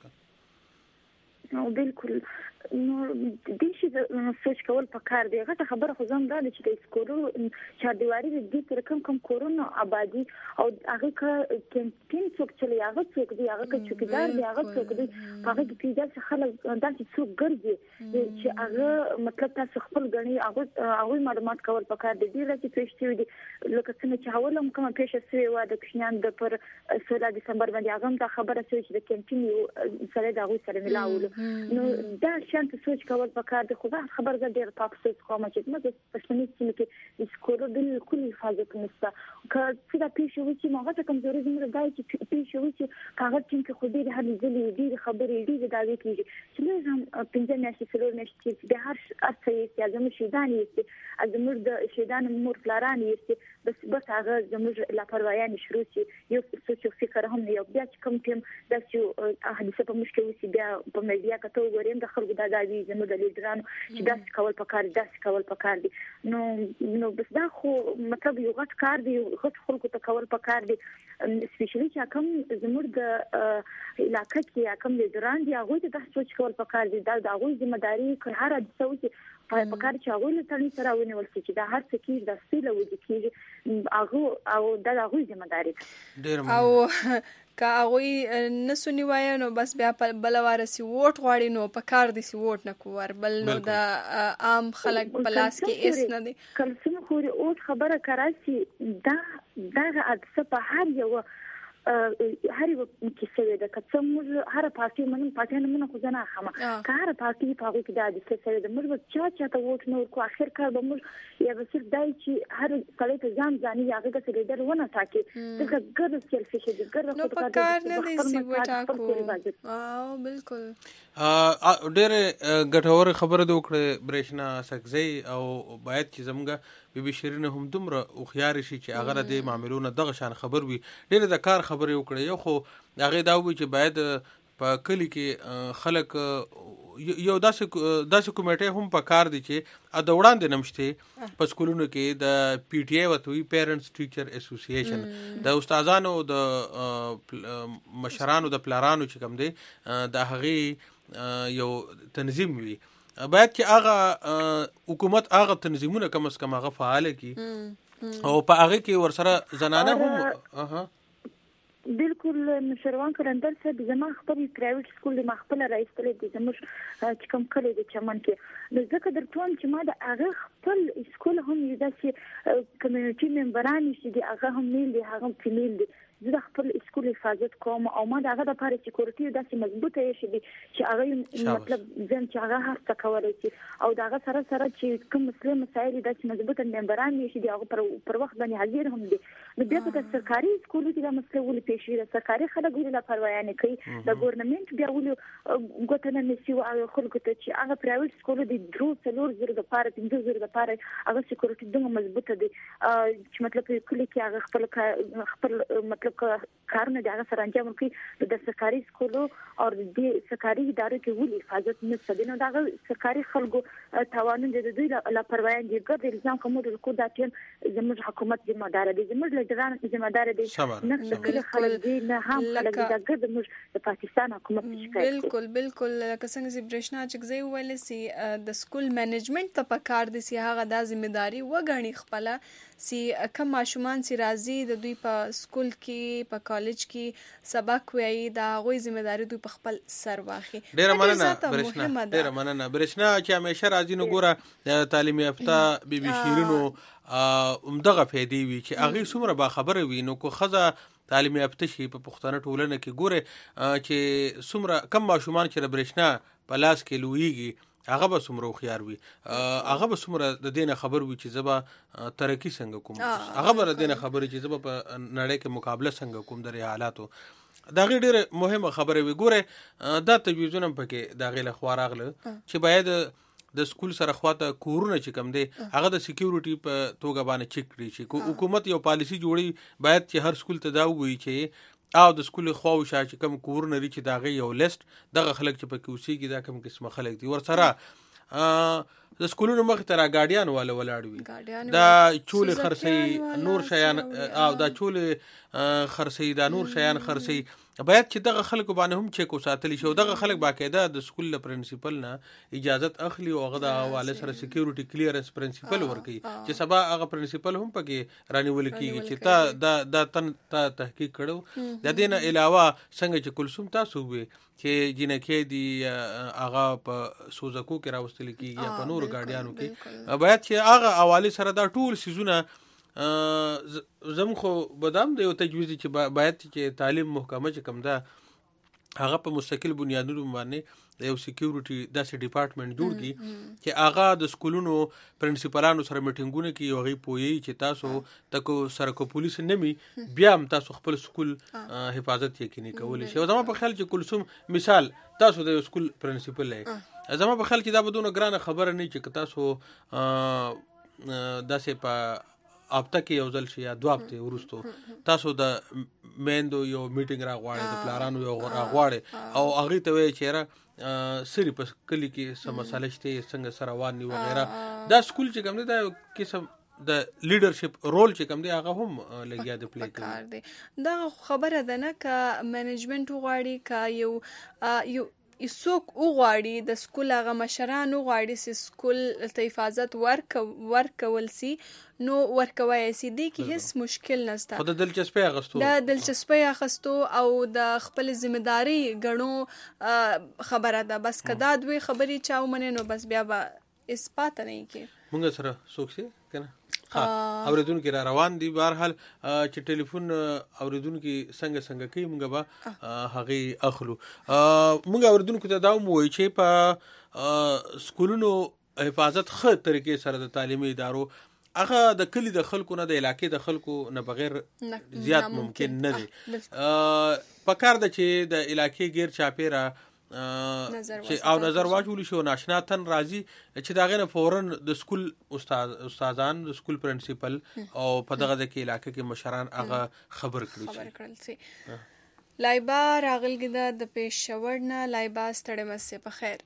کوي نو بالکل نو د دې سوچ کول پکار دی غته خبره خو زم دا چې د سکولو چاردیواري د دې تر کوم کورونه آبادی او هغه کینټین څوک چلی هغه څوک دی هغه چوکیدار دی هغه څوک دی هغه د پیدا خلک داسې څوک ګرځي چې هغه مطلب تاسو خپل غني هغه معلومات کول پکار دی چې پېښې دي لکه څنګه چې حواله کوم پېښه سوی و د کښنان د پر 16 دسمبر باندې هغه دا خبره سوي چې د کینټین سره دا غوښتل سره ملاول نو دا شانت سوچ کول پکار دی خو خبر ده ډیر تاسو کوم چې موږ په شنو کې د سکولو بالکل حفاظت نشته که څه د پیښو چې موږ ته کمزوري زموږ دای چې پیښو چې هغه چې خو دې هلي ځلې دې خبرې دې دا وی کیږي چې موږ پنځه میاشتې څلور میاشتې چې د هر څه یې زموږ شیدان یې زموږ د شیدان مور پلاران یې بس هغه زموږ لاپروايي شروع شي یو څه فکر هم یو بیا چې کوم ټیم د چې حادثه په مشکل وسی بیا په میډیا کې ته وګورئ د خلکو د داوی زموږ د لیډرانو چې داس کول پکار دي نو بس دا خو مطلب یو غټ کار دی غټ خلکو ته کول پکار دي سپیشلی چې کوم زموږ د علاقې کې کوم لیډران دي هغه ته سوچ کول پکار دي دا هغه ذمہ داری کړه هر د څه پکار چې هغه له تړي سره ونیول چې دا هر څه کې د سپیله وځي کې هغه او دا هغه ذمہ داری او که هغه نسونی وای نو بس بیا بل وارسي ووټ غواړي نو په کار دي سی ووټ نه کوور بل نو د عام خلک پلاس کې اس نه دي کله خوري او خبره کراسي دا حادثه په هر یو هر یو کیسه ده که څومره هر پارټي منم خو ځنه خمه که هر پارټي په هغه کې د حادثه ده موږ چا ته ووټ نه ورکو اخر کار به موږ یا به صرف دای چې هر کله ته ځان هغه د لیډر ونه ټاکي دغه ګر سیلفیش دي ګر نو په کار نه دي سی وټاکو او بالکل ډېر ګټور خبره وکړه برېښنا سکزي او باید چې زموږ بي شیرین هم دومره او خيار شي چې هغه د معاملونو دغه شان خبر وي ډېر د کار خبرې وکړي یو خو هغه دا وي چې باید په کلی کې خلک یو داسې کمیټه هم په کار دي چې د وړاندې نمشته په سکولونو کې د پی ټی ای وتوي پیرنټس ټیچر اسوسییشن د استادانو د مشرانو د پلارانو چې کوم دي د هغه یو تنظیم وي باید چې هغه حکومت هغه تنظیمونه کم از کم هغه فعال کی او په هغه کې ورسره زنانه هم بالکل نشروان کرندل صاحب زما خپل پرایویټ سکول د مخبل رئیس ته د زموږ چې کوم کلی د چمن کې نو ځکه درته چې ما د هغه خپل سکول هم یو داسې کمیونټي ممبران چې هغه هم میل دي هغه فیمیل دي زه خپل سکول حفاظت کوم او ما دغه د لپاره سکیورټي داسې مضبوطه شي چې هغه مطلب ځم چې هغه هر څه کولای شي او دغه سره چې کوم مسایل داسې مضبوطه ممبران شي هغه پر وخت باندې حاضر هم دي نو بیا په سرکاري سکول کې دا مسله ولې پیښې ده سرکاري خلک ولې لا پروا نه کوي د ګورنمنت بیا ولې ګوتنه نسی او خلکو ته چې هغه پرایویټ سکول دي درو څلور زره د لپاره 50 زره د لپاره هغه سکیورټي دومره مضبوطه دي چې مطلب کلی کې هغه خپل مطلب کارونه د هغه سره انجام کوي د سرکاري سکولو او د سرکاري ادارو کې ولې حفاظت نشته دي نو دا سرکاري خلکو توانون د دوی لاپروايي دي ګر الزام کوم د کو داتین زموږ حکومت ذمہ دار دي زموږ لیډران ذمہ دار دي نه د کلی خلک دي نه هم خلک دي ګر د پاکستان حکومت بالکل لکه څنګه چې برښنا چې زی ویل سي د سکول منیجمنت ته پکار دي سي هغه د ځمېداري وګڼي خپل سي کم ماشومان سي راځي د دوی په سکول کې په کالج کې سبق وایي دا غوي ځمېداري دوی په خپل سر واخلي. ډېر مننه برښنا چې همیشه راځي نو ګوره تعلیم یافته بي شیرینو دغه فائدې وي چې هغه څومره با خبره وي نو کو خزه تعلیم یافته شي په پښتنه ټولنه کې ګوره چې څومره کم ماشومان چې برښنا په لاس کې لویږي هغه به څومره خيار وي هغه به څومره د دینه خبر وي چې زبا ترقی څنګه کوم هغه به د دینه خبر چې زبا په نړۍ کې مقابله څنګه کوم د حالاتو دا ډېر مهمه خبره وي ګوره دا تجویزونه پکې دا غیله خواراغله چې باید د سکول سره خواته کورونه چې کم دي هغه د سکیورټي په توګه باندې چک کړي چې حکومت یو پالیسی جوړي باید چې هر سکول ته دا وي چې او د سکول خواوشا چې کم کورونه لري چې داغه یو لیست دغه خلک چې پکې اوسېږي دا کم قسمه خلک دي ورسره د سکولونو مخ ته را ګاډیان ولاړ وي دا چول خرسي نور شیان او دا چول خرسي دا نور شیان خرسي باید چې دغه خلکو باندې هم چیک وساتلی شي دغه خلک باقاعده د سکول له پرنسپل نه اجازه اخلي او هغه د حواله سره سکیورټي کلیرنس پرنسپل ورکي چې سبا هغه پرنسپل هم پکې رانیول کیږي چې دا تا تحقیق کړو د دې نه علاوه څنګه چې کلثوم تاسو وي چې جنکه دی هغه په سوزکو کې راوستل کیږي یا په نور گاډیانو کې باید چې هغه حواله سره دا ټول سيزونه زم خو بدام د یو تجویز چې باید چې تعلیم محکمه چې کم ده هغه په مستقل بنیادونو باندې یو سکیورټي داسې ډپارټمنټ جوړ کی چې هغه د سکولونو پرنسپلانو سره میټینګونه کوي او هغه پوي چې تاسو تکو سره کو پولیس نمی بیا هم تاسو خپل سکول حفاظت یقیني کول شي. زما په خیال چې کلثوم مثال تاسو د سکول پرنسپل لای زما په خیال چې دا بدون ګرانه خبره نه چې تاسو داسې په اپته کې یو ځل شي یا دوه هفته ورستو تاسو د میندو یو میټینګ را غواړي د پلارانو یو را غواړي او هغه ته وی چیرې سری په کلی کې سم مسالې شته څنګه سره وانی وغیرہ دا سکول چې کوم دی دا قسم د لیډرشپ رول چې کوم دی هغه هم لګیا دی پلی کوي دا خبره ده نه ک منیجمنت غواړي ک یو اسوک غواړي د سکول هغه مشران غواړي چې سکول ته حفاظت ورکول سي نو ورکوي سي دي کې هیڅ مشکل نشته خو د دلچسپي اخستو او د خپل ځمېداري غنو خبره ده بس کدا دوی خبري چاو منه نو بس بیا به اثبات نه کی مونږ سره سوکسي کنه اوریدونکو را روان دي بهرحال چې ټلیفون اوریدونکو څنګه کوي مونږ به هغه اخلو مونږ اوریدونکو ته دا وایي چې په سکولونو حفاظت خه طریقې سره د تعلیمي ادارو هغه د کلی د خلکو نه د علاقې د خلکو نه بغیر زیات ممکن نه دي پکار د چې د علاقې غیر چاپیرا چې او نظر واچول شو ناشنا تن راضي چې دا غنه فورن د سکول استادان د سکول پرنسپل او په دغه د علاقې کې مشران هغه خبر کړل شي. لایبا راغلګه د پېښور نه لایبا ستړي مسه په خیر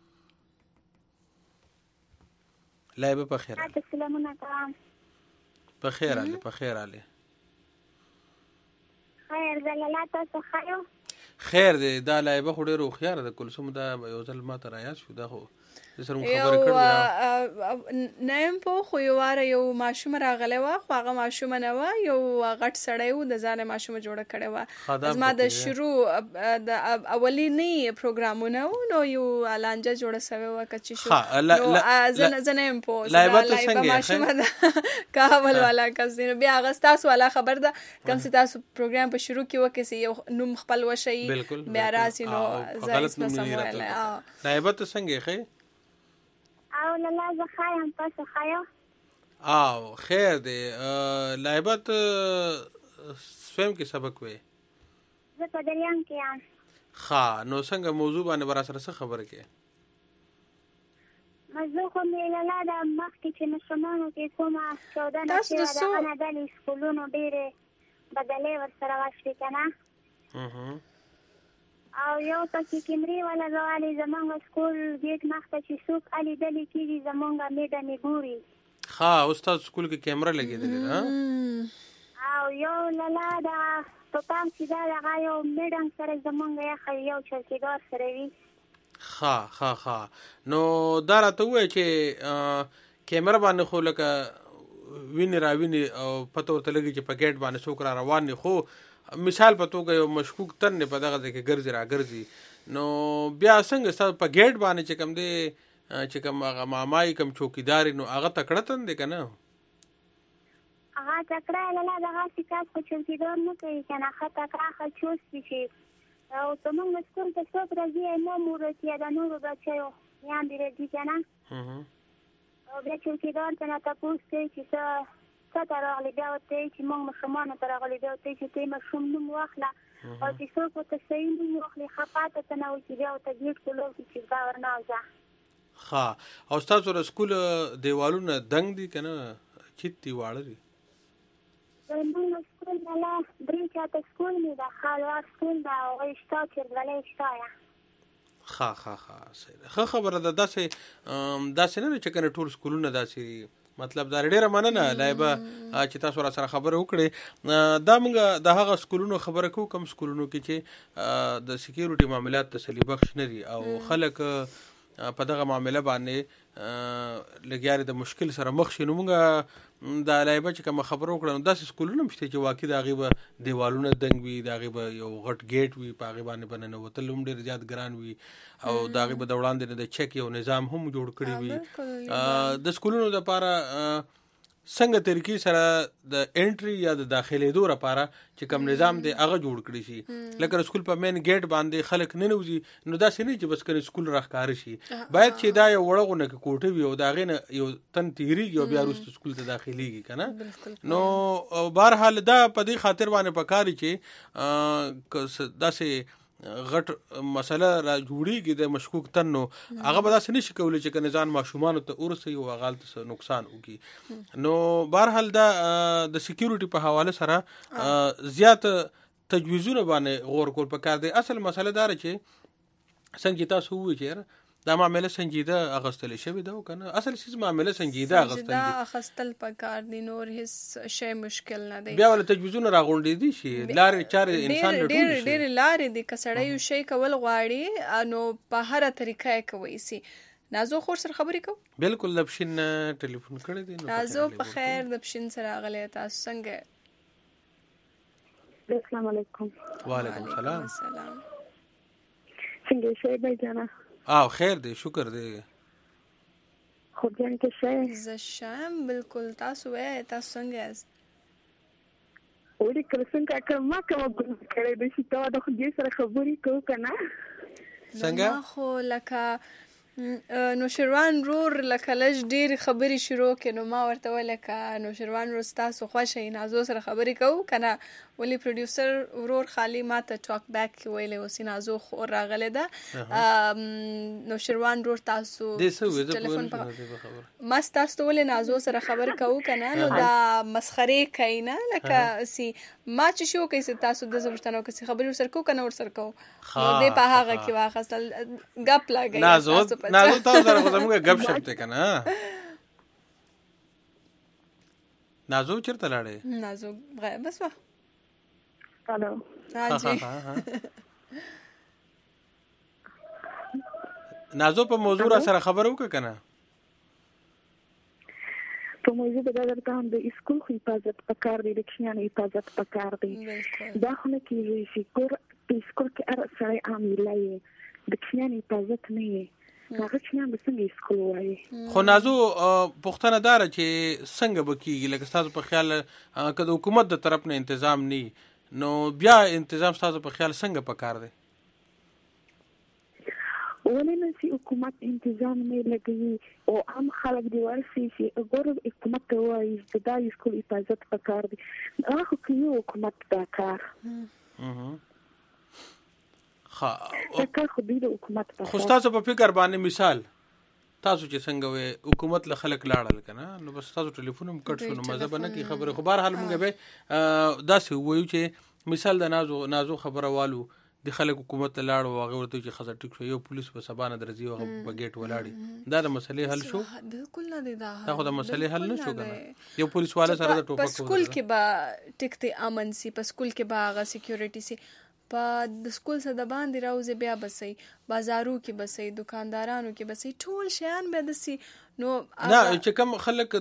لایبا په خیر السلام علیکم په خیر علي په خیر علي خیر زلاله تاسو خیر خیر دی دا لایبه خو ډېر خيار ده کلثوم دا یو ځل ما ته رايات شو دا خو سره خبره کړو نیم په خو یو واره یو ماشوم راغلی و خو هغه ماشوم نه و یو غټ سړی و د ځان ماشوم جوړ کړی و زما د شروع د اولینی پروګرامونه نو یو لانجه جوړه سوی و کچې شو زنه ام په لایبه ماشوم ده کاول والا کزینو بیا غستاس والا خبر ده کم سي تاسو پروګرام په شروع کې وکړي یو نوم خپل وشي بیا راسي نو زایس نه سموله لایبه ته څنګه خې او لاله زه خایم تاسو خایو او خیر دی لایبت سویم کې سبق وې زه په دریم کې یم ها نو څنګه موضوع باندې برا سره څه خبره کې مزه خو مې لاله د مخکې چې مشرانو کې کومه 14 نه چې هغه نه د سکولونو ډېرې بدلې ورسره وشوې که نه او یو پکې کیمرې والا راغلې زمونږ سکول ګیټ مخته چې څوک الیدلې کېږي زمونږ میډه مې ګوري ښه اوس تاسو سکول کې کیمره لګېدلې ده او یو لاله د په پام چې دا دغه یو میډم سره زمونږ یو چوکیدار سره وي ښه نو دا راته ووایه چې کیمره باندې خو لکه وینې راوینې او پته ورته لګي چې په ګیټ باندې څوک را روان دي خو مثال په توګه یو مشکوک تن په دغه ځای کې ګرځي راګرځي نو بیا څنګه ستاسو په ګیټ باندې چې کوم دی چې کوم هغه مامای کوم چوکیدار نو هغه تکړه تن دی که نه هغه تکړه لاله دغسې کس خو چوکیدار نه کوي که نه ښه تکړه ښه چوست وي چې او زمونږ سکول ته څوک راځي امام ورسي یا د نورو بچیو میندې راځي که نه او بیا چوکیدار ته نه تپوس کوي چې څه ته راغلي بیا ورته وایي چې موږ ماشومانو ته راغلي بیا ورته وایي چې ته یې ماشوم نوم واخله او چې څوک ورته صحیح نوم واخلي ښه پاته ته نه وایي چې بیا ورته ګیټ کولو کړي چې دا ورنوځه ښه او ستاسو د سکول دیوالونه دنګ دي که نه چیت دي واړه دي زمونږ سکول لاله 3 چاته سکول مې ده خالوار سکول ده هغوی شته چرګلۍ شته ښه صحیح ده ښه خبره ده داسې نه ده چې کنه ټول سکولونه داسې مطلب دا ډېره مننه لایبه چې تاسو را سره خبره وکړې دا موږ د هغه سکولونو خبره کوو کوم سکولونو کې چې د سکیورټي معاملات تسلي بخش نه دي او خلک په دغه معامله باندې لګیاري د مشکل سره مخ شي نو موږ دا لایبه چې کوم خبره وکړو داسې سکولونه مشته چې واقعي د هغې به دیوالونه دنګ وي د هغې به یو غټ ګیټ وي په هغې باندې به ننوتل هم ډېر زیات ګران وي او د هغې به د وړاندې نه د چک یو نظام هم جوړ کړی وي د سکولونو دپاره څنګه طریقې سره د انټري یا د داخلېدو لپاره چې کوم نظام دی هغه جوړ کړی شي لکه د سکول په مین ګیټ باندې خلک نه نوځي نو داسې نه چې بس کله سکول راښکاره شي باید چې دا یو وړه غونه کې کوټه وي او د هغې نه یو تن تېرېږي او بیا وروسته سکول ته داخلېږي که نه نو بهرحال دا په دې خاطر باندې پکار چې داسې غټ مسله را جوړیږي د مشکوک تن نو هغه به داسې نشي کولی چې که نظام ماشومانو ته ورسوي او هغه هلته نقصان وکړي نو بهرحال دا د سکیورټي په حواله سره زیات تجویزونه باندې غور کول پکار دی اصل مسله دا چې څنګه چې تاسو ووایئ چې دا معامله سنجیده اخیستل شوې ده او که نه اصل څیز معامله سنجیده اخیستل پکار دي نور هیڅ شی مشکل نه دی بیا ولې تجویزونه راغونډېدي شي لارې چارې انسان لټول شي ډېرې لارې دي که سړی یو شی کول غواړي نو په هره طریقه یې کوی سي نازو خور سره خبرې کوو بالکل د پښین ټلیفون کړی دی نازو په خیر د پښین سره راغلی تاسو څنګه السلام علیکم وعلیکم السلام څنګه شئ بھائی خیر دی شکر دی خود جان کې شئ زه شم بالکل تاسو تاسو څنګه یاست وړي کله څنګه کومه کړې د شي ته د خو دې سره خبرې کوو کنه څنګه خو لکه نو شروان رور لکه لږ ډېر خبرې شروع کړي نو ما ورته وویل لکه نو شروان رور ستاسو خوښه نازو سره خبرې کوو که نه ولې پروډیوسر ورور خالي ما ته ټاک بیک کې ویلی اوس نازو خور راغلی ده نو شروان رور تاسو ټلیفون ما ستاسو ته ولې نازو سره خبرې کوو که نه نو دا مسخرې کوي نه لکه سي ما چې شو کوي چې تاسو د زه پوښتنه وکړئ خبرې ورسره کوو که نه ورسره کوو نو دی په هغه کې واخیستل ګپ لګوي نازو تاسو سره خو زموږ ګپ شپ دی که نه نازو چېرته لاړې نازو بس وه الو نازو په موضوع را سره خبر وکړه که نه په موضوع به دا درته هم د اسکول خو حفاظت پکار دی د کوچنیانو حفاظت پکار دی دا خو نه کېږي چې په اسکول کې هر سړی عامله یې د کوچنیانو حفاظت نه یې هغه کوچنیان به څنګه اسکول ووایي خو نازو پوښتنه دا ده چې څنګه به کېږي لکه ستاسو په خیال که د حکومت د طرف نه انتظام نه نو بیا انتظام ستاسو په خیال څنګه پکار دی ولې نه چې حکومت انتظام نه لګوي او عام خلک دې ورسي چې ګوره حکومت ته وایي چې دا اسکول حفاظت پکار دی هغه خو کوي حکومت دا کار خو ستاسو په فکر باندې مثال تاسو چې څنګه وې حکومت له خلک لاړل کنه نو بس تاسو ټلیفون هم کټ شو نو مزه بنه کی خبره خو بهر حال مونږ به داسې وایو چې مثال د نازو خبره والو د خلک حکومت ته لاړ او هغه ورته چې خزر ټیک شو یو پولیس په سبانه درځي او په گیټ ولاړی دا د مسلې حل شو بالکل نه دی دا خو د مسلې حل نه شو کنه یو پولیس والا سره د ټوپک په سکول کې با ټیکته امن سي په سکول کې با هغه سکیورټي سي په د سکول څخه د باندې راوځي بیا بسي بازارو کې بسي دکاندارانو کې بسي ټول شیان به دسي نو نه چې کوم خلک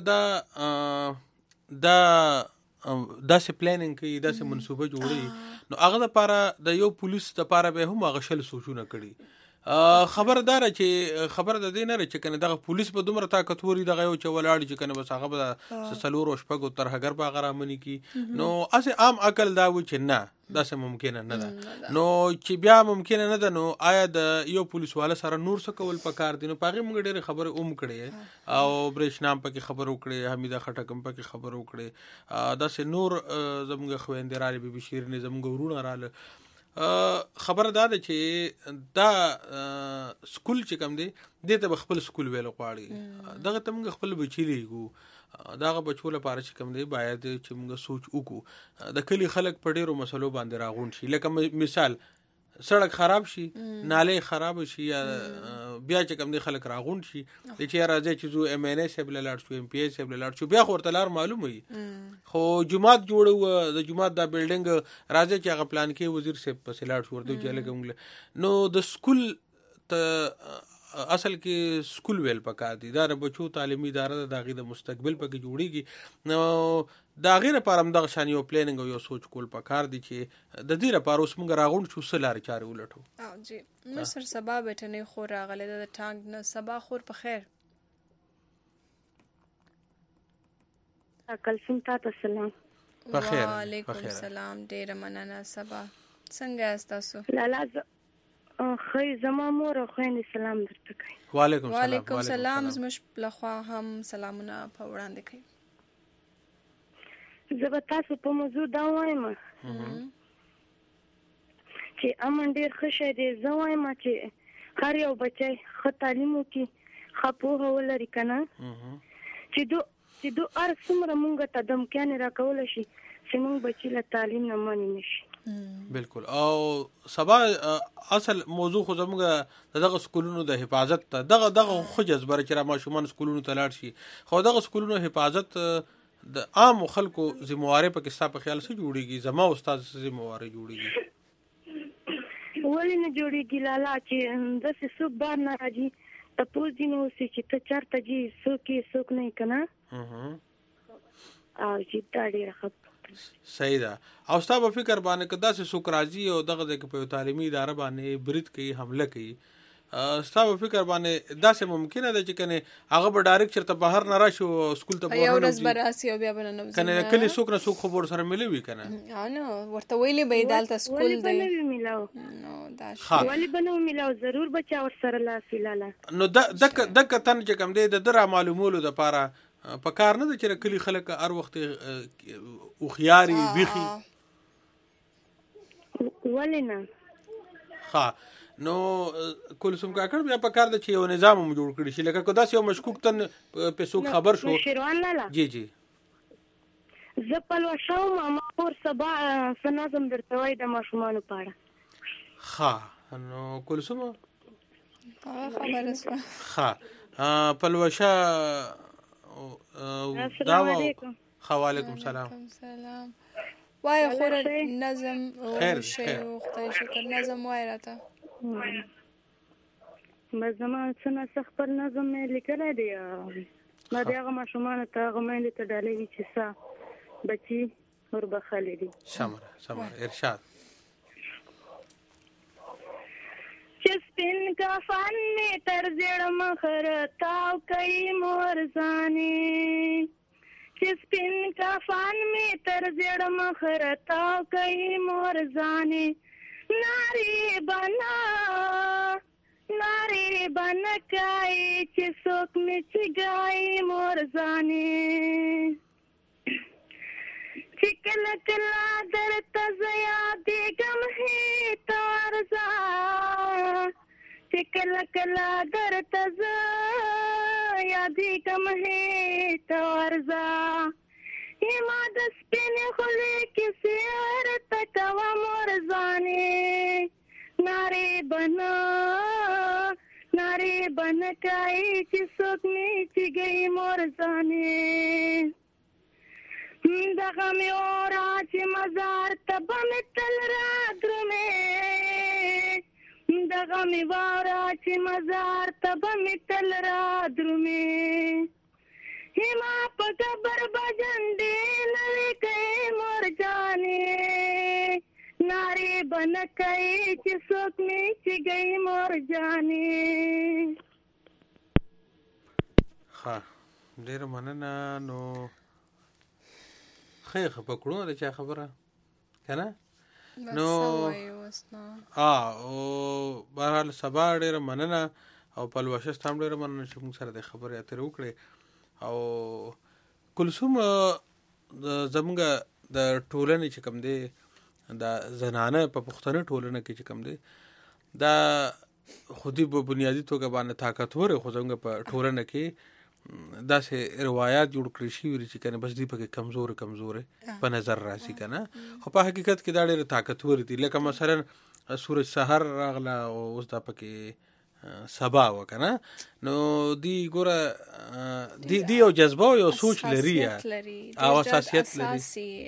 دا داسې پلانینګ کوي داسې منصوبه جوړي نو هغه د لپاره د یو پولیس د لپاره به هم هغه شل سوچونه کړي خبردار چې خبر د دې نه چې کنه دغه پولیس په دومره طاقتوري دغه یو چولاړي چې کنه بس هغه به سلور او شپږو ترهګر به هغه رامني کی نو اسه عام عقل دا و چې نه داسې ممکن نه ده نو چې بیا ممکن نه ده نو آیا د یو پولیس والا سره نور څه کول پکار دي نو پاغه موږ ډېر خبره کړې او برېښنام پکې خبرو کړې حمیده خټکم پکې خبرو کړې داسې نور زموږ خويندې را بي شیر نه زموږ ورونه رااله خبره دا ده چې دا سکول چې کوم دی دته خپل سکول ویل غواړي دغه تمغه خپل بچی لیګو داغه بچو لپاره چې کوم دی باید چې موږ سوچ وکړو د کلی خلک په ډیرو مسلو باندې راغون شي لکه مثال سړک خراب شي ناله خراب شي یا بیا چې کوم دی خلک راغون شي چې راځي چې زو ام ان اس بل لاړ شو ام پی اس بل لاړ شو بیا خورته لار معلوم وي خو جمعات جوړو د جمعات دا بلډینګ راځي چې هغه پلان کې وزیر صاحب په سلاړ شو ورته چې لګم نو د سکول ته اصل کې سکول ویل پکار دي دا بچو تعلیمي اداره د داغي د مستقبل پکې جوړیږي نو دا غیر لپاره هم د شان یو پلانینګ او یو سوچ کول پکار دي چې د دې لپاره اوس موږ راغون شو سلار چاري ولټو او جی مصر سبا بټنې خور راغله د ټانګ نه سبا خور په خیر کلثوم تاسو سلام په خیر وعلیکم السلام ډیر مننه سبا څنګه تاسو لالا خی زما مور او خويندې سلام درته کوي وعلیکم السلام زمش لخوا هم سلامونه په وړاندې کوي زه به تاسو په موضوع دا وایم چې امن ډیر ښه شی دی زه وایم چې هر یو بچی ښه تعلیم وکړي ښه پوهه ولري که نه چې دو هر څومره مونږ ته دمکیانې راکولی شي چې مونږ بچي له تعلیم نه منې نه شي بالکل او سبا اصل موضوع خو زموږ دغه سکولونو د حفاظت ته دغه خو جذبره چې را ماشومان سکولونو ته لاړ شي خو دغه سکولونو حفاظت د عام خلکو ذمہواری په کې ستاسو په خیال څه جوړیږي زما استاد ذمہواری جوړیږي ولې نه جوړیږي لالا چې داسې څوک بار نه راځي تپوس دي نو چې ته چېرته ځې څوک یې څوک نه که نه او چې دا ډېره ښه صحیح ده او ستا په فکر باندې که داسې څوک راځي او دغه ځای کې په یو تعلیمي اداره باندې برید کوي حمله کوي ستا په فکر باندې داسې ممکنه ده چې کنه هغه به ډایرکټ چرته بهر نه راشي او سکول ته یو ورځ به راسي او بیا به نه وځي کنه کلی څوک نه څوک خبر سره ملوي کنه نو ورته ویلې به دالته سکول دی ملاو نو دا ولی بنو ملاو ضرور بچا ور سره لاس لاله نو دک تن چې کوم دی د درا معلومولو د پاره په کار نه چې کلی خلک هر وخت او خياري بيخي ولنه ها نو کلثوم کاکړ بیا په کار د چې یو نظام هم جوړ کړی شي لکه کدا یو مشکوک تن په څوک خبر شو شیروان لاله جی زپل وشو ما پور سبا سنازم درته وای د ماشومان پاړه ها نو کلثوم خبره سره ها پلوشا السلام علیکم وعلیکم السلام وای خور نظم او شی خدای شکر نظم وای راته مزما څنګه سخت نظم مې لیکل دی ما دغه ماشومان ته غمېلې ته ډالې چې سا بچي ور بخالې دي سمره ارشاد چسپن کا فن میں تر زړ مخر تاو کوي مورزانه چسپن کا فن میں تر زړ مخر تاو کوي مورزانه ناری بنا کای چې څوک می چګای مورزانه چکل کلا در تزیا دیگم ہے تارزا کله کله درته زه یادېږم هېته ورځه ما د سپینې خولې کیسې ورته کوم ورځانې نارې به نه کوې چې څوک مې چیږي مورځانې دغه مې وره چې مزار ته به مې تل رادرومې دغه مې وره چې مزار ته به مې تل رادرومې ما په قبر به جنډې نوې کوې مورجانې نارې به نه کوې چې څوک مې چیږي مورجانې. ښه ډېره مننه. نو ښه په کړو د چا خبره که نه نو او بهرحال سبا ډېره مننه او پلوشه ستا هم ډېره مننه چې موږ سره د خبرې اترې وکړې. او کلثوم زموږ د ټولنې چې کوم دی د زنانه په پښتنه ټولنه کې چې کوم دی دا خودي په بنیادي توګه باندې طاقتور خو زموږ په ټولنه کې داسې روایات جوړ کړی شي چې کنه بس دی پکې کمزورې په نظر راسي کنه خو په حقیقت کې دا ډېر طاقتور دي. لکه مثلا سورج سحر راغله او اوس دا پکې سبا وکنه نو دی ګوره دی یو جذبه او یو سوچ لري او حساسیت لري.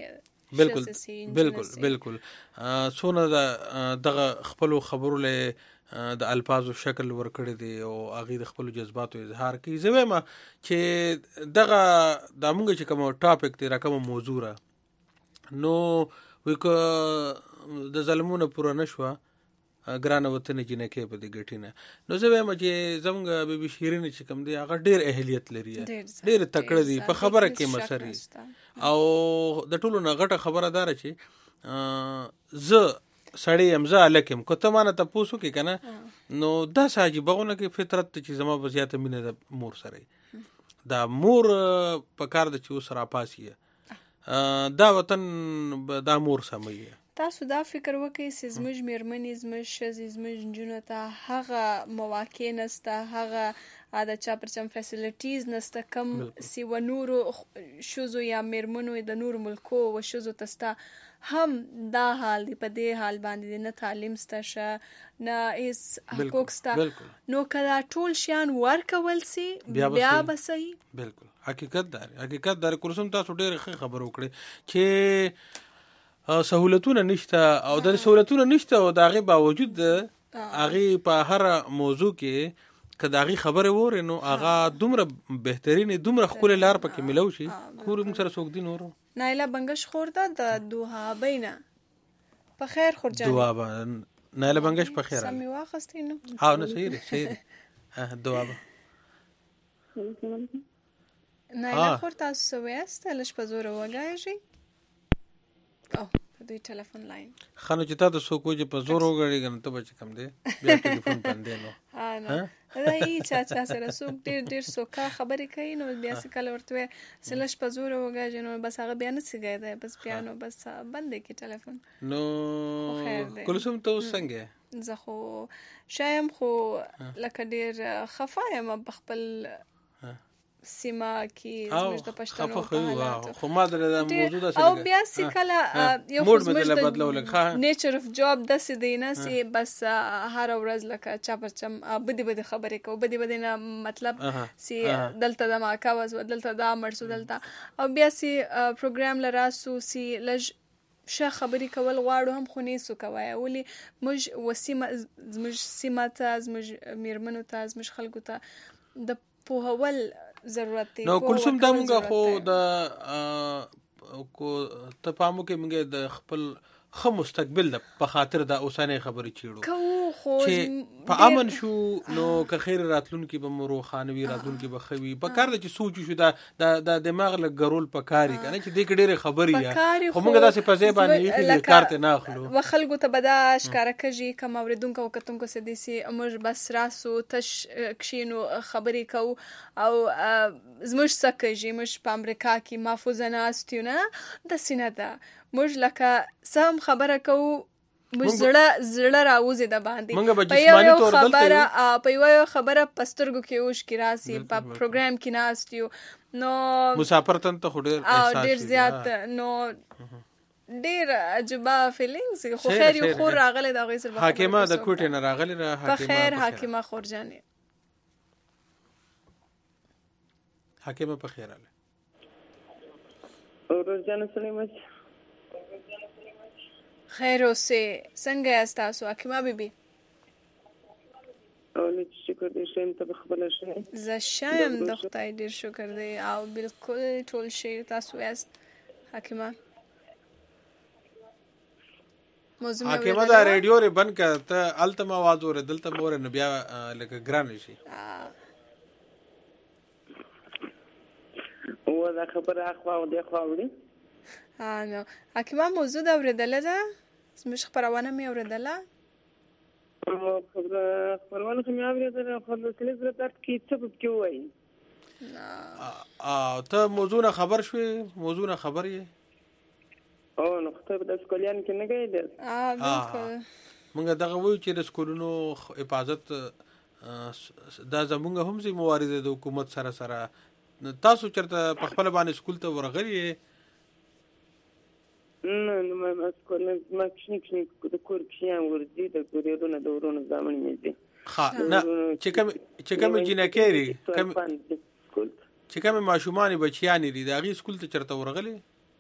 بالکل څونه دغه خپل خبرو له د الفاظو شکل ورکړی دی او هغه د خپل جذباتو اظهار کوي. زه وایم چې دغه د موږ چې کوم ټاپک دی راکوم موضوع را نو وک د ظلمونه پوره نشوه ګرانه وطن جنکه په دې ګټینه نو زه وایم چې زموږ بیبي شیرین چې کوم دی هغه ډېر اهلیت لري ډېر تکړه دی په خبره کې مسري او د ټولو نه غټه خبره دار چې زه سړی امزه الکم کو ته مانه تاسو کې کنه نو دا ساجي بغونه کې فطرت چې زما بزیاته مینه د مور سره دا مور په کار د چې سره پاسیه دا وطن دا مور سمي. تاسو دا فکر وکړئ چې زموږ میرمنې زموږ ښځې زموږ نجونو ته هغه مواقع نشته هغه د چا پرچم فیسیلیټیز نشته کم سی و نورو ښځو یا میرمنو د نورو ملکو و ښځو ته سته هم دا حال دی په دې حال باندې نه تعلیم سته شه نه هیڅ حقوق سته نو که دا ټول شیان ورکول سي بیا به صحیح. بالکل حقیقت دار کلثوم تاسو ډېر ښه خبر وکړئ چې سہولتونه نشته او د سہولتونه نشته او د هغې باوجود هغې په هر موضوع کې که د هغې خبرې وورې نو هغه دومره بهترینې دومره ښکلې لار پکې میلو شي کور موږ سره څوک دي نورو نایله بنګش خور ده د دوحابۍ نه په خیر خورجانې دوحابه نایله بنګش په خیر سمې واخستې نو نه صحیح دی دوحابه نایله خور تاسو څه ویاست لږ په زوره وږایږئ او په دوی ټلیفون لاین خانو چې تاسو څوک چې په زور وګړي کنه ته به کم دی بیا ټلیفون باندې نو دا هیڅ چا سره څوک ډېر سوکا خبرې کوي نو بیا څه کله ورته سلش په زور وګاجي نو بس هغه بیا نه سګای دی بس بیا نو بس بندې کې ټلیفون نو کلثوم ته څنګه زه خو شایم خو لکه ډېر خفه یم په خپل سیما کې زموږ د پښتنو په حالات خو ما د موضوع د او بیا سې کله یو خو زموږ د نیچر اف جاب داسې دی نه چې بس هر ورځ لکه چا پرچم بدې خبرې کوو بدې نه مطلب چې دلته د ماکاوز دلته دا مرسو دلته او بیا سې پروګرام لراسو چې لږ ښه خبرې کول غواړو هم خو نیسو کوی ولې موږ زموږ سیمه ته زموږ میرمنو ته زموږ خلکو ته د پوهول ضرورت دی. نو کلثوم دا موږ خو د ته پامو کې موږ د خپل ښه مستقبل د په خاطر د اوسنۍ خبرې چیړو چې په امن شو نو که خیر راتلونکي به مو روښانوي راتلونکي به ښه وي په کار ده چې سوچ وشو د دماغ له ګرول په کار کنه چې دې کې ډېرې خبرې خو موږ داسې په ځای باندې ایښي کار ته نه اخلو و خلکو ته به دا ښکاره کېږي کوم اورېدونکو او کتونکو څه دي چې موږ بس راسو تش کښېنو خبرې کوو او زموږ څه کېږي موږ په امریکا کې محفوظه ناست یو نه داسې نه ده موږ لکه سم خبره کوو زړه راوځي د باندې موږ به جسمانی تور دلته په یو خبره پسترګو کې اوش کی راسي په پروګرام کې ناست یو نو مسافر تن ته ډېر احساس ډېر زیات نو ډېر عجبه فیلینګز خو خیر یو خور راغله د غیر حاکمه د کوټې نه راغله را حاکمه په خیر حاکمه خورجانې حاکمه په خیر اله روزانه سلامت خیر اوسه څنګه یاست تاسو حاکمه بیبي او شکر دې شم ته خبره شې زه شایم د خدای ډیر شکر دی او بالکل ټول شي تاسو یاست حاکمه حاکمه دا ریډیو ری بند کړ ته التما आवाज ور دلته مور نه بیا لکه ګران شي او دا خبره اخوا او د خواوري نو حاکمه موضوع دا ورېدله ده زموږ خبرونه مې اورېدله خبرونه مې اورېدله خو د سلیزر تر کې څه پکې وایي ته موضوع خبر شوې موضوع خبر یې او نو خطر د سکولیان کې نه گئی ده بالکل موږ دغه وایو چې د سکولونو حفاظت دا زموږ هم زی مبارزه د حکومت سره تاسو چرته په خپل باندې سکول ته ورغلی نه ما سکول ما کښنی د کور کښیان ورځي د کورونو د ورونو ځامن مې دي ها نه چې کوم جنکېری چې کوم ماشومان بچیان دي دا غي سکول ته چرته ورغلی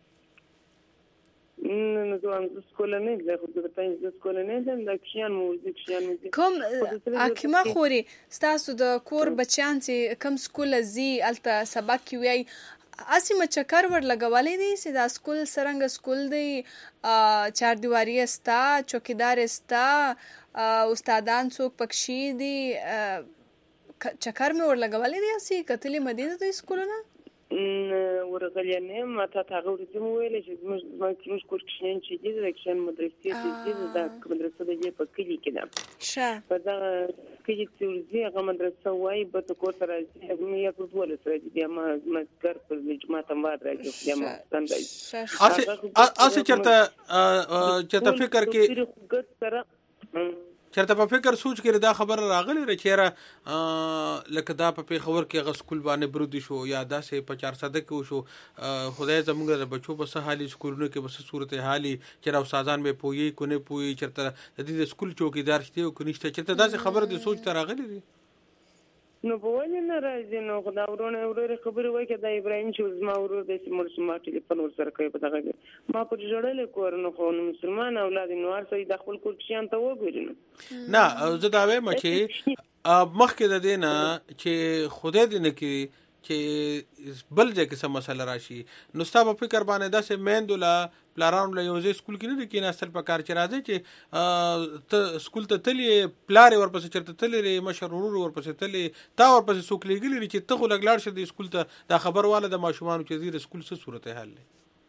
نه زه سکول نه ده خو د تاسو سکول نه ده د کښیان مو کوم حاکمه خوري تاسو د کور بچیان چې کوم سکول زی الته سبق وی اسی مچکر ور لګولې دي چې دا سکول سرنګ سکول دی چار دیواری استا چوکیدار استا استادان څوک پکشي دي چکر مې ور لګولې دي اسی کتلې مدینه د سکولونه ورغلی نه ما ته هغه ورته ویل چې موږ کور کښین چې دې د کښین مدرسې دې د مدرسې د په کلی کې ده شه په دا کې چې ورځي هغه مدرسې وای به ته کور سره یې یا په ټول سره دې ما کار پر جمعه ته ما راځي بیا ما څنګه اسی چرته فکر کې چرته په فکر سوچ کې دا خبر راغلی رچېره لکه دا په خبر کې غ سکول باندې برودي شو یا داسې په 400 کې شو خدای زموږ د بچو په سهالي سکولونو کې بس صورت حالي چې راو سازان به پوي کو نه پوي چرته د دې سکول چوکیدار شته او کنيشته چرته داسې خبر دي سوچ ته راغلی دي نو په ولې نه راځي نو خدای ورونه خبرې وای کې د ابراهيم چې زما ورور د سیمور سما ټلیفون ورسره کوي په دغه ما پر جوړل کور نو خو مسلمان اولاد نو ارسي د خپل کور کښیان ته وګوري نه زه دا وایم چې مخکې د دینه چې خدای دې نه کې چې بل ځکه څه مسله راشي نو ستا په فکر باندې داسې میندولا پلارانو له یو ځای سکول کې نه کې نسل په کار چې راځي چې ته سکول ته تلې پلار ورپسې چرته تلې مشر ورور ورپسې تلې تا ورپسې څوک لګلې چې ته خو لګلاړ شه د سکول ته دا خبر واله د ماشومانو چې د سکول څه صورت حال دی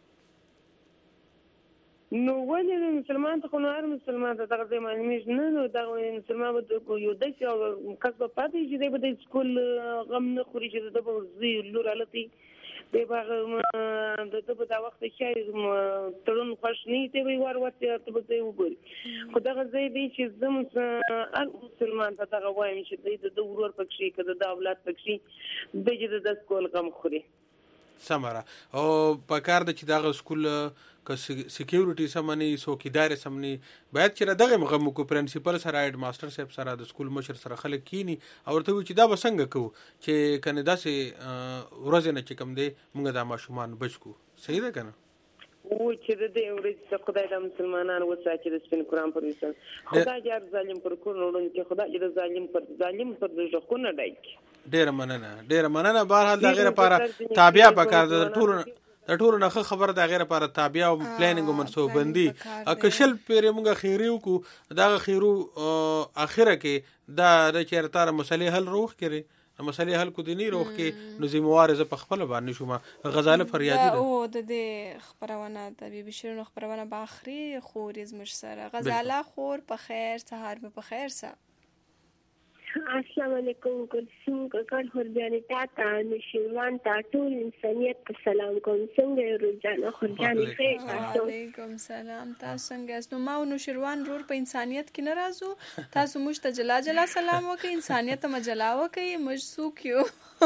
نو ولې مسلمان ته خو نو هر مسلمان ته دغه معنی نه نو دا مسلمان به یو د څه کس په پاتې چې د سکول غم نه خوري چې د ورزي لور علتي د باغ د په وخت کې ترون خوش نه ته وی ور وته ته به وګوري خدای غزي دي چې زم مسلمان ته دغه وایم چې د ورور پکشي کده د اولاد پکشي د سکول غم خوري سمره او په کار د چې دغه سکول که سکیورټي سمني څوکیدار سمني باید چې دغه مغمو کو پرنسپل سره هډ ماستر صاحب سره د سکول مشر سره خلک کینی او ورته چې دا بسنګ کو چې کنه داسې ورځ نه چې کم دی موږ د ماشومان بچو صحیح ده کنه او چې د ورځ خدای د مسلمانانو وساتي د سپین قرآن پر وسل خدای جار ظالم پر کور نوړون کې خدای د ظالم پر ځخونه ډایک ډیر مننه بهرحال د غیر لپاره تابع پکار د ټول نه خبر د غیر لپاره تابع او پلانینګ او منصوبندي اکشل پیر موږ خیریو کو دا خیرو اخره کې دا د چیرته مسلې حل روخ کړي مسلې حل کو دي نه روخ کې نو زموارز په خپل باندې شوم غزاله فریادي او د خبرونه د بشیرونو خبرونه په اخري خورز مش سره غزاله خور په خیر سهار په خیر سره السلام علیکم کوم کار خورجانې تاته نشیروان ته ټول انسانیت ته سلام کوم څنګه یې روزانه خورجانې خیر تاسو وعلیکم سلام تاسو څنګه یاست نو ما او نشیروان رور په انسانیت کې نه راځو تاسو موږ ته جلا جلا سلام وکړئ انسانیت ته مجلا وکړئ موږ څوک یو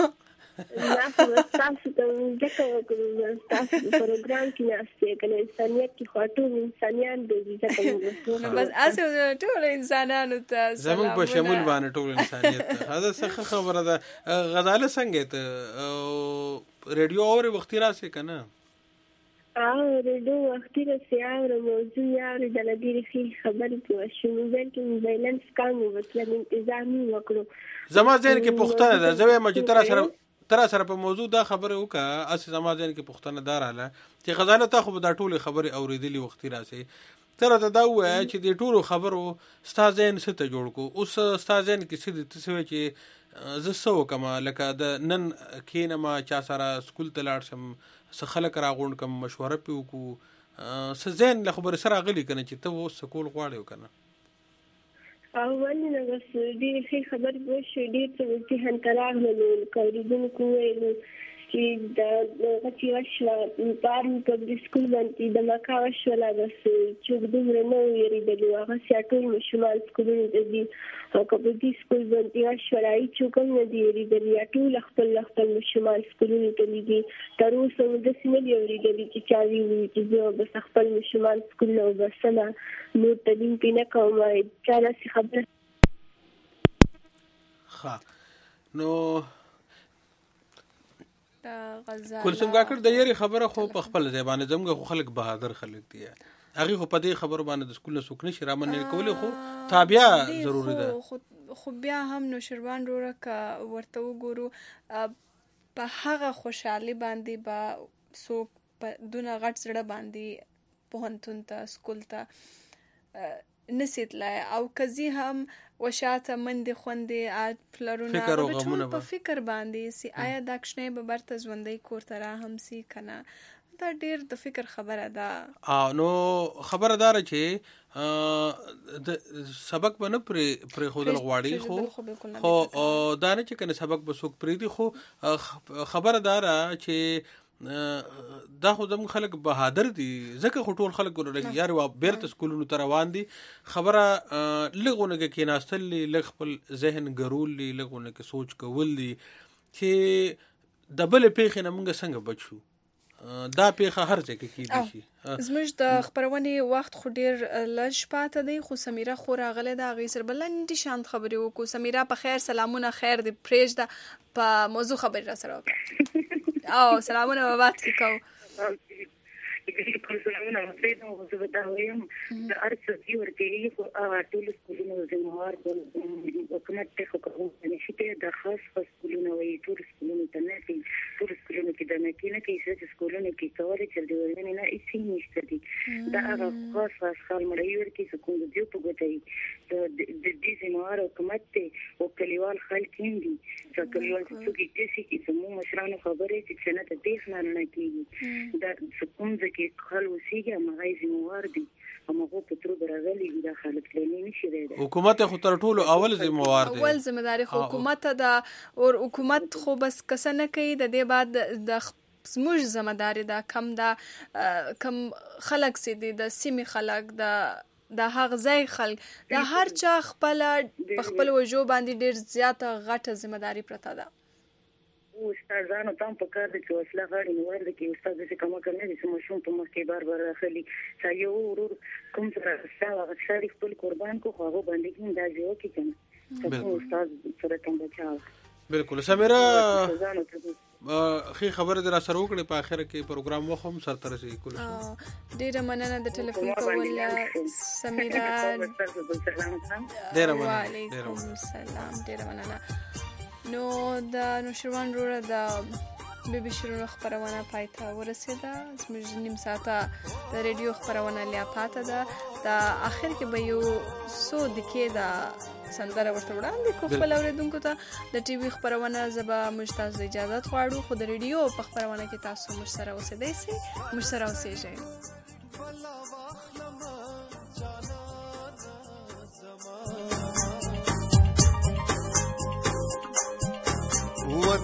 تاسو ته ځکه وکړو تاسو پروګرام کې ناستې کنه انسانیت کې خاطر انسانيان دې ځکه نو بس اسه ټول انسانانو ته زموږ په شمول باندې ټول انسانیت دا څه خبره ده غزاله څنګه ته ریډیو اوري وختي راسي کنه ریډیو وختي راسي او موضوع یې د لګیري خبرې کوي چې موبایل کې بیلانس کم وکړي انتظام وکړو زما ځین کې پښتنه ده زوی مجترا سره په موضوع دا خبره وکړه اس زما ځین کې پښتنه داراله چې غزاله ته خو دا ټول خبرې اوریدلې وختي راسي تر دا وای چې د ټولو خبرو استادین ست جوړ کو اوس استادین کې څه د تسوي چې زسو کما لکه د نن کینما چا سره سکول ته لاړ شم څه خلک راغون کوم مشوره پیو کو څه زین له خبر سره غلي کنه چې ته و سکول غواړې کنه اول نه بس دې خبر به شو دې ته امتحان تراغلو کوریدونکو ویلو چې د غچې وشوه پارن پبلیک سکول باندې د مکا وشوله بس چې دومره نه ویریدلو هغه ټول ماشومان سکولونو ته ځي او که په دې سکول باندې وشوله هېڅوک هم نه دي اورېدلي ټول خپل ماشومان سکولونو ته لیږي تر اوسه مو داسې نه دي اورېدلي چې چا ویلي چې زه بس خپل ماشومان سکول نه وبسمه نور تعلیم پرې نه کوم چا داسې خبره ښه نو کلثوم کاکړ د یاري خبره خو په خپل ځبانه زموږ خو خلک بهادر خلک دي هغه خو په دې خبرو باندې د سکول نه سوک نشي رامنې کولې خو تابع ضروری ده خو بیا هم نوشروان روره کا ورته وګورو په هغه خوشحالي باندې با سوک په دونه غټ زړه باندې پوهنتون ته سکول ته نسیتلای او کزي هم وشاته مند خوندې پلرونه په فکر باندې سي آیا دا کښنه به برته ژوندۍ کور ته را هم سي کنه دا ډیر د فکر خبره ده نو خبردار چې سبق باندې پر خودل غواړي خو دا نه چې کنه سبق به سوک پری دي خو خبردار چې دا خو زموږ خلک بهادر دي ځکه خو ټول خلک ورلګي یار بیرته سکولونو ته روان دي خبره لغونه کې ناستل لغ خپل ذهن ګرول لغونه کې سوچ کول دي چې دبل پیخه نه مونږ څنګه بچو دا پیخه هر ځای کې کیږي شي زموږ د خبرونې وخت خو ډیر لږ پاته دی خو سمیرا خو راغله دا غي سر بلندي شانت خبرې وکړو سمیرا په خیر سلامونه خیر دی پرېج دا په موضوع خبرې را سره وکړه او سلامونه بابات کی کو سلامونه مفید او زه دا وایم د ارڅ دی ورته یو ټول سکولونو زموږ حکومت ته کوم نشته د خاص سکولونو وي ټول سکولونو ته نه دي ټول سکولونو کې د نه کې چې سکولونو کې کولای چې د ورننه نه هیڅ نشته دي دا هغه خاص خال مړی ورته سکول دی په ګټي د دې زموږ حکومت ته او کلیوال خلک دي چې کلیوال څوک چې زموږ مشرانو خبرې چې څنګه ته دې نه کیږي دا سکون کې خل وسیګه مغای زموږ دي همغه په تر برغلي د خلک لنی نشي دی حکومت خو تر ټولو اول ذمہوار دی اول ذمہداري حکومت دا او حکومت خو بس کسنه کوي د دې بعد د زموږ ذمہداري دا کم خلک سي دي د سیمه خلک د هغه ځای خلک د هر چا خپل وجو باندې ډیر زیاته غټه ذمہداري پرته ده استادانو تام په کار دي چې وسله غاړي نو ورته کې استاد څه کوم کوي چې مشوم په مخ کې بار راخلي سایو ورور کوم سره ساوه شریف خپل قربان کو هغه باندې کې دا جو کې کنه استاد سره کوم بچاو بالکل سمیرا خې خبره در سره وکړې په اخر کې پروګرام وخم سر تر سي کول ډیره مننه د ټلیفون کول سمیرا ډیره سلام ډیره مننه نو د نوشروان روره د بیبي شروع خبرونه پایته ورسېده زموږ نیم ساعته د ریډیو خبرونه لیا پاته ده د اخر کې به یو سو دکې د سندره ورته وړاندې کو خپل اوریدونکو ته د ټي وي خبرونه زبا مجتاز اجازه غواړو خو د ریډیو په خبرونه کې تاسو موږ سره اوسېدئ سي موږ سره اوسېږئ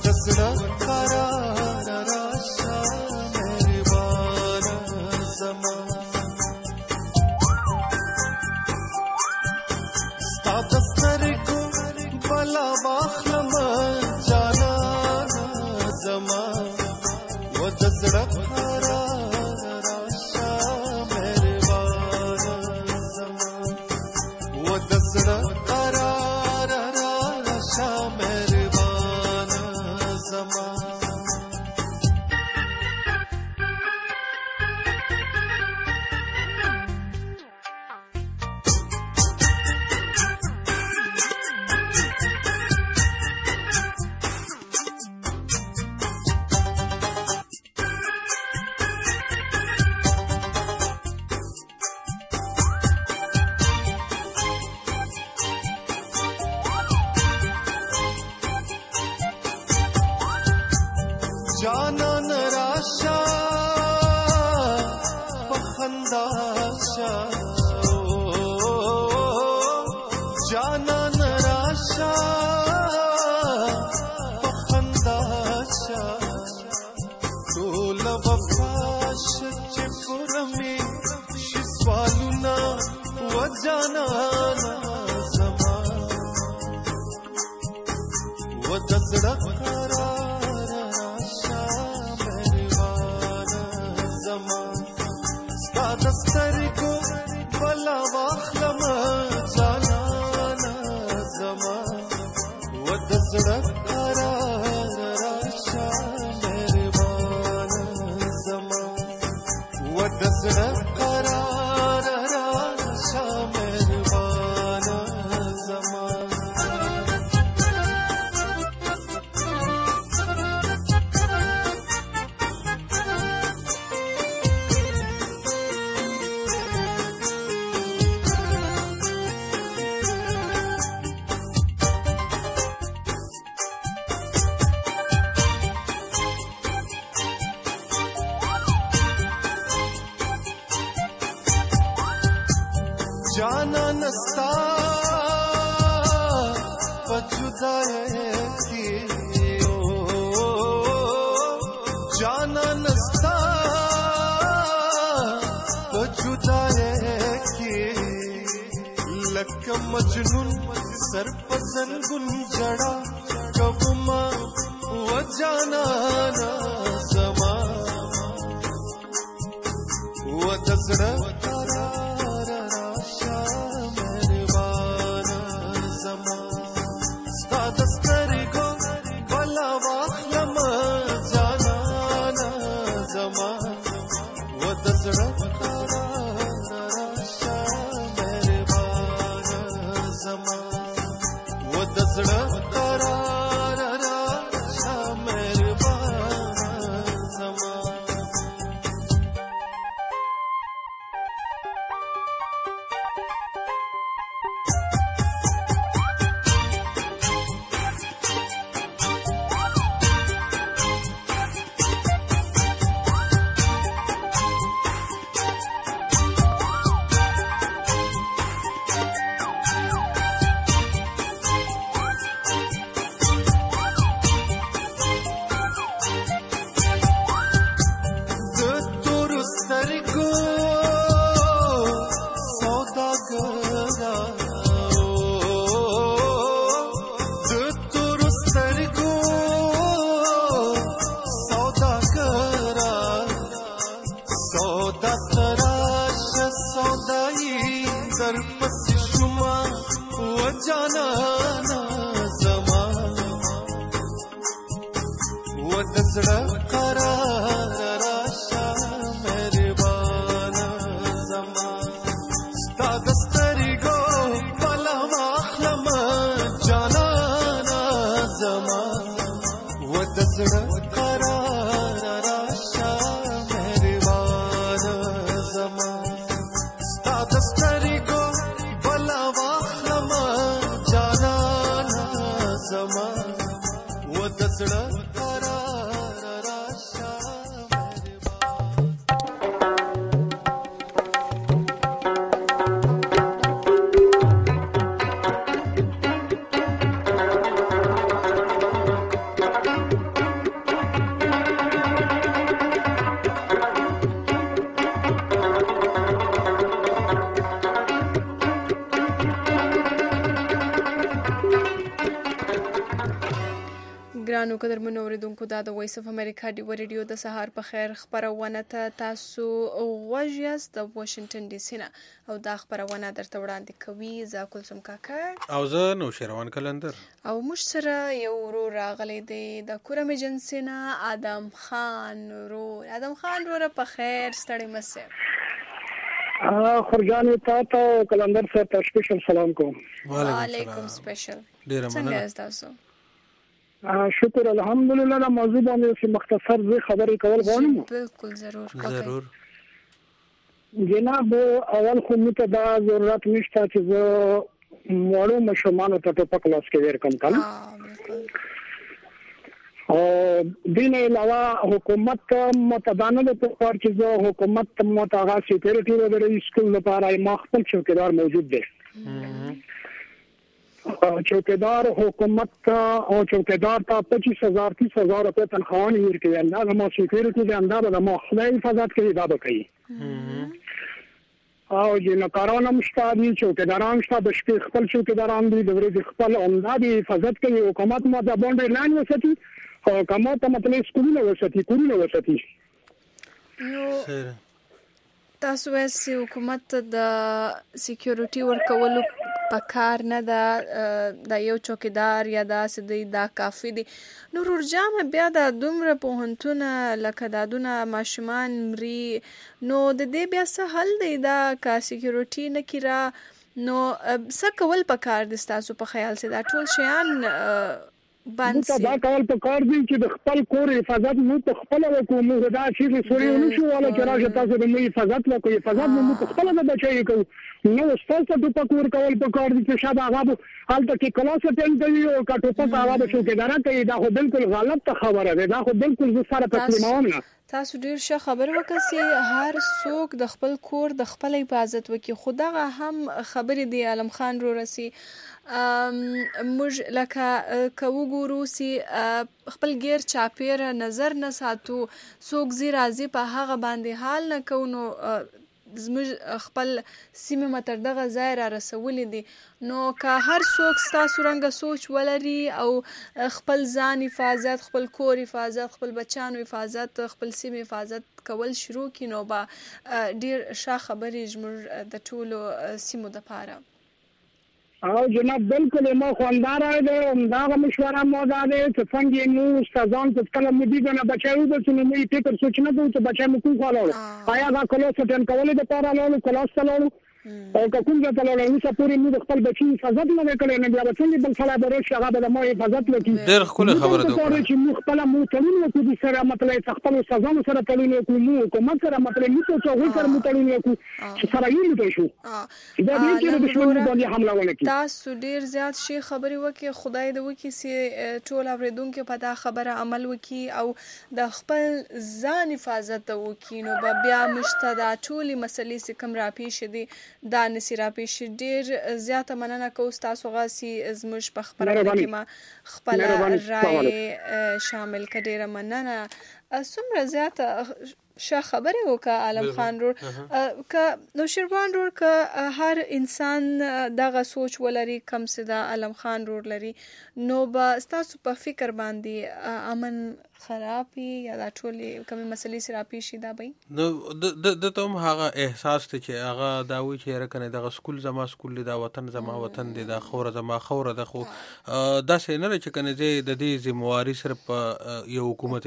दसड़ा करार राशा मेहरबान ज़मा स्ता दस्तर को बला वाखलम जाना ज़मा वो दसड़ा जाना नराशा पखंदाशा जाना नराशा पखंदाशा तोला वफाश चिपुरमी शिस्वालुना वजाना ज़मा वदज़ड़ा दस्तर को बला वाखलम जाना ज़मा वो दसड़ा करार राशा मेहरबान ज़मा वो दसड़ा करार राशा मेहरबान ज़मा जाना नस्ता पजुदाए की जाना नस्ता पजुदाए की लक मजनून सरपसन गुंजड़ा कबुमा वजाना ना ज़मा वदज़ड़ा ګرانو قدرمنو اوریدونکو دا د وایس اف امریکا دی ریډیو د سهار په خیر خبرونه ته تاسو غوږ یاست د واشنگټن ډي سي نه او دا خبرونه درته وړاندې کوي زه کلثوم کاکړ او زه نوشیروان کلندر او موږ سره یو ورور راغلی دی د کورم ایجنسي نه ادم خان ورور په خیر ستړي مسه خرجان ته کلندر سره تشکر سلام کوم وعلیکم سپیشل ډیر مننه تاسو شکر الحمدلله دا موضوع باندې مختصر زی خبرې کول غواړم بالکل ضرور جناب اول خو مته دا ضرورت نشته چې زه موړو مشمانو ته په کلاس کې ورکم کنه او دین علاوه حکومت متدانه د پاره چې زه حکومت متغا سکیورټي ورته سکول لپاره ما خپل چوکیدار موجود دی چوکیدار حکومت او چوکیدار ته 25000 30000 روپے تنخواہ ورکوي اندازه ما سکیورټي د اندازه ما خپل حفاظت کوي دا به کوي او جن کارونه مشتاقي چوکیداران شته د شپې خپل چوکیداران دي د ورځې خپل اندازه حفاظت کوي حکومت ما د باندې لاندې وساتي او کومه ته مطلب سکولونه وساتي کورونه وساتي تاسو وایي حکومت د سکیورټي ورکولو پکار نه دا یو چوکیدار یا دا کافی دی نور ورجام بیا د دومره پوهنتونه لکه دادونه ماشومان مري نو د دې بیا څه حل دی دا کا سکیورټي نه کیرا نو څه کول پکار دي تاسو په خیال سره دا ټول شیان باندې دا کول پکار دي چې د خپل کور حفاظت مو په خپل وکړو دا چې سوري ونشو ولا چې راځي تاسو د مې حفاظت وکړئ حفاظت مو په خپل د بچي کوو نو تاسو د پکور کول پکار دي چې شابه هغه حالت کې کلاس ټین کوي او کا ټوپک هغه شو کې درا کوي دا خو بالکل غلط خبره ده دا خو بالکل زه سره تسلیموم نه تاسو ډیر ښه خبر وکړئ هر څوک د خپل کور د خپل حفاظت وکړي خدغه هم خبرې دی عالم خان رو رسی موږ لکه کوو ګورو سي خپل غیر چاپیر نظر نه ساتو څوک زی راضي په هغه باندې حال نه کوو زموږ خپل سیمه متر دغه ځای را رسولې دي نو که هر څوک ستاسو رنګه سوچ ولري او خپل ځان حفاظت خپل کور حفاظت خپل بچانو حفاظت خپل سیمه حفاظت کول شروع کړي نو با ډیر ښه خبرې زموږ د ټولو سیمو د پاره او جناب بالکل ما خواندار دی دا مشوره مو ده چې څنګه نو استادان په کله مدي نه بچایو د څه مې فکر سوچ نه کوم چې بچای مو کوم خلاړو آیا دا کلاس ټین کولې د پاره لاله کلاس تللو او کوم ځای تللو نو سپوري مو خپل بچي حفاظت نه وکړي نه بیا څنګه بل صلاح به راشي هغه د مو حفاظت وکړي ډېر خپل خبره ده چې مو خپل مو تلونو کوم سره مطلب خپل استادانو سره تلونو کوم حکومت سره مطلب نو څه هغه سره مو تلونو کوم چې سره یې نه شو دا دې چې د دشمن باندې حمله ونه تاسو ډیر زیات شي خبري وکي خدای دې وکي سي ټول اوریدونکو په دا خبره عمل وکي او د خپل ځان حفاظت وکي نو بیا مشتدا ټولي مسلې سکم را پیښ دي دا نصیرا پیښ ډیر زیاته مننه کوم تاسو غاسي زموږ په خبره کې ما خپل رائے شامل کړي مننه څومره زیاته ښه خبره وکړه عالم خان رور ک نو شیروان رور ک هر انسان دغه سوچ ولري کم سدا عالم خان رور لري نو با تاسو په فکر باندې امن خرابي یا دا ټولې کومې مسلې سره پیښې دا به نو د ته هغه احساس ته چې هغه دا وی چې رکنه دغه سکول زما سکول دا وطن زما وطن دی دا خوره زما خوره ده خو دا څه نه چې کنه د دې ذمہواری سره په یو حکومت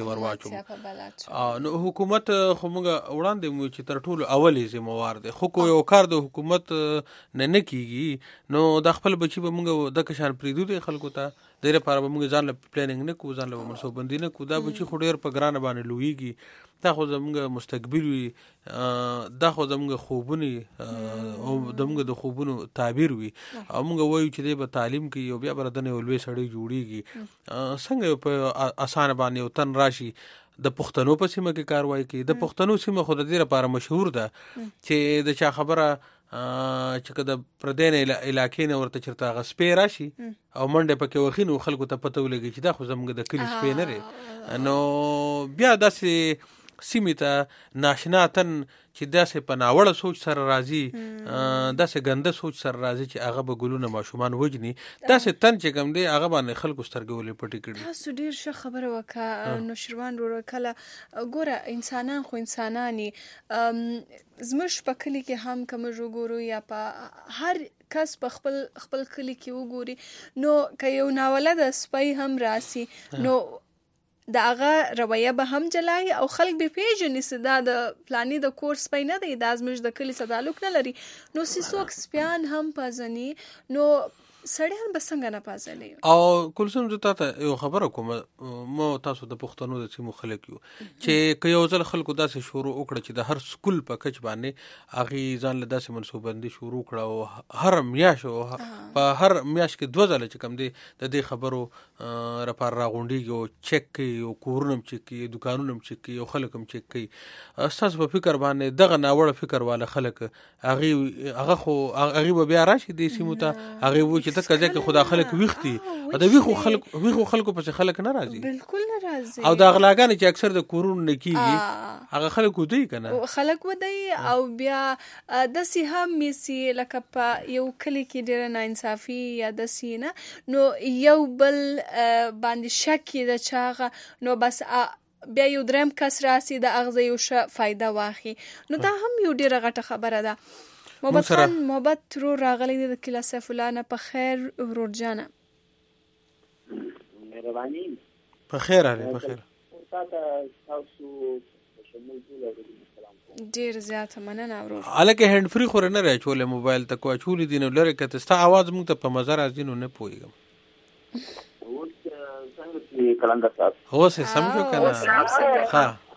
ورواچو نو حکومت خو موږ وړاندې مو چې تر ټولو اولي ذمہوار دی خو کو یو کار د حکومت نه کیږي نو د خپل بچي به موږ د کشان پریدو دي خلکو ته ډېر لپاره به موږ ځان له پلانینګ نه کوو ځان له منصوبندي نه کوو دا به چې خو ډېر په ګرانه باندې لویږي دا خو زموږ مستقبل وي دا خو زموږ خوبونه او زموږ د خوبونو تعبیر وي او موږ وایو چې د تعلیم کې یو بیا بردنه ولوي سړی جوړیږي څنګه په اسانه باندې او تن راشي د پښتنو په سیمه کې کاروای کوي د پښتنو سیمه خو د دې لپاره مشهور ده چې د چا خبره چې کده پردین علاقې نه ورته چرته غسپې راشي او منډه پکې وخینو خلکو ته پته ولګي چې دا خو زموږ د کلی سپې نه لري نو بیا داسې سیمې ته ناشنا تن چې داسې په ناوړه سوچ سره راځي، داسې ګنده سوچ سره راځي چې هغه به ګلونه ماشومان وجني، داسې تن چې کوم دی هغه باندې خلکو سترګې ولې پټې کړي. تاسو ډېر ښه خبره وکړه نوشیروان وروره. کله ګوره انسانان خو انسانانی، زموږ په کلي کې هم که موږ وګورو یا په هر کس په خپل کلي کې وګوري، نو که یو ناولده سپی هم راسي نو د هغه رویه به هم جلای او خلک به پیژني چې دا د پلاني د کور سپی نه دی، دا زموږ د کلي سره تعلق نه لري. نو څوک سپیان هم پازني نو سړیان به څنګه نه پازلي. او کلثوم زه تاته یو خبره کوم، مو تاسو د پښتنو د سیمو خلک یو چې که یو ځل خلکو داسې شروع وکړه چې د هر سکول په کچ باندې هغې ځان له داسې منصوبندي شروع کړه او هر میاشت په هر میاشت کې 2 ځله چې کوم دی د دې خبرو لپاره راغونډېږي او چک کوي او کورونه هم چک کوي، دوکانونه هم چک کوي او خلک هم چک کوي. ستاسو په فکر باندې دغه ناوړه فکر والا خلک هغې به بیا راشي دې سیمو ته، هغې به چې ته ځکه خو دا خلک ویښتي او د ویښو خلکو پسې خلک نه راځي، بالکل نه راځي. او د غلاګانې چې اکثر د کورونو نه کېږي هغه خلک ودی که نه خلک ودی. او بیا داسې هم میسي لکه په یو کلي کې ډېره ناانصافي یا داسې نه، نو یو بل باندې شک یې د چاغه، نو بس بیا یو دریم کس راسي د هغه یو ښه فایده واخلي. نو دا هم یو ډېره غټه خبره ده. محبت خان محبت رو راغلی دی د کلا سیف الله نه. په خیر ورور جانه؟ مهرباني. په خیر علي، په خیر. ډېر زیاته مننه ورور. هلکه هینډ فری خو نه راچولې موبایل ته، کو اچولې دي نو لرې که ستا اواز موږ ته په مزه راځي نو نه پوهېږم. اوس څنګه چې کلندر صاحب اوس یې سم شو که نه؟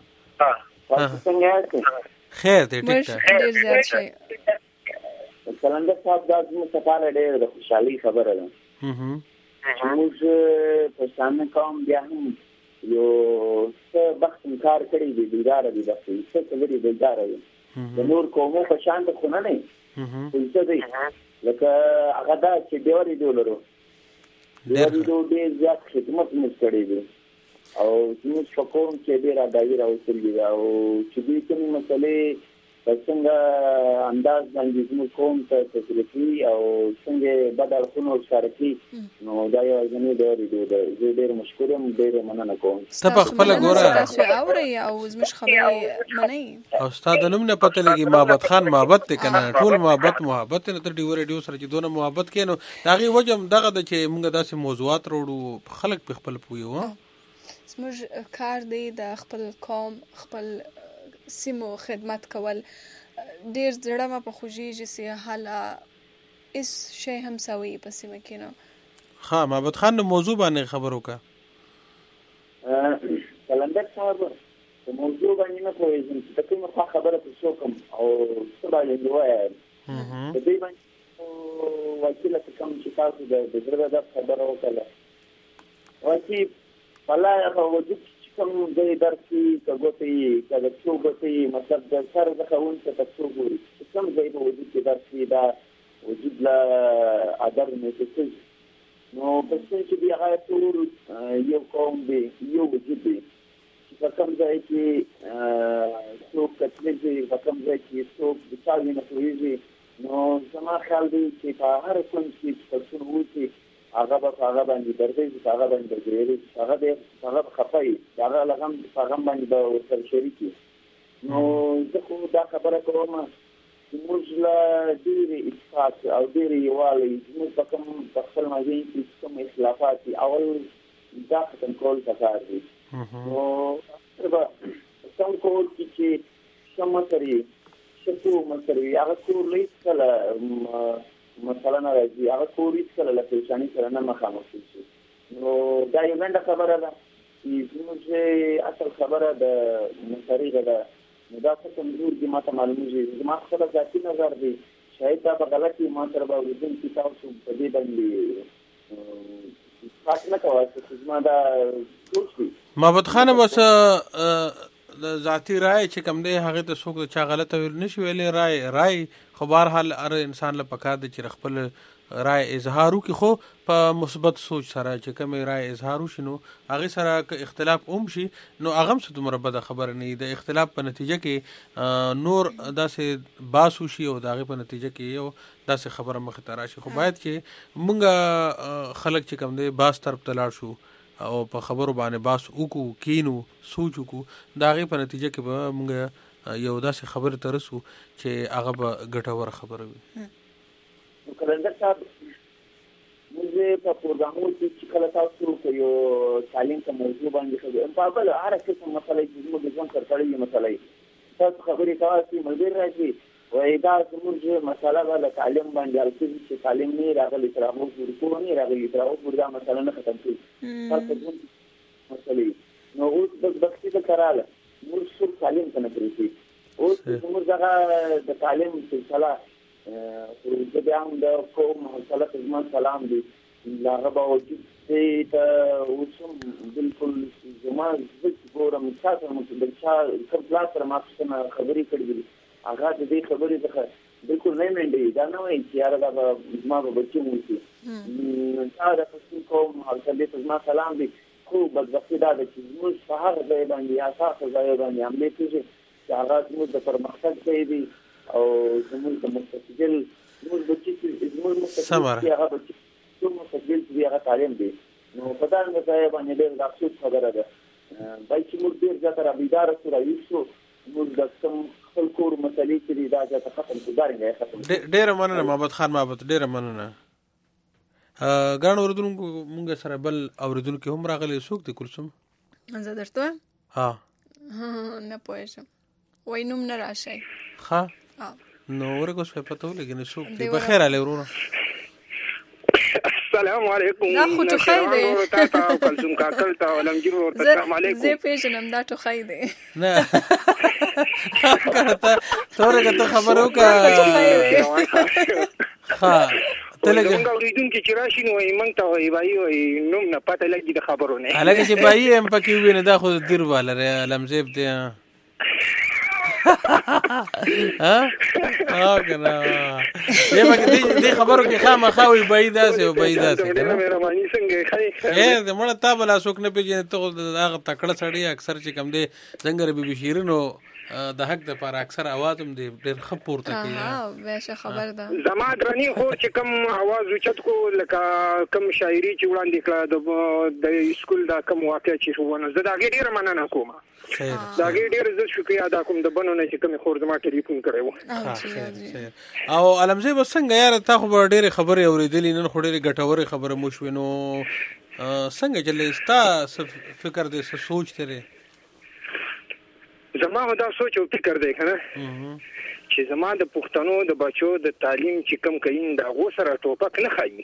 ښه خیر دی، ټیک ده. ډېر زیات شی کلندر صاحب دا زموږ لپاره ډېره د خوشحالۍ خبره ده. موږ پښتانه قوم بیا هم یو څه بخت کار کړی دی، بیداره دي، بخت څه خبرې بیداره دي. د نور قومو په شان د خو نه دی، خو څه دی لکه هغه دا چې دیوریدو لرو، دیوریدو ډېر زیات خدمت موږ کړی دی او زموږ په قوم کې ډېر ادایي راوستلي دي او چې دوی کومې مسلې په څنګه انداز باندې زموږ قوم ته تشریح کوي او څنګه بد اړخونه ورښکاره کوي، نو دا یوازینی دیوریدو ده. زه ډېر مشکور یم، ډېره مننه کوم. ته په خپله ګوره تاسو اورئ او زموږ خبرې منئ او ستا د نوم نه پته لګي محبت خان محبت دی که نه؟ ټول محبت نه. ته ډیو ریډیو سره چې دونه محبت کوې نو د هغې وجه هم دغه ده چې موږ داسې موضوعات راوړو خلک پې خپل پوهوي. زموږ کار دی د خپل قوم خپل سیمو خدمت کول. ډېر زړه ما په خوږېږي چې حالا هېڅ شی هم سوی په سیمه کې نه. ښه محبت خان نو موضوع باندې خبر وکړه. کلندر صاحب په موضوع باندې نه پوهېږم چې د کومه خوا خبره پرې وکړم او څه باندې ووایم. د دې باندې وکیله څه کوم چې تاسو د زړه د خبره وکړله وکیل والله هغه وجود چې کوم ځای درس کې که ګوتې که د پښو ګوتې مطلب د سر څخه ونڅه تر څو ګوري چې کوم ځای په وجود کې درس کې دا وجود له ادر محسوسېږي. نو پښتون چې دی هغه ټول یو قوم دی، یو وجود دی چې په کوم ځای کې څوک کتلېږي، په کوم ځای کې څوک د چا وینه تویېږي. نو زما خیال دی چې په هر کونج کې چې پښتون اوسي هغه به په هغه باندې درځي، چې هغه باندې درځي، هغه به خفه وي، هغه له غم په غم باندې به ورسره شریک وي. نو زه خو دا خبره کوم چې موږ له ډېرې اتفاق او ډېرې یووالی زموږ په کوم په خپل مابین کې کوم اختلافات دي اول دا ختم کول پکار دي. نو به ختم کول کې چې ښه مشر وي، ښه کور مشر وي، هغه کور له هېڅکله مثلا نه راځي، هغه کور هېڅکله له پریشاني سره نه مخامخ کېږي. نو دا یو لنډه خبره ده چې زموږ اصل خبره د مشرۍ ده. نو دا څه کمزور دي ما ته معلومېږي. زما خپله ذاتي نظر دی، شاید دا به غلط وي، ما سره به اورېدونکي تاسو په دې باندې اتفاق نه کوه چې زما دا سوچ دی. محمد خان بس د ذاتي رای چې کوم دی هغې ته څوک د چا غلطه ویل نه شي ویلی. رای خو بهرحال هر انسان له پکار دی چې خپل رائے اظهار وکړي خو په مثبت سوچ سره چې کوم رائے اظهار وشي نو هغه سره که اختلاف هم شي نو هغه هم څه دومره بده خبره نه د اختلاف په نتیجه کې نور داسې باس وشي او د هغې په نتیجه کې یو داسې خبره مخې ته راشي خو باید چې مونږ خلک چې کوم دی باس طرف ته لاړ شو او په خبرو باندې باس وکړو کینو سوچ وکړو د هغې په نتیجه کې به مونږ یو داسې خبرې ته رسو چې هغه به ګټوره خبره وي کلندر صاحب موږ په پروګرامونو کې چې کله تاسو په یو تعلیم ته موضوع باندې خبرې په بل هر څه مسله چې موږ ځان کړې مسله تاسو خبرې کوي ملګری راځي وای دا زموږ مسله ولا تعلیم باندې الکه چې تعلیم نه راغلی تر موږ ورکو نه راغلی تر اوس وردا مسله نه ختم شي تاسو مسلې نو اوس د بخښي د کراله موږ څو تعلیم ته نه پریږدي اوس موږ هغه د تعلیم سلسله د بیان د کوم مسله خدمت سلام دی هغه باوجود ته اوسم بالکل زما د ګورم تاسو مو د چا کوم کلاس سره ما څنګه خبرې کړې هغه د دې خبرې څخه بالکل نه منډي دا نه وایي چې یاره دا ما به بچي مو شي دا د پښتون کوم حالت د ما سلام دی خو بدبختي دا ده چې موږ په هغه ځای باندې اساس ځای باندې عملي کېږي چې هغه موږ د پرمختګ ځای دی او زموږ د مستقبل زموږ بچي چې زموږ مستقبل هغه بچي چې مستقبل دی هغه تعلیم دی نو په دا ځای باندې ډېر د افسوس خبره ده بای چې موږ ډېر زیات رابیدار سره یو موږ د کوم خپل کور مسلې چې دا ځکه ختم کړي ختم ډېر مننه محمد خان محمد ډېر مننه ګڼ اوریدونکو مونږ سره بل اوریدونکو هم راغلي څوک دي کلثوم زه درته ها نه پوهېږم وای نوم نه راشي ها نو ورګو څه پته ولګي نه څوک دی بخیر علي ورونه السلام علیکم دا خو ټوخی دی تاسو کلثوم کاکل ته ولمجیر ورته السلام علیکم زه پیژنم دا ټوخی دی نه ته خبرو کا ها تلګه څنګه اوریدونکو چې راشي نو ایمن ته وای وای نوم نه پته لګي د خبرونه الګ چې بای هم پکې ویني دا خو دیر واله لمزيب دی ها کنه دې خبرو کې خامخاوي بيدا سه بيدا سه کنه مهرباني څنګه خیر دې مړه تا بلا څوک نه پیژنې ته هغه تکړه سړی اکثر چې کم دې څنګه بي شیرینو د حق د پر اکثر आवाज هم ډېر خپور تکي ها واشه خبر ده زما درني خو چې کم आवाज وچت کو لکه کم شاعري چې وړاندې کړه د سکول دا کم واقع چې ونه زه دا ډېر مننه کوم دا ډېر زه شکریا ادا کوم د بنونه چې کوم خور زما ټلیفون کړو او علمزه وسنګ یار تا خو ډېر خبرې اورېدلې نن خو ډېر ګټورې خبره مو شوې نو څنګه چلې ستا فکر دې سوچ ترې زما دا سوچ او فکر دی کنه چې زما د پښتنو د بچو د تعلیم چې کم کین دا غو سره ټوپک نه خایي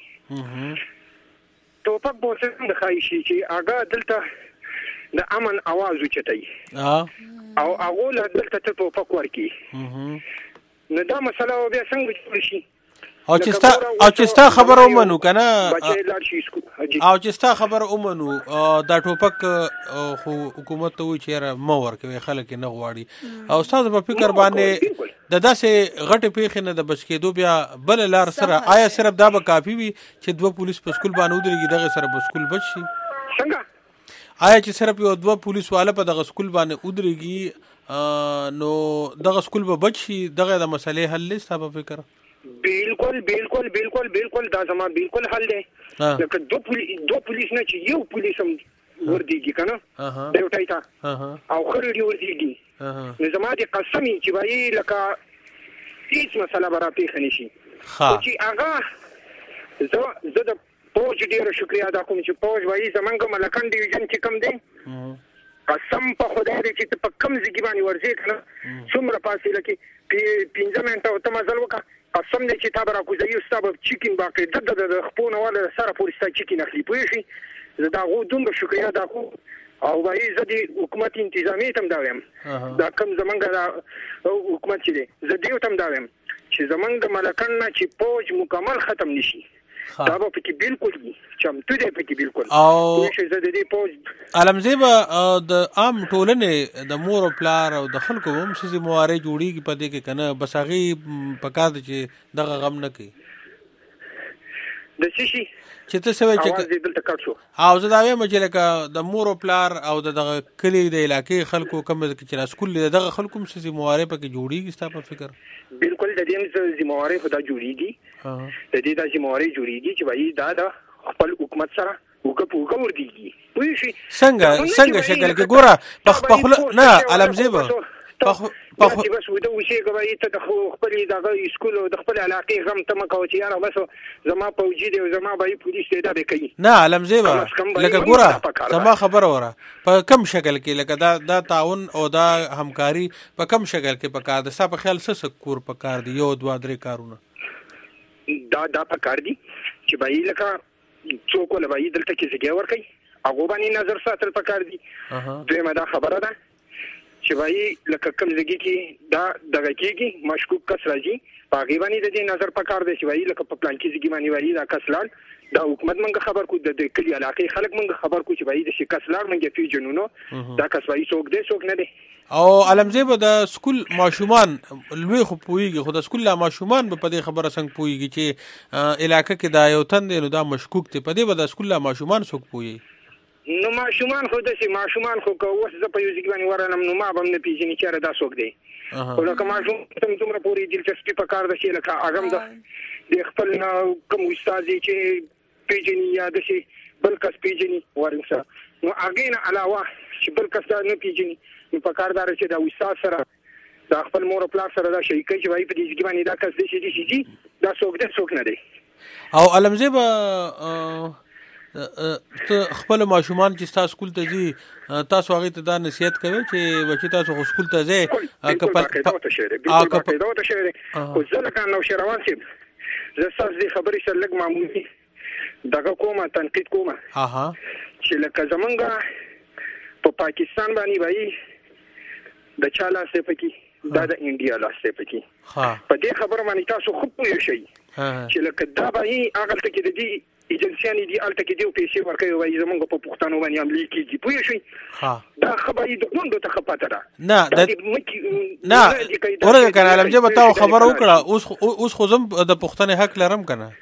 ټوپک به څنګه خایي چې هغه دلته د امن आवाज وچتای او هغه له دلته ټوپک ورکی نو دا مسله بیا څنګه جوړ شي او چې ستا خبر ومنو کنه او چې ستا خبر ومنو دا ټوپک خو حکومت ته وی چیرې مو ورکوي خلک نه غواړي او استاد په فکر باندې د داسې غټ پیخ نه د بچ کېدو بیا بل لار سره آیا صرف دا به کافی وي چې دوه پولیس په سکول باندې ودرېږي دغه سره په سکول بچ شي څنګه آیا چې صرف یو دوه پولیس والا په دغه سکول باندې ودرېږي نو دغه سکول به بچ شي دغه د مسلې حل لسته په فکر بالکل بالکل بالکل بالکل دا زما بالکل حل دی لکه دو پولیس نه چې یو پولیس هم وردیږي کنه دا یو ټایتا او خرړي وردیږي نو زما دي قسمی چې وایي لکه هیڅ مسله برا پیښ نشي چې هغه زه د پوج ډیره شکریا ادا کوم چې پوج وایي زمونږ ملکان ډیویژن چې کم دی قسم په خدای دې چې په کم ځای باندې ورځي کنه څومره پاسې لکه 15 منټه ته مزل وکړه قسم دې چې تا برا کوزي استاب چیکین باقي د خپونه ولا سره پولیستا چیکین اخلي پوهشي زه دا غو دومره شکریا ادا کوم او وایي زه د حکومت انتظامی تم دا ویم دا کم زمونږ د حکومت چې دی زه دیو تم دا ویم چې زمونږ ملکان نه چې پوج مکمل ختم نشي دا به پکې بالکل چمتو دی پکې بالکل او زه د دې پوج علمزیبه د عام ټولنې د مور او پلار او د خلکو هم څه موارد جوړیږي پدې کې کنه بس هغه پکاد چې دغه غم نه کوي د سشي چې ته سوي چې اواز دلته کټ شو او زه دا وایم چې لکه د مور او پلار او دغه کلی د علاقې خلکو کوم چې را سکول دغه خلکو هم څه موارې پکې جوړیږي ستا په فکر بالکل د دې زموارې په دا جوړیږي د دې د زموارې جوړیږي چې وایي دا د خپل حکومت سره وګ وردیږي وایي شي څنګه شکل کې ګوره په نه علمزیبه په بس ودا وشي کوي ته د خپل دغه سکول او د خپل علاقې غم ته مکو چې یاره بس زما پوجي دی او زما به پولیس ته دا به کوي نه علمزیبه لکه ګوره زما خبره وره په کم شکل کې لکه دا تعاون او دا همکاري په کم شکل کې پکار ده په خیال څه کور پکار دی 1 2 3 کارونه دا پکار دي چې بای لکه څوک له بای دلته کې ځای ور کوي هغه باندې نظر ساتل پکار دي دویمه دا خبره ده چې وایي لکه کوم ځای کې دا دغه کېږي مشکوک کس راځي په هغې باندې د دې نظر پکار دی چې وایي لکه په پلان کې ځای باندې وایي دا کس لاړ دا حکومت موږ خبر کو د کلي علاقې خلک موږ خبر کو چې وایي د شي کس لاړ موږ پیژنو دا کس وایي څوک دی څوک نه دی او علمزیبه د سکول ماشومان لوی خو پوهیږي خو د سکول لا ماشومان په دې خبره څنګه پوهیږي چې علاقې کې دا یو تن دی نو دا مشکوک دی په دې به د سکول لا ماشومان څوک پوهیږي نو ماشومان خو داسې ماشومان خو که اوس زه په یو ځای کې باندې ورغلم نو ما به هم نه پېژني چېرې دا څوک دی خو لکه ماشوم ته هم دومره پورې دلچسپي پکار ده چې لکه هغه هم د خپل نه کوم استاد دی چې پېژني یا داسې بل کس پېژني ورنګ سره نو هغې نه علاوه چې بل کس دا نه پېژني نو پکار دا چې د استاد سره د خپل مور او پلار سره دا شریک کوي چې وایي په دې ځای کې باندې دا کس دی چې دا څوک دی څوک نه دی او علمزیبه ته خپل ماشومان چې تاسو سکول ته ځي تاسو هغه ته دا نصیحت کوي چې بچی تاسو سکول ته ځي او ځکه نو شروان سي زه تاسو دې خبرې سره لګ معمولی دغه کومه تنقید کومه چې لکه زمونږ په پاکستان باندې وایي د چا لاسه پکې دا د انډیا لاسه پکې په دې خبره باندې تاسو خو پوه شئ چې لکه دا به هغه ته کې د دې ایجنسیانی دی الته کې دیو پیسې ورکوي وایي زمونږ په پښتنو باندې عملي کېږي پوه شئ دا خبرې د غونډو ته خپاته ده نه ورته کنه علمزیبه تا خبر وکړه اوس خو زم د پښتنې حق لرم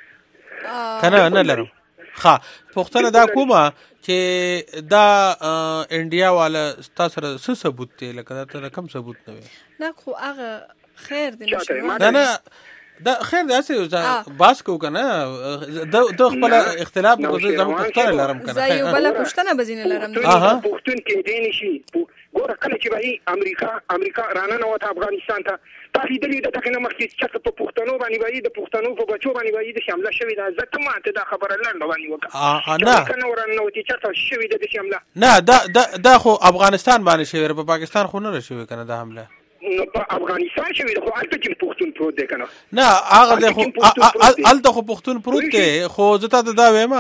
کنه نه لرم پښتنه دا کومه چې دا انډیا والا تاسو سره څه ثبوت دی لکه دا کم ثبوت نه نه خو هغه خیر دی نه دا خیر دی اسه باس کو کنه د خپل اختلاف کو زمو پښتنه لرم کنه زه یو بل پښتنه بزینه لرم پښتون کې دی نشي ګوره کله چې وایي امریکا رانه وته افغانستان ته تاسو دې د دغه مخکې چې په پښتنو باندې وایي د پښتنو په بچو باندې وایي د حمله شوې ده ځکه ماته دا خبره لاندې باندې وکړه نه کنه ورنه وتی چې شوې ده د حمله نه دا خو افغانستان باندې شوې په پاکستان خو نه شوې کنه دا حمله نو په افغانستان شوې ده خو الته کې پښتون پروت دی کنه نه هغه خو الته خو پښتون پروت دی خو زه ته دا وایم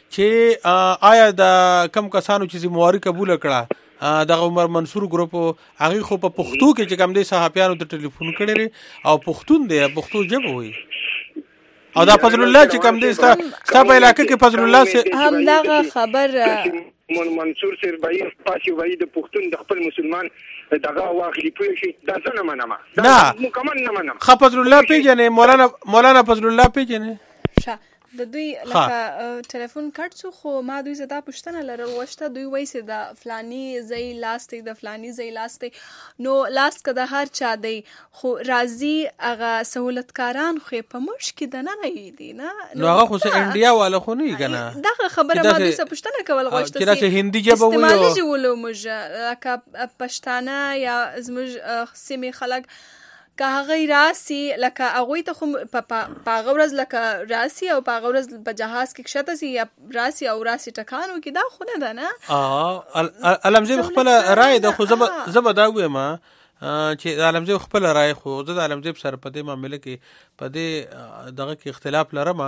چې آیا د کم کسانو چې زمواري قبول کړه دغه عمر منصور ګروپ هغه خو په پښتو کې چې کوم دي صحافیانو ته ټلیفون کړي او پښتون دی پښتو ژبه وي او دا فضل الله چې کوم دي ستا په علاقې کې فضل الله سه هم دغه خبر منصور سر بای پاسي وای د پښتون د خپل مسلمان دغه واخلي پوه شي دا څنګه منم نه مکمل نه منم فضل الله پیجنې مولانا فضل الله پیجنې د دوی لکه ټلیفون کټ څو خو ما دوی زدا پښتنه لرل غوښته دوی وایي د فلانی ځای لاستي د فلانی ځای لاستي نو لاست که د هر چا دی خو راځي هغه سہولتکاران خو په مش کې د نه دی نه نو هغه خو انډیا والا خو نه کنه دغه خبره ما دوی څه پښتنه کول غوښته چې راځي هندي جبه وي استعمالي ولو مج لکه پښتانه یا زموږ سیمه خلک که هغه راسي لکه هغه ته خو په غورز لکه راسي او په غورز په جهاز کې کښته سي یا راسي او راسي ټکانو کې دا خو نه ده نه علمزیب خپل رائے د خو زبا دا وې ما چې علمزیب خپل رائے خو زه د علمزیب سره په دې معاملې کې په دې دغه کې اختلاف لرم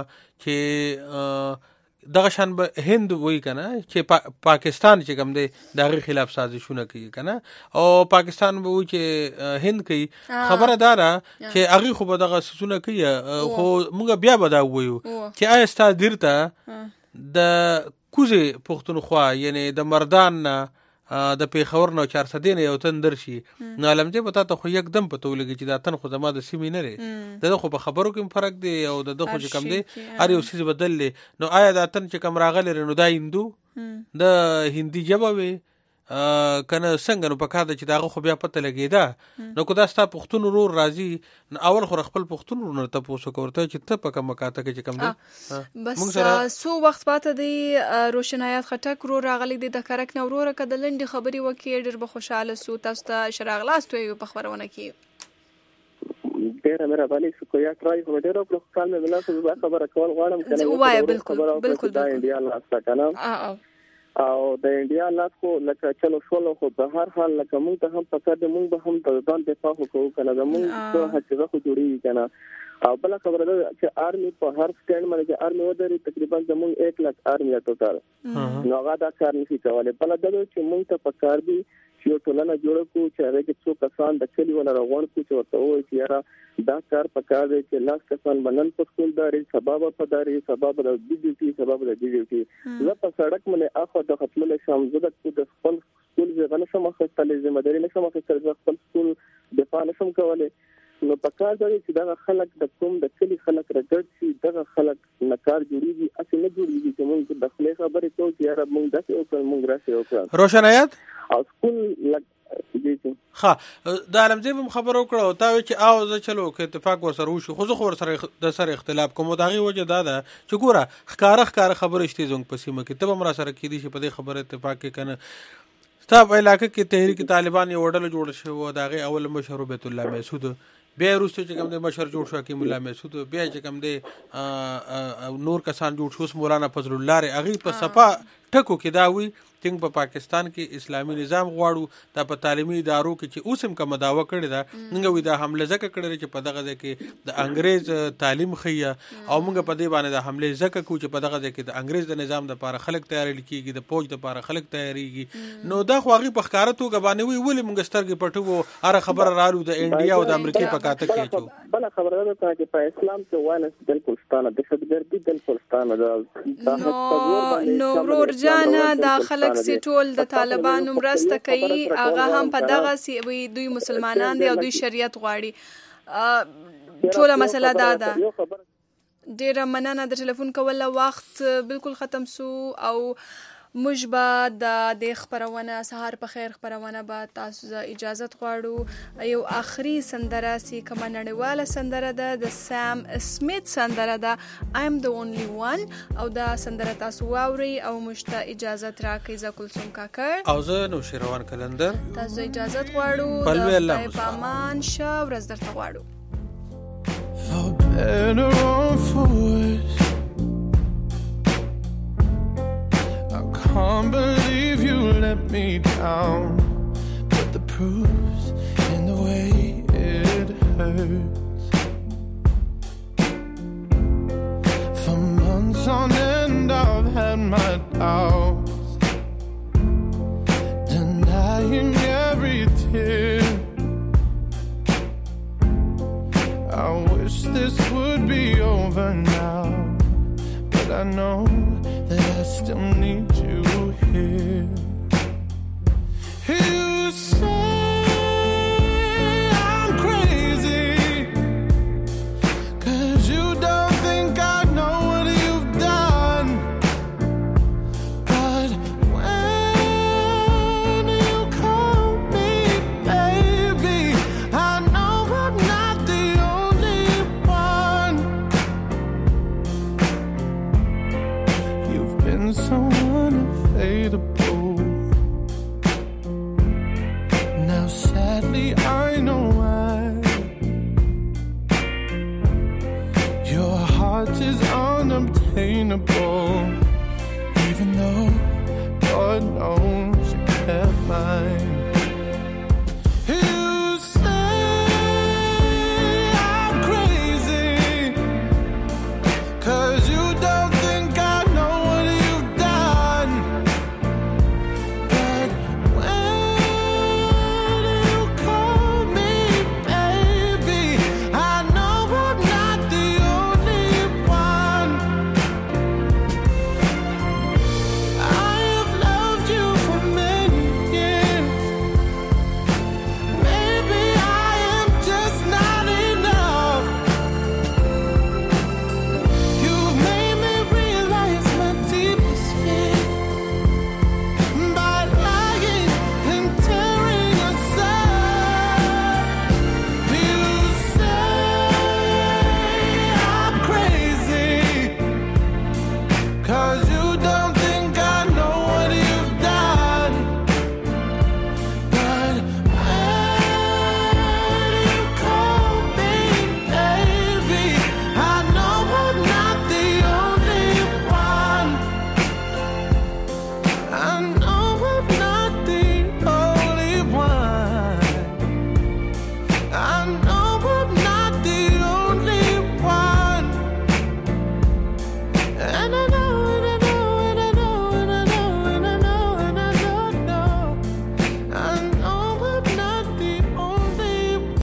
چې دغه شان به هند وای کنه چې پاکستان چې کوم دی دغه خلاف سازشونه کوي کنه او پاکستان به وای چې هند کوي خبره دارا چې هغه خو به دغه سونه کوي خو موږ بیا به دا وایو چې آیا ستاسو درته د کوزه پښتونخوا یعنی د مردان د پیښور نو 400 نه یو تن درشي نو علمجه پتا ته خو یک دم پته ولګي چې دا تن خو زما د سیمې نه لري د خو په خبرو کې فرق دی او د خو چې کم دی هر یو څه بدل لې نو آیا دا تن چې کم راغلی نو دا هندو د هندي ژبه وي کنه څنګه نو پکا د چې داغه خو بیا پته لګیدا نو کو دا ستا پښتون ورور راځي اول خو خپل پښتون ورور ته پوسو کوته چې ته پکا مکاته کې کم دی بس سو وخت پاته دی روشنایات خټک ورور راغلی دی د کرک نو ورور کده لنډي خبري وکي ډېر به خوشاله سو تاسو ته شراغلاست وي په خبرونه کې ډېر مهرباني شو یا ټرای کوم ډېر په خپل مله څه خبره کول غواړم کنه وای بالکل دا انډیا لاسته کنه او د انډیا لاس کو لکه چلو شول خو په هر حال لکه موږ ته هم پکار دي موږ به هم د ځان دفاع وکړو کنه د موږ څه حقیقت خو جوړیږي کنه او بل خبره ده چې آرمي په هر سټینډ باندې آرمي ودري تقریبا د موږ 1 لک آرمي ټوټل نو هغه دا کار نشي کولای بل دا چې موږ ته پکار دي چې ټولنه جوړ کو چې هغه کې څو کسان د کلی ولا روان کو چې ورته وایي چې یاره دا کار پکار دی چې لاس کسان بنن په سکول داري سبب په داري سبب د ډیوټي سبب د ډیوټي زه په سړک باندې اخو د خپل شام زده د خپل سکول ځغنه شم خپل ذمہ داری نشم خپل سکول دفاع نشم کولای نو پکار دی چې دا خلک د کوم د کلی خلک رګړ شي دا خلک نکار جوړیږي اصل نه جوړیږي چې موږ د خپل خبرې کوو چې یاره موږ داسې وکړو موږ راشي وکړو روشنایت او سکول ها د علمزی په خبرو کړو تا چې او زه چلو کې اتفاق ورسره وشو خو زه ورسره د سره اختلاف کوم داغي وجه دا ده چې ګوره ښکار خبره شته زنګ پسیمه کې ته هم را سره کې دي چې په دې خبره اتفاق کې کنه ستا په علاقه کې تحریک طالبان یو ډله جوړ شو داغي اول مشر بیت الله مسعود بیا وروسته چې کوم د مشر جوړ شو کې مولا مسعود بیا چې کوم د نور کسان جوړ شو مولانا فضل الله ری اغي په صفه ټکو کې دا وی څنګه په پاکستان کې اسلامي نظام غواړو دا په تعلیمي ادارو کې چې اوسم کوم داوا کړی دا موږ وی دا حمله زکه کړی چې په دغه کې د انګريز تعلیم خیا او موږ په دې باندې د حمله زکه کو چې په دغه کې د انګريز د نظام د لپاره خلک تیاری کیږي د فوج د لپاره خلک تیاریږي نو دا خواغي په ښکاراتو غبانې وی ولې موږ سترګې پټو اره خبر رالو د انډیا او د امریکای په کاته کې چو بل خبره ده چې په اسلام کې وانه بالکل ستانه د شتګردي بالکل ستانه ده نو ورور جان دا خلک سټول د طالبانو مرسته کوي هغه هم په دغه سی دوی مسلمانان دي او دوی شریعت غواړي ټول مسله دا ده ډیره مننه د ټلیفون کول وخت بالکل ختم سو او مجبا د خبرونه سهار په خیر خبرونه با تاسو اجازه غواړو یو اخري سندره سی کومه نړیواله سندره ده د سام سمیت سندره ده I am the only one او دا سندره تاسو واوري او مشته اجازه راکړئ ز کلثوم کاکړ او زه نو شیروان کلندر تاسو اجازه غواړو بلوي الله په امان شه ورځ درته غواړو For better or for worse can't believe you let me down, but the proof's in the way it hurts. For months on end I've had my doubts, denying every tear. I wish this would be over now, but I know that I still need you here. You say I'm crazy 'cause you don't think I know what you've done, but when you call me baby, I know I'm not the only one. You've been so unavailable. Now sadly I know why. Your heart is unobtainable, even though